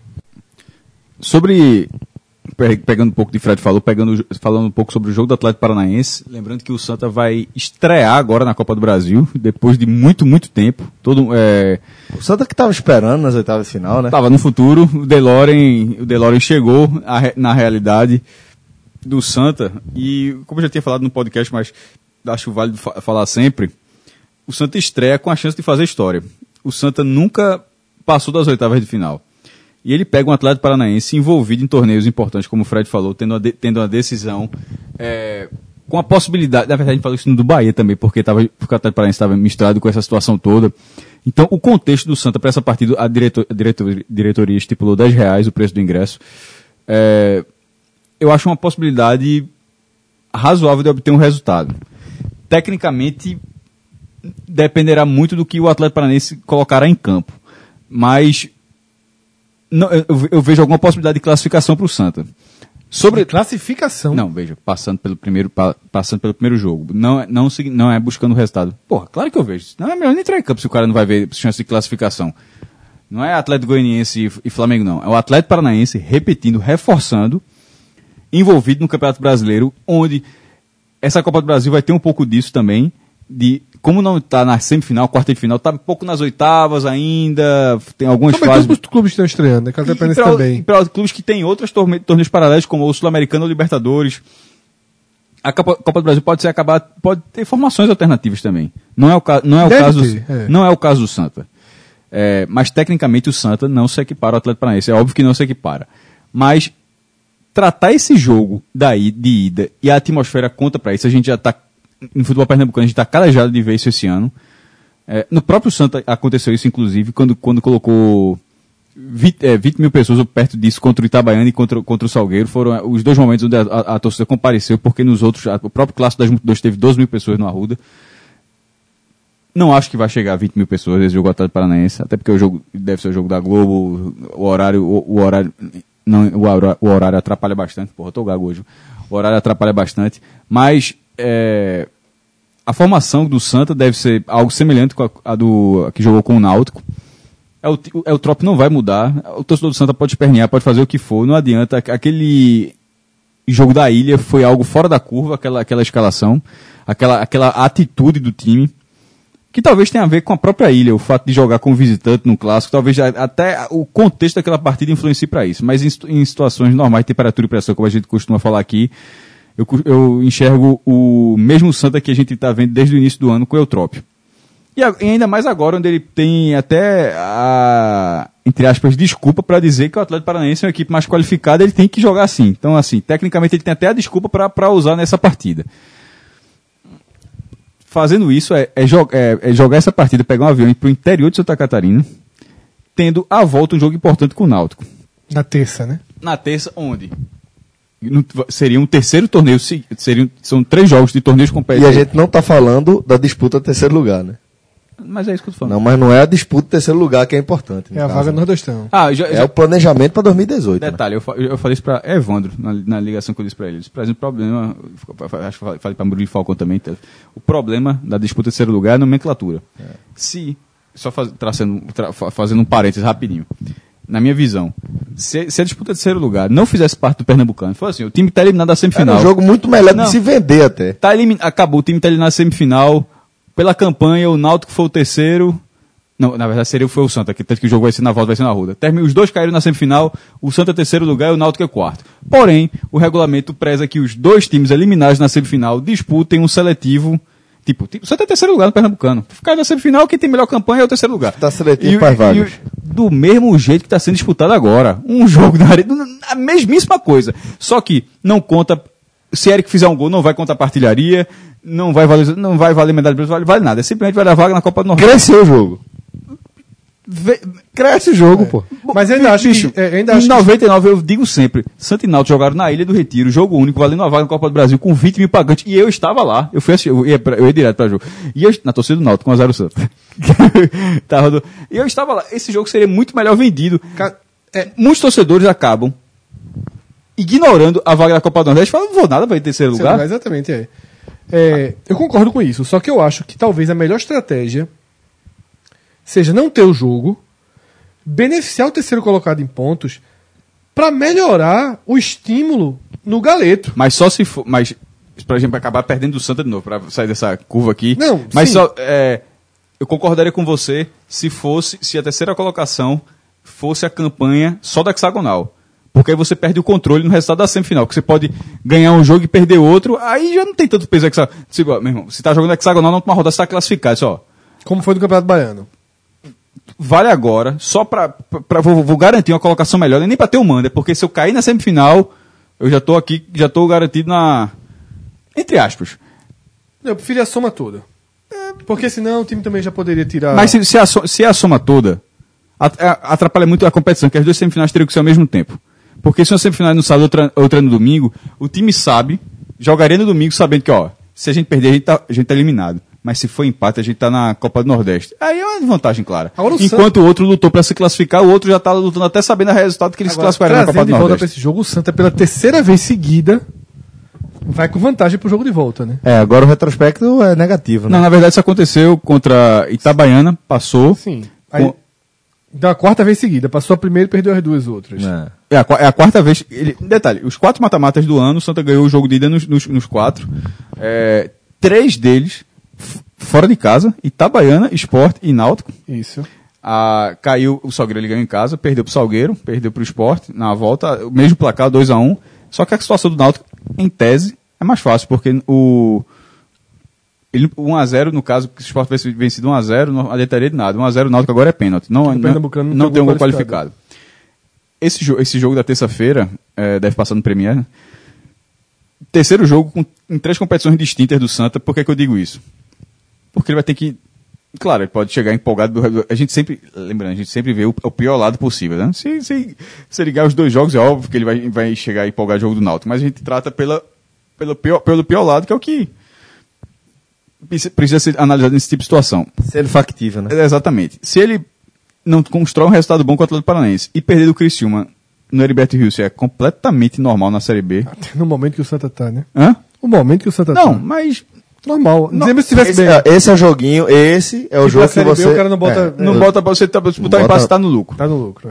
Sobre, pegando um pouco de Fred falou, pegando, falando um pouco sobre o jogo do Atlético Paranaense, lembrando que o Santa vai estrear agora na Copa do Brasil, depois de muito, muito tempo. Todo, é, o Santa que estava esperando nas oitavas de final, né? Estava no futuro, o DeLorean, o DeLorean chegou a, na realidade do Santa, e como eu já tinha falado no podcast, mas acho válido fa- falar sempre, o Santa estreia com a chance de fazer história. O Santa nunca passou das oitavas de final. E ele pega um Atlético Paranaense envolvido em torneios importantes, como o Fred falou, tendo uma, de, tendo uma decisão, é, com a possibilidade, na verdade a gente falou isso no do Bahia também, porque, tava, porque o Atlético Paranaense estava misturado com essa situação toda. Então o contexto do Santa para essa partida, a, diretor, a diretor, diretoria estipulou dez reais o preço do ingresso. É, eu acho uma possibilidade razoável de obter um resultado. Tecnicamente, dependerá muito do que o Atlético Paranaense colocará em campo. Mas não, eu, eu vejo alguma possibilidade de classificação para o Santa. Sobre de classificação? Não, veja, passando pelo primeiro, pa, passando pelo primeiro jogo. Não, não, não é buscando o resultado. Porra, claro que eu vejo. Não é melhor nem entrar em campo se o cara não vai ver chance de classificação. Não é Atlético Goianiense e, e Flamengo, não. É o Atlético Paranaense repetindo, reforçando, envolvido no Campeonato Brasileiro, onde essa Copa do Brasil vai ter um pouco disso também, de como não está na semifinal, quarta de final, está um pouco nas oitavas ainda, tem algumas também fases. Todos os clubes estão estreando, né? Cada E para também. Para os clubes que têm outros torne- torneios paralelos, como o Sul-Americano ou Libertadores. A Copa, Copa do Brasil pode ser acabar, pode ter formações alternativas também. Não é o, ca, não é o caso, ter, é. não é o caso do Santa. É, mas tecnicamente o Santa não se equipara ao Atlético Paranaense. É óbvio que não se equipara. Mas tratar esse jogo daí de ida e a atmosfera conta para isso. A gente já está no futebol pernambucano, a gente está calejado de ver isso esse ano. É, no próprio Santa aconteceu isso, inclusive, quando, quando colocou vinte, é, vinte mil pessoas ou perto disso contra o Itabaiana e contra, contra o Salgueiro. Foram os dois momentos onde a, a, a torcida compareceu, porque nos outros, a, o próprio Clássico das Multidões teve doze mil pessoas no Arruda. Não acho que vai chegar a vinte mil pessoas esse jogo Atlético Paranaense, até porque o jogo deve ser o jogo da Globo, o horário, o, o horário, não, o, horário, o horário atrapalha bastante. Porra, eu tô gago hoje. O horário atrapalha bastante, mas é, a formação do Santa deve ser algo semelhante com a, a do a que jogou com o Náutico. É o, é, o trope não vai mudar, o torcedor do Santa pode espernear, pode fazer o que for, não adianta. Aquele jogo da Ilha foi algo fora da curva, aquela, aquela escalação, aquela, aquela atitude do time, que talvez tenha a ver com a própria Ilha, o fato de jogar como visitante no Clássico, talvez até o contexto daquela partida influencie para isso, mas em, em situações normais de temperatura e pressão, como a gente costuma falar aqui, eu, eu enxergo o mesmo Santa que a gente está vendo desde o início do ano com o Eutrópio. E, a, e ainda mais agora, onde ele tem até a, entre aspas, desculpa para dizer que o Atlético Paranaense é uma equipe mais qualificada, ele tem que jogar assim. Então, assim, tecnicamente ele tem até a desculpa para usar nessa partida. Fazendo isso é, é, jo- é, é jogar essa partida, pegar um avião e ir para o interior de Santa Catarina, tendo à volta um jogo importante com o Náutico. Na terça, né? Na terça, onde? No, seria um terceiro torneio, seriam, são três jogos de torneios competitivos. E a gente não está falando da disputa terceiro lugar, né? Mas é isso que eu tô falando. Não, mas não é a disputa terceiro lugar que é importante. É a caso, vaga né? do Nordestão. Ah, já, É já... o planejamento para dois mil e dezoito. Detalhe, né? eu, fa- eu falei isso para Evandro, na, na ligação que eu disse para ele. Eu disse, por exemplo, o problema, acho que falei para Murilo Falcão também, o problema da disputa terceiro lugar é a nomenclatura. É. Se, só faz, traçando, tra, fazendo um parênteses rapidinho, na minha visão, se, se a disputa terceiro lugar não fizesse parte do Pernambucano, foi assim, o time está eliminado da semifinal. É um jogo muito melhor não, de se vender até. Tá elimin... Acabou, o time está eliminado da semifinal, pela campanha, o Náutico foi o terceiro. Não, na verdade seria foi o Santa, que tanto que o jogo vai ser na volta, vai ser na Arruda. Termina, os dois caíram na semifinal, o Santa é terceiro lugar e o Náutico é quarto. Porém, o regulamento preza que os dois times eliminados na semifinal disputem um seletivo Tipo, tipo, só tem terceiro lugar no Pernambucano. Ficar na semifinal, quem tem melhor campanha é o terceiro lugar. Tá seletivo E o- para e vagas. o- Do mesmo jeito que está sendo disputado agora. Um jogo na arena, a mesmíssima coisa. Só que não conta. Se Eric fizer um gol, não vai contar partilharia, não vai valer, não vai valer medalha de bronze, vale, vale nada. É simplesmente vai dar vaga na Copa do Nordeste. Cresceu o jogo. Vê- Cresce o jogo, pô. Mas eu ainda acho Bicho, que. é, eu ainda em acho que- noventa e nove eu digo sempre, Santa e Náutico jogaram na Ilha do Retiro, jogo único, valendo uma vaga na Copa do Brasil com vinte mil pagantes, e eu estava lá, eu fui assistir, eu ia, pra- eu ia direto para jogo, e eu, na torcida do Náutico, com a zero Santa. Tava do- e eu estava lá, esse jogo seria muito melhor vendido. Ca- É, muitos torcedores acabam ignorando a vaga da Copa do Nordeste, falam, não vou nada, vai em terceiro Seu lugar. lugar, exatamente, é. É, eu concordo com isso, só que eu acho que talvez a melhor estratégia seja não ter o jogo, beneficiar o terceiro colocado em pontos, para melhorar o estímulo no galeto. Mas só se for, mas pra gente acabar perdendo do Santa de novo, pra sair dessa curva aqui. Não, mas sim. só, é, eu concordaria com você se fosse, se a terceira colocação fosse a campanha só da hexagonal. Porque aí você perde o controle no resultado da semifinal, que você pode ganhar um jogo e perder outro, aí já não tem tanto peso hexagonal. Se, ó, meu irmão, se tá jogando hexagonal, na última rodada você tá classificado, só. Como foi no Campeonato Baiano. Vale agora, só pra, pra vou, vou garantir uma colocação melhor, nem pra ter o manda, porque se eu cair na semifinal, eu já tô aqui, já tô garantido na, entre aspas. Eu preferia a soma toda. Porque senão o time também já poderia tirar. Mas se, se, a, so- se a soma toda, at- a- atrapalha muito a competição, que as duas semifinais teriam que ser ao mesmo tempo. Porque se uma semifinal é no sábado outra, outra no domingo, o time sabe, jogaria no domingo sabendo que, ó, se a gente perder, a gente tá, a gente tá eliminado. Mas se for empate, a gente tá na Copa do Nordeste. Aí é uma vantagem clara. Agora o Enquanto o outro lutou pra se classificar, o outro já tá lutando até sabendo o resultado que ele se Agora, classificaria na Copa trazendo do de volta para Nordeste. esse jogo, o Santa pela terceira vez seguida vai com vantagem pro jogo de volta, né? É, agora o retrospecto é negativo, né? Não, na verdade isso aconteceu contra Itabaiana, passou. Sim. Aí, Com- da quarta vez seguida, passou a primeira e perdeu as duas outras. É. É a, qua- é a quarta vez. Ele, detalhe, os quatro mata-matas do ano, o Santa ganhou o jogo de ida nos, nos, nos quatro. É, três deles f- fora de casa, Itabaiana, Sport e Náutico. Isso. Ah, caiu o Salgueiro, ele ganhou em casa, perdeu pro Salgueiro, perdeu pro Sport na volta, o mesmo placar, dois a um. Só que a situação do Náutico, em tese, é mais fácil, porque o. Ele, um a zero, no caso, que o Sport tivesse vencido um a zero, não adiantaria de nada. um a zero, o Náutico agora é pênalti. Não, O não, Pernambucano não não tem tem um gol gol qualificado. qualificado. Esse, jo esse jogo da terça-feira, é, deve passar no Premier. Terceiro jogo com, em três competições distintas do Santa. Por que, que eu digo isso? Porque ele vai ter que. Claro, ele pode chegar empolgado. A gente sempre. Lembrando, a gente sempre vê o, o pior lado possível, né? Se, se, se ele ganhar os dois jogos, é óbvio que ele vai, vai chegar empolgado no jogo do Náutico. Mas a gente trata pela, pelo, pior, pelo pior lado, que é o que precisa ser analisado nesse tipo de situação. Sendo factível, né? É, exatamente. Se ele não constrói um resultado bom com o Atlético Paranaense e perder do Criciúma no Heriberto Rios, é completamente normal na Série B. No momento que o Santa tá, né? Hã? O momento que o Santa Não, tá. mas Normal. Não, Dizemos se tivesse Esse bem. é, esse é o joguinho, esse é o E jogo pra que Série B você... o cara não bota- é, não É. bota pra você tá, disputar o Bota- empate, tá no lucro. Tá no lucro, é.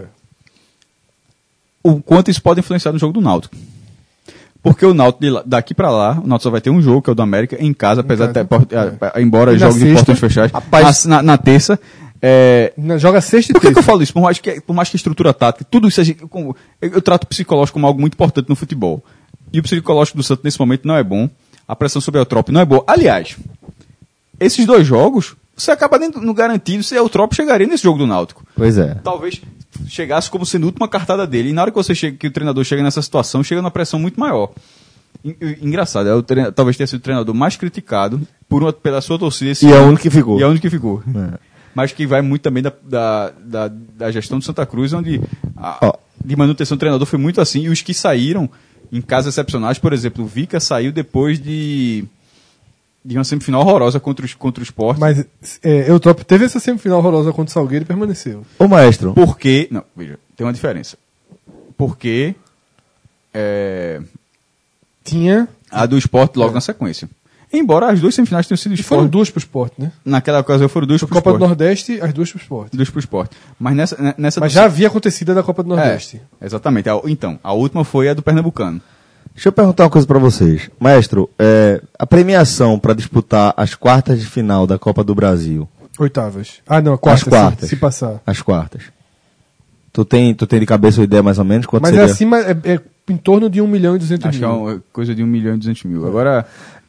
O quanto isso pode influenciar no jogo do Náutico. Porque o Náutico, de lá- daqui pra lá, o Náutico só vai ter um jogo, que é o do América, em casa, apesar casa, de ter, por- é. eh, embora E na jogue de sexta, portões fechados. rapaz- na, na, na terça, é, Na- Joga sexta e por que, que eu terça. falo isso? Por mais que, por mais que a estrutura tática, tudo isso, a gente, como- eu, eu trato o psicológico como algo muito importante no futebol. E o psicológico do Santos nesse momento não é bom. A pressão sobre a Eutrópio não é boa. Aliás, esses dois jogos, você acaba nem no garantido se a Eutrópio chegaria nesse jogo do Náutico. Pois é. Talvez chegasse como sendo a última cartada dele. E na hora que você chega, que o treinador chega nessa situação, chega numa pressão muito maior. En- Engraçado, é o treina- talvez tenha sido o treinador mais criticado por uma, pela sua torcida esse E é o ano. único que ficou. E é o único que ficou. É. Mas que vai muito também da, da, da, da gestão de Santa Cruz, onde a, Ó. de manutenção do treinador foi muito assim. E os que saíram em casos excepcionais, por exemplo, o Vica saiu depois de, de uma semifinal horrorosa contra, os, contra o Sport. Mas é, Eutrópio teve essa semifinal horrorosa contra o Salgueiro e permaneceu. Ô, maestro, Porque. Não, veja, tem uma diferença. Porque. É, Tinha. a do Sport logo na sequência. Embora as duas semifinais tenham sido E foram Sport. duas pro esporte, né? Naquela ocasião foram duas pro Copa do Sport. Nordeste, as duas pro esporte. Duas pro Sport. Mas nessa. ne- nessa Mas do- já havia acontecido a da Copa do Nordeste. É, exatamente. A- Então, a última foi a do Pernambucano. deixa eu perguntar uma coisa pra vocês. Maestro, é, a premiação pra disputar as quartas de final da Copa do Brasil, Oitavas. Ah, não, quartas. As quartas. Se, se passar. as quartas, tu tem, tu tem de cabeça uma ideia mais ou menos quanto Mas é seria? acima, é, é em torno de um milhão e duzentos Acho que é mil. uma coisa de um milhão e duzentos mil. Agora,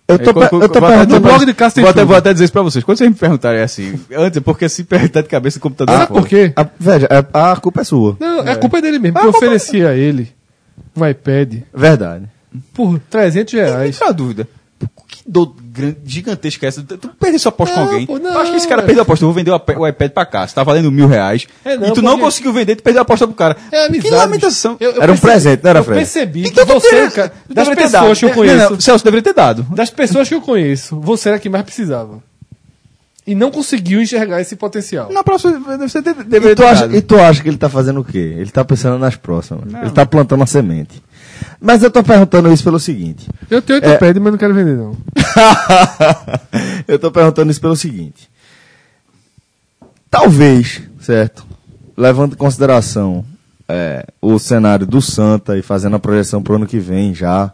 Eu tô, É, per- co- eu tô vou até- perguntando. no blog de Cássio tem vou até, tudo. vou até dizer isso pra vocês. Quando vocês me perguntarem assim, antes, porque se perguntar de cabeça o computador Sabe é foda. por quê? A, veja, a, a culpa é sua. Não, é. a culpa é dele mesmo, porque eu ofereci a ele um iPad Verdade. por trezentos Me reais. tira uma dúvida. Que dor grande, gigantesca é essa? Tu perdeu sua aposta Não, com alguém? pô, não, eu acho que esse cara é. perdeu a aposta. Eu vou vender o iPad- o iPad pra cá. Você tá valendo mil reais. É, não, e tu não porque- conseguiu vender, tu perdeu a aposta pro cara. É amizade. Que lamentação. Eu- eu Era um percebi- presente, não era, Eu Fred? percebi que Então tu você, deveria- cara, tu das deveria ter pessoas dado. que eu Não, conheço, não, Celso deveria ter dado. das pessoas que eu conheço, você era quem mais precisava. E não conseguiu enxergar esse potencial. Na próxima, você de- E deveria tu, ter acha, dado. e tu acha que ele tá fazendo o quê? Ele tá pensando nas próximas. Ele tá plantando a semente. Mas eu tô perguntando isso pelo seguinte. Eu tenho oito É. iPad, mas não quero vender, não. Eu tô perguntando isso pelo seguinte. Talvez, certo? Levando em consideração é, o cenário do Santa e fazendo a projeção pro ano que vem já.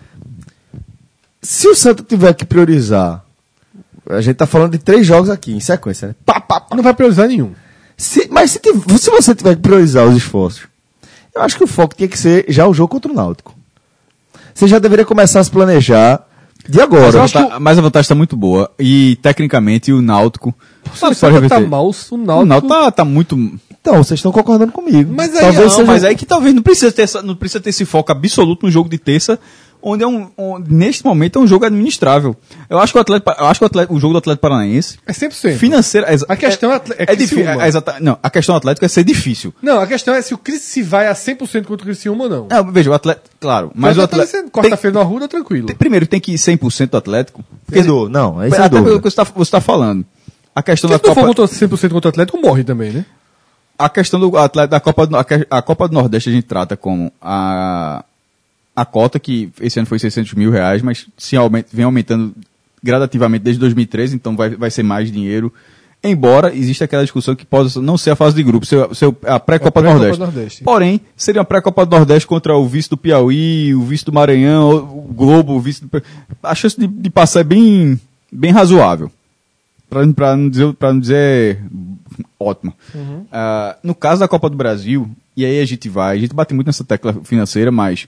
Se o Santa tiver que priorizar, a gente tá falando de três jogos aqui em sequência, né? Pá, pá, pá. Não vai priorizar nenhum. Se- mas se, tiv- se você tiver que priorizar os esforços, eu acho que o foco tinha que ser já o jogo contra o Náutico. Você já deveria começar a se planejar de Mas, agora. a vanta- mas a vantagem está muito boa. E, tecnicamente, o Náutico... Se o Santa tá mal, o O Náutico... Náutico tá, tá muito... Então, vocês estão concordando comigo. Mas aí, Talvez não, seja... Mas aí que talvez não precisa ter, essa, não precisa ter esse foco absoluto no jogo de terça, onde é um, onde, neste momento é um jogo administrável. Eu acho que o, Atlético, eu acho que o, Atlético, o jogo do Atlético Paranaense, É cem por cento. financeira... É, A questão é, atle- é é difícil. Criciúma. É, exata- não, a questão do Atlético é ser difícil. Não, a questão é se o Cris se vai a cem por cento contra o Criciúma ou não. Não, veja, o Atlético... Claro, mas o Atlético... tem- Quarta-feira no Arruda, tranquilo. tem- primeiro, tem que ir cem por cento do Atlético. Entendeu? Não, é isso Até é dúvida. pelo que você está você tá falando. A questão Se da não for Copa... contra cem por cento contra o Atlético, morre também, né? A questão do Atlético, da Copa do, a, que- a Copa do Nordeste a gente trata como a, a cota, que esse ano foi seiscentos mil reais, mas se aumenta, vem aumentando gradativamente desde dois mil e treze, então vai, vai ser mais dinheiro. Embora exista aquela discussão que pode não ser a fase de grupo, ser, ser a pré-Copa A do pré-Copa Nordeste. do Nordeste. Porém, seria uma pré-Copa do Nordeste contra o vice do Piauí, o vice do Maranhão, o Globo, o vice do... A chance de, de passar é bem, bem razoável. Para não dizer, pra não dizer ótima. Ah, no caso da Copa do Brasil, e aí a gente vai, a gente bate muito nessa tecla financeira, mas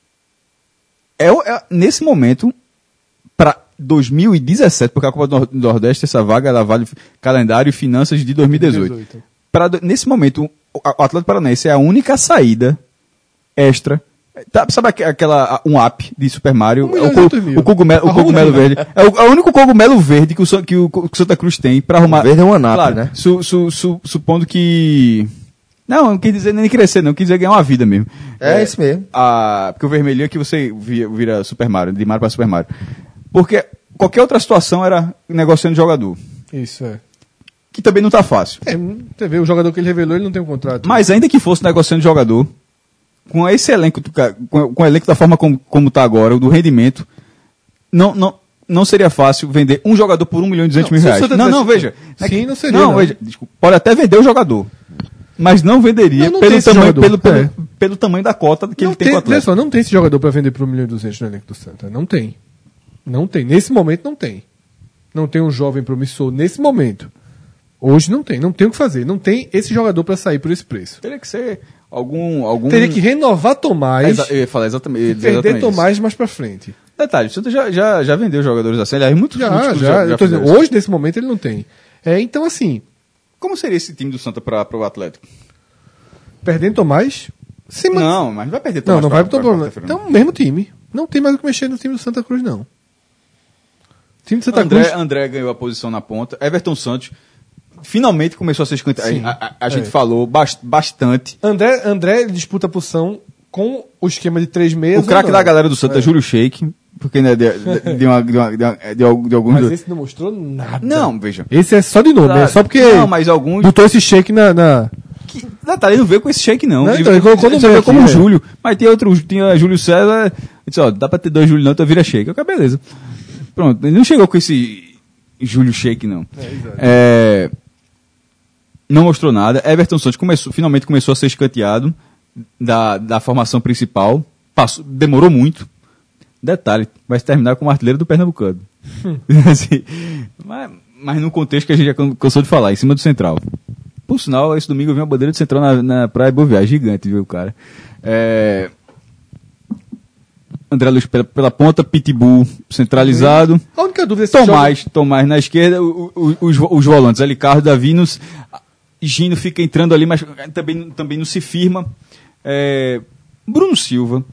é, o- é- nesse momento, para dois mil e dezessete, porque a Copa do Nor- do Nordeste, essa vaga, ela vale calendário e finanças de dois mil e dezoito. Pra, do- nesse momento, o, o Atlético Paranaense é a única saída extra. Tá, sabe aque- aquela, um app de Super Mario? Um É milhão o, e co- oito mil. o cogumelo, o Arruma cogumelo aí, verde. É o, é o único cogumelo verde que o, San- que o, que o Santa Cruz tem para arrumar. O verde é um ANAP, claro, né? Su, su, su, supondo que. Não, não quis dizer nem crescer, não, quis dizer ganhar uma vida mesmo. É isso mesmo. A, porque o vermelhinho é que você vira, vira Super Mario, de Mario para Super Mario. Porque qualquer outra situação era negociando jogador. Isso, é. Que também não tá fácil. É, você vê, o jogador que ele revelou, ele não tem um contrato. Mas ainda que fosse negociando jogador, com esse elenco, com, com o elenco da forma como, como tá agora, o do rendimento, não, não, não seria fácil vender um jogador por um milhão e duzentos Não, mil se o reais. Santa Não, não, tivesse- veja. Sim, não seria, Não, não. veja, desculpa, pode até vender o jogador. Mas não venderia Não, não tem pelo, esse tamanho, jogador, pelo, pelo, é. pelo tamanho da cota que não ele tem, com o olha Atlético. só, não tem esse jogador pra vender por um milhão e duzentos no elenco do Santa. Não tem. Não tem. Nesse momento, não tem. Não tem um jovem promissor nesse momento. Hoje não tem. Não tem o que fazer. Não tem esse jogador pra sair por esse preço. Teria que ser algum... algum... Teria que renovar Tomás Exa- eu ia falar exatamente, eu ia e dizer perder exatamente isso. Tomás mais pra frente. Detalhe, o Santa já, já, já vendeu jogadores assim. Aliás, muitos, muitos Já, clubes já. eu tô fizeram dizendo, isso. hoje, nesse momento, ele não tem. É, então, assim, Como seria esse time do Santa para o Atlético? perdendo Tomás. Sim, mas... Não, mas não vai perder Não, Tomás não pra- vai pro pra problema. quarta-feira, não. Então, mesmo time. Não tem mais o que mexer no time do Santa Cruz, não. O time do Santa André, Cruz. André ganhou a posição na ponta. Everton Santos finalmente começou a ser escanteado. Sim, A, a- a gente é. falou bas- bastante. André, André disputa a posição com o esquema de três meias. O craque ou não? da galera do Santa é, Júlio Sheik, porque né, de, de, de, uma, de, uma, de, uma, de, al- de alguns. Mas do- esse não mostrou nada. Não, veja. Esse é só de nome, Claro. é só porque Não, mas alguns. botou esse shake na... na... Que, Natália não veio com esse Sheik, não. Não, então, ele colocou no Ele só meio veio como aqui, é. Júlio. Mas tem outro, tinha Júlio César. Eu disse, ó, dá pra ter dois Júlio não, então vira Sheik. Eu falei, beleza. Pronto, ele não chegou com esse Júlio Sheik, não. É, exato. É, não mostrou nada. Everton Santos começou, finalmente começou a ser escanteado da, da formação principal. Passou, demorou muito. Detalhe, vai se terminar como artilheiro do Pernambucano. Assim, mas, mas no contexto que a gente já can- cansou de falar, em cima do Central. Por sinal, esse domingo eu vi uma bandeira do Central na, na Praia Boa Viagem, gigante, viu, cara? É, André Luiz pela, pela ponta, Pitbull centralizado. A única dúvida é se Tomás, joga... Tomás na esquerda, o, o, os, os volantes, Alicardo, Davinos, Gino fica entrando ali, mas também, também não se firma. É, Bruno Silva,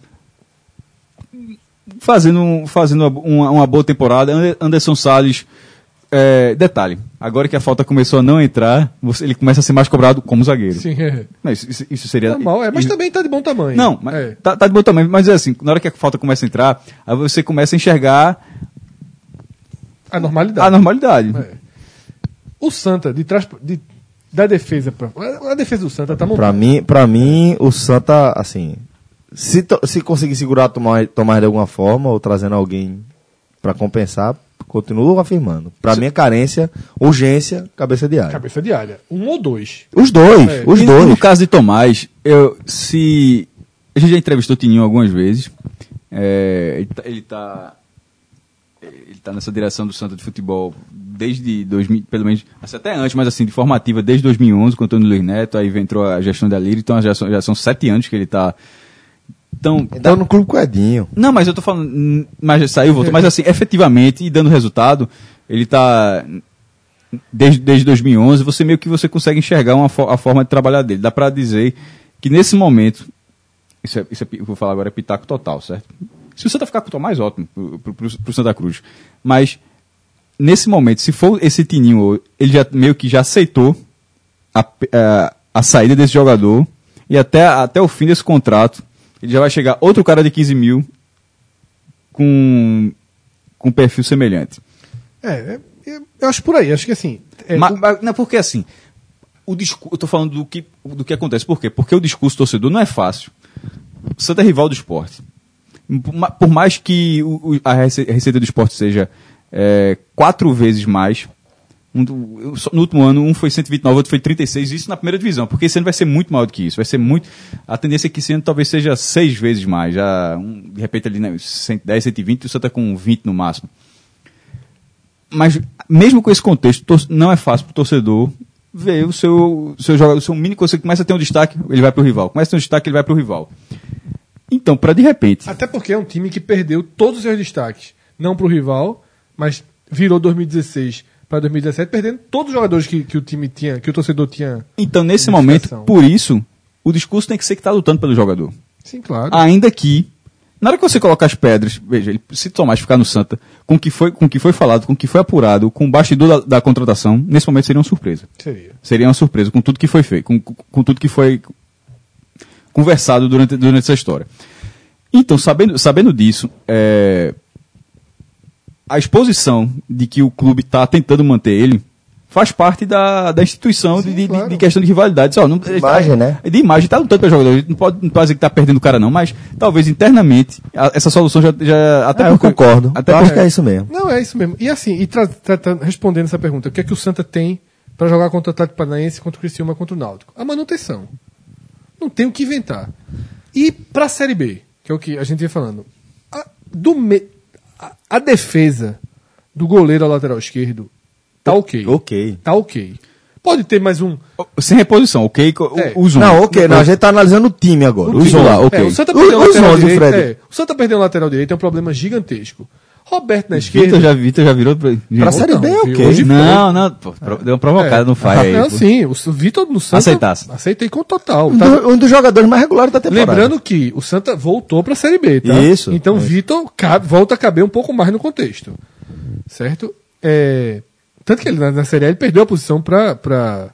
fazendo, fazendo uma, uma boa temporada. Anderson Salles, é, detalhe, agora que a falta começou a não entrar, você, ele começa a ser mais cobrado como zagueiro. Sim, é. Não, isso, isso, isso seria... Normal, é, mas isso, também tá de bom tamanho. Não, mas é. tá, tá de bom tamanho, mas é assim, na hora que a falta começa a entrar, aí você começa a enxergar a normalidade. a normalidade. É. O Santa, de trás, de, da defesa, pra, a defesa do Santa tá montada. Pra mim, pra mim, o Santa, assim, se, to, se conseguir segurar Tomás, Tomás de alguma forma, ou trazendo alguém pra compensar, continuo afirmando. Pra mim, é carência, urgência, cabeça de área. Cabeça de área. Um ou dois. Os dois, É. os E dois. no caso de Tomás, eu, se... A gente já entrevistou o Tininho algumas vezes. É, ele, tá, ele tá... Ele tá nessa direção do Santa de futebol desde dois mil, pelo menos, até antes, mas assim, de formativa, desde dois mil e onze, com o Antônio Luiz Neto, aí entrou a gestão da Lírio, então já são, já são sete anos que ele tá... Então, Então, no Clube Coedinho. não, mas eu tô falando, hum, mas saiu, voltou, mas assim, efetivamente, e dando resultado, ele tá, desde, desde dois mil e onze, você meio que você consegue enxergar uma fo- a forma de trabalhar dele. Dá pra dizer que nesse momento, isso é, isso é, eu vou falar agora, é pitaco total, certo? Se o Santa ficar com o Tomás, ótimo, pro, pro, pro, pro Santa Cruz. Mas, nesse momento, se for esse Tininho, ele já meio que já aceitou a, a, a saída desse jogador, e até, até o fim desse contrato, ele já vai chegar outro cara de quinze mil com, com um perfil semelhante. É, é, eu acho por aí. Acho que assim. É, mas, o- mas, não, porque assim, o discu- eu estou falando do que, do que acontece. Por quê? Porque o discurso torcedor não é fácil. O Santa é rival do esporte. Por ma- Por mais que o- o- a rece- a receita do esporte seja é, quatro vezes mais, um do- só- no último ano um foi cento e vinte e nove, outro foi trinta e seis, isso na primeira divisão, porque esse ano vai ser muito maior do que isso. Vai ser muito. A tendência é que esse ano talvez seja seis vezes mais. Já, um, de repente ali, né, cento e dez, cento e vinte, o Santa com vinte no máximo. Mas, mesmo com esse contexto, tor- não é fácil para o torcedor ver o seu, seu jogador, o seu mínimo, você começa a ter um destaque, ele vai para o rival. Começa a ter um destaque, ele vai para o rival. Então, para de repente. Até porque é um time que perdeu todos os seus destaques. Não pro rival, mas virou dois mil e dezesseis para dois mil e dezessete, perdendo todos os jogadores que, que o time tinha, que o torcedor tinha. Então, nesse Identificação. momento, por isso, o discurso tem que ser que está lutando pelo jogador. Sim, claro. Ainda que, na hora que você colocar as pedras, veja, ele, se Tomás ficar no Santa, com o que foi, com o que foi falado, com o que foi apurado, com o bastidor da, da contratação, nesse momento seria uma surpresa. Seria. Seria uma surpresa com tudo que foi feito, com, com, com tudo que foi conversado durante, durante essa história. Então, sabendo, sabendo disso, é, a exposição de que o clube está tentando manter ele faz parte da, da instituição Sim, de, de, claro. de questão de rivalidade. Ó, não, Imagem, né? De imagem, está lutando pelo jogador. A gente não pode, não pode dizer que está perdendo o cara, não, mas talvez internamente a- essa solução já. já até É, eu porque- concordo. Até eu acho porque- que é isso mesmo. Não, é isso mesmo. E assim, e tra- tratando, respondendo essa pergunta, o que é que o Santa tem para jogar contra o Atlético Paranaense, contra o Criciúma, contra o Náutico? A manutenção. Não tem o que inventar. E para a Série B, que é o que a gente ia falando, a, do me, a, a defesa do goleiro ao lateral esquerdo tá ok. Ok. Tá ok. Pode ter mais um. Sem reposição, ok? O, É. os onze. Não, ok, não, a gente tá analisando o time agora. Os onze lá, ok. É, o Santa Os- perdeu o os lateral onze, direito. Fred. É, o Santa perdeu o lateral direito, é um problema gigantesco. Roberto na esquerda. Vitor já, Vitor já virou pra, Pra Série Não, B é viu? ok. Hoje foi. Não, não, pô, pro- deu uma provocada, É. não faz aí. Não, pô. sim, o Vitor no Santa. Aceitasse. Aceitei com total. Um, Tá- do- um dos jogadores mais regulares da temporada. Lembrando que o Santa voltou pra Série B, tá? Isso, Então o isso. Vitor cabe- volta a caber um pouco mais no contexto. Certo? É, tanto que ele na, na Série A ele perdeu a posição pra. pra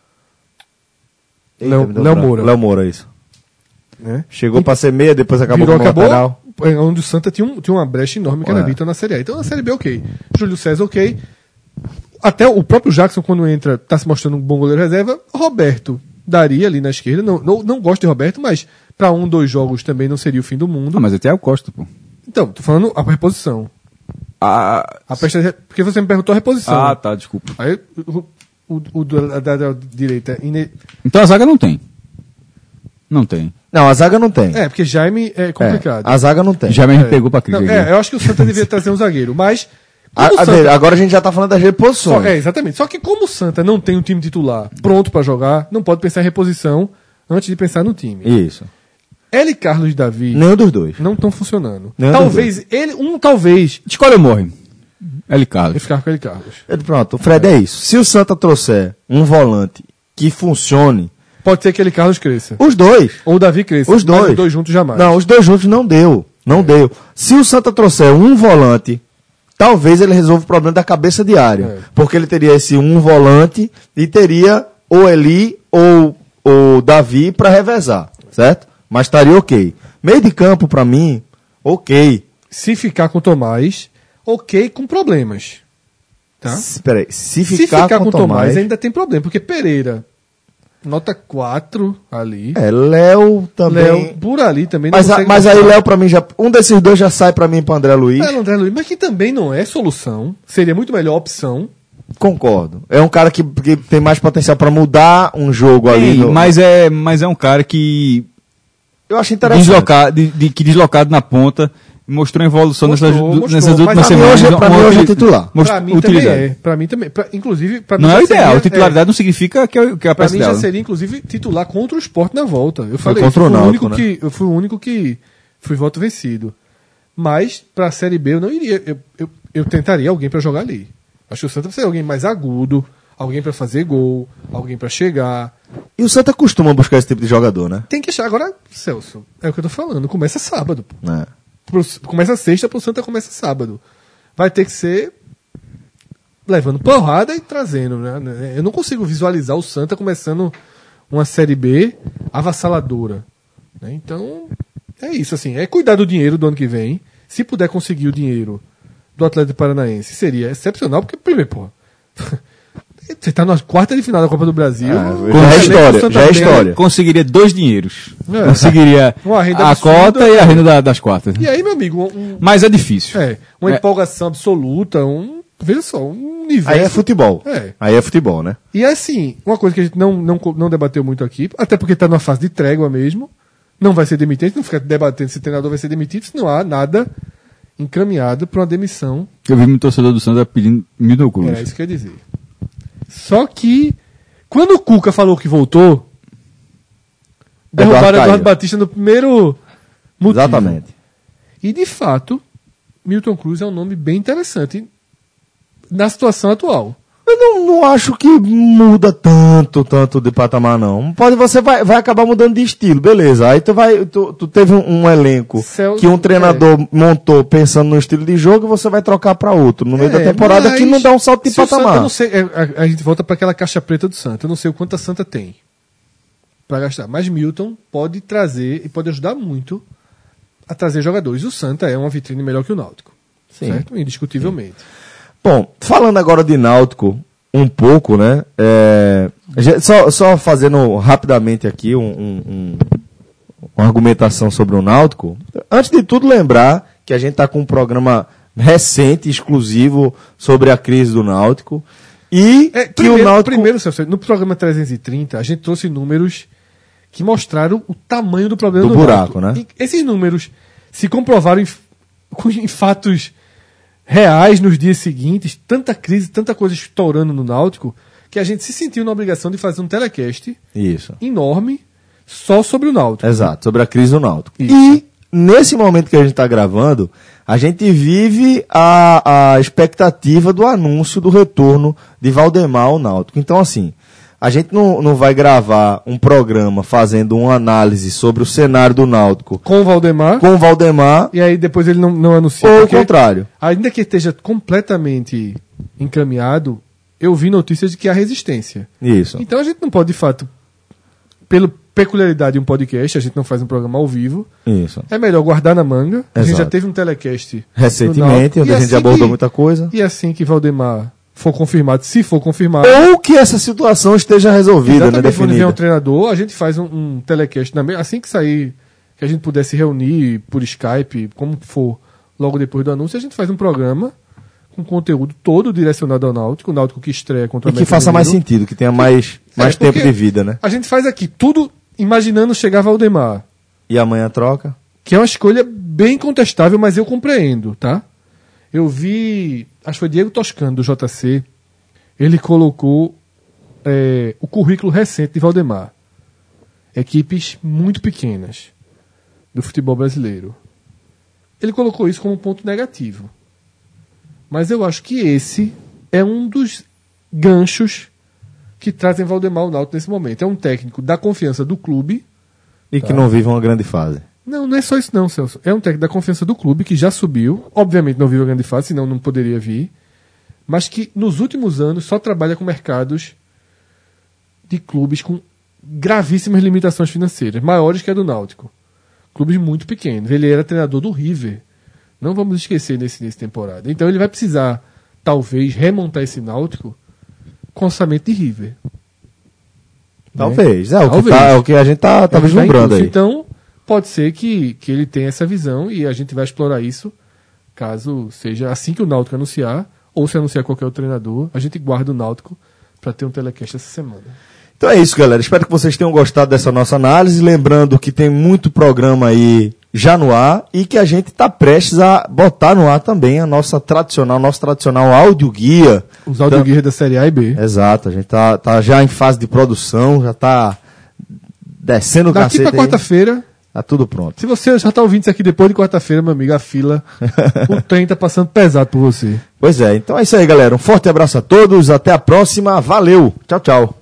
Eita, Léo- me deu Léo branco. Moura. Léo Moura, isso. né? Chegou pra ser meia, depois acabou Virou, como acabou. lateral. é, Onde o Santa tinha, um- tinha uma brecha enorme que era É. Vitor na Série A. Então na Série B, ok. Júlio César, ok. Até o próprio Jackson, quando entra, tá se mostrando um bom goleiro reserva. Roberto daria ali na esquerda. Não, não, não gosto de Roberto, mas pra um, dois jogos também não seria o fim do mundo. Ah, mas até eu Costa, pô. Então, tô falando a reposição. Ah, A pesta, porque você me perguntou a reposição. ah, tá, desculpa. Aí o, o, o da, da, da direita. ine- Então a zaga não tem. Não tem. Não, a zaga não tem. É, porque Jaime é É, complicado. a zaga não tem. Já me É. pegou pra crise. Não, é, eu acho que o Santa deveria trazer um zagueiro, mas. A- como o a- Santa- agora a gente já tá falando das Só- reposições. é, exatamente. Só que como o Santa não tem um time titular pronto pra jogar, não pode pensar em reposição antes de pensar no time. Isso. L. Carlos e Davi Nenhum dos dois. não estão funcionando. Nenhum Talvez, ele, um talvez, Escolha ou morre? L. ele Carlos. ficar com L. Carlos. É, Pronto, o Fred é isso. Se o Santa trouxer um volante que funcione, Pode ser que L. Carlos cresça. os dois. Ou o Davi cresça. Os mas dois. os dois juntos jamais. Não, os dois juntos não deu. Não deu. Se o Santa trouxer um volante, talvez ele resolva o problema da cabeça de área. É. Porque ele teria esse um volante e teria ou Eli ou o Davi para revezar, certo? Mas estaria ok. Meio de campo, para mim, ok. Se ficar com o Tomás, ok com problemas. Tá? Se, peraí, se Se ficar, ficar, com o Tomás, Tomás, ainda tem problema, porque Pereira, nota quatro ali. é, Léo também. Léo, por ali também não mas, a- consegue mas aí mostrar. Léo, pra mim, já. Um desses dois já sai pra mim pro André Luiz. É, André Luiz, mas que também não é solução. Seria muito melhor opção. Concordo. É um cara que, que tem mais potencial pra mudar um jogo ali. Sim, no- mas, é, mas é um cara que, eu acho interessante. deslocado, de, de- que deslocado na ponta, mostrou evolução Mostrou, nessas, mostrou, nessas mas últimas pra mim semanas. hoje- pra Uma mim hoje é utili- titular. most- Pra mim utilidade. também é. Pra mim também. Pra- inclusive, pra mim Não já é o ideal, seria- titularidade não significa que é, que é a Pra peça mim já dela. seria, inclusive, titular contra o Sport na volta. Eu falei contra isso, o eu fui Náutico, único né? que Eu fui o único que fui voto vencido. Mas, pra Série B, eu não iria. Eu, eu, eu tentaria alguém pra jogar ali. Acho que o Santa precisa de alguém mais agudo, alguém pra fazer gol, alguém pra chegar. E o Santa costuma buscar esse tipo de jogador, né? Tem que achar. Agora, Celso, é o que eu tô falando. Começa sábado. Pô. É. Pro, começa sexta, pro Santa começa sábado. Vai ter que ser levando porrada e trazendo, né? Eu não consigo visualizar o Santa começando uma Série B avassaladora. Né? Então, é isso, assim. É cuidar do dinheiro do ano que vem. Se puder conseguir o dinheiro do Atlético Paranaense, seria excepcional, porque, primeiro, porra, você tá na quarta de final da Copa do Brasil. Ah, o já é elenco história, do Santa já é Fé- história. Conseguiria dois dinheiros. É. Conseguiria Uma renda a absurda. cota e a renda da- das quartas. E aí, meu amigo, um, Mas é difícil. É, uma É. empolgação absoluta, um. Veja só, um universo. Aí é futebol. É. Aí é futebol, né? E assim, uma coisa que a gente não, não, não debateu muito aqui, até porque está numa fase de trégua mesmo, não vai ser demitido, a gente não fica debatendo se o treinador vai ser demitido, se não há nada encaminhado para uma demissão. Eu vi muito torcedor do Santa pedindo Milton Cruz. É isso que eu ia dizer. Só que, quando o Cuca falou que voltou, derrubaram caiu. Eduardo Batista no primeiro motivo. Exatamente. E de fato, Milton Cruz é um nome bem interessante na situação atual. Eu não, não acho que muda tanto, tanto de patamar, não. Pode, você vai, vai acabar mudando de estilo, beleza. Aí tu vai, tu, tu teve um, um elenco Celso, que um treinador montou pensando no estilo de jogo e você vai trocar para outro no meio da É, temporada mas que não dá um salto de se o Santa, patamar. eu não sei, é, a, a gente volta para aquela caixa preta do Santa. Eu não sei o quanto a Santa tem para gastar. Mas Milton pode trazer e pode ajudar muito a trazer jogadores. O Santa é uma vitrine melhor que o Náutico. Sim. Certo? Indiscutivelmente. Bom, falando agora de Náutico, um pouco, né? É, já- só, só fazendo rapidamente aqui um, um- um- uma argumentação sobre o Náutico. Antes de tudo, lembrar que a gente está com um programa recente, exclusivo, sobre a crise do Náutico. E É, que primeiro, o Náutico. primeiro, Celso, no programa trezentos e trinta, a gente trouxe números que mostraram o tamanho do problema Do do, buraco, Náutico. né? E esses números se comprovaram em, em fatos reais nos dias seguintes, tanta crise, tanta coisa estourando no Náutico, que a gente se sentiu na obrigação de fazer um telecast Isso. enorme só sobre o Náutico. Exato, sobre a crise do Náutico. Isso. E nesse momento que a gente está gravando, a gente vive a, a expectativa do anúncio do retorno de Valdemar ao Náutico. Então, assim, a gente não, não vai gravar um programa fazendo uma análise sobre o cenário do Náutico Com o Valdemar, com o Valdemar e aí depois ele não, não anuncia. ou o porque, contrário. ainda que esteja completamente encaminhado, eu vi notícias de que há resistência. Isso. Então a gente não pode, de fato, pela peculiaridade de um podcast, a gente não faz um programa ao vivo. Isso. É melhor guardar na manga. A gente Exato. já teve um telecast Recentemente, no Náutico, onde e a gente assim abordou que- muita coisa. E assim que Valdemar for confirmado, se for confirmado, Ou que essa situação esteja resolvida, né, exatamente quando vier definida. um treinador, a gente faz um, um telecast na me- assim que sair, que a gente puder se reunir por Skype, como for, logo depois do anúncio, a gente faz um programa com conteúdo todo direcionado ao Náutico, o Náutico que estreia contra E o que América faça mais Mineiro. sentido, que tenha mais, mais É, tempo porque de vida, né? A gente faz aqui tudo imaginando chegar Valdemar, E amanhã troca? que é uma escolha bem contestável, mas eu compreendo, tá? Eu vi, acho que foi Diego Toscano, do J C, ele colocou é, o currículo recente de Valdemar. Equipes muito pequenas. do futebol brasileiro. Ele colocou isso como um ponto negativo. Mas eu acho que esse é um dos ganchos que trazem Valdemar ao Náutico nesse momento. É um técnico da confiança do clube. E que não vive uma grande fase. Não, não é só isso não, Celso. É um técnico da confiança do clube que já subiu. Obviamente não vive uma grande fase, senão não poderia vir. Mas que nos últimos anos só trabalha com mercados de clubes com gravíssimas limitações financeiras, maiores que a do Náutico. Clubes muito pequenos. Ele era treinador do River. Não vamos esquecer nesse início de temporada. Então ele vai precisar, talvez, remontar esse Náutico com orçamento de River. Talvez. É, o, Talvez. Que tá, é o que a gente tá, tá É o que tá em vislumbrando curso. aí. Então, pode ser que, que ele tenha essa visão e a gente vai explorar isso, caso seja assim que o Náutico anunciar, ou se anunciar qualquer outro treinador, a gente guarda o Náutico para ter um telecast essa semana. Então é isso, galera. Espero que vocês tenham gostado dessa nossa análise. Lembrando que tem muito programa aí já no ar e que a gente está prestes a botar no ar também a nossa tradicional, nosso tradicional áudio guia. Os audioguias da Série A e B. Exato, a gente tá, tá já em fase de produção, já tá descendo o Daqui cacete para aí. quarta-feira, Tá tudo pronto. se você já está ouvindo isso aqui depois de quarta-feira, meu amigo, a fila, o trem tá passando pesado por você. Pois é, então é isso aí, galera. Um forte abraço a todos, até a próxima. Valeu, tchau, tchau.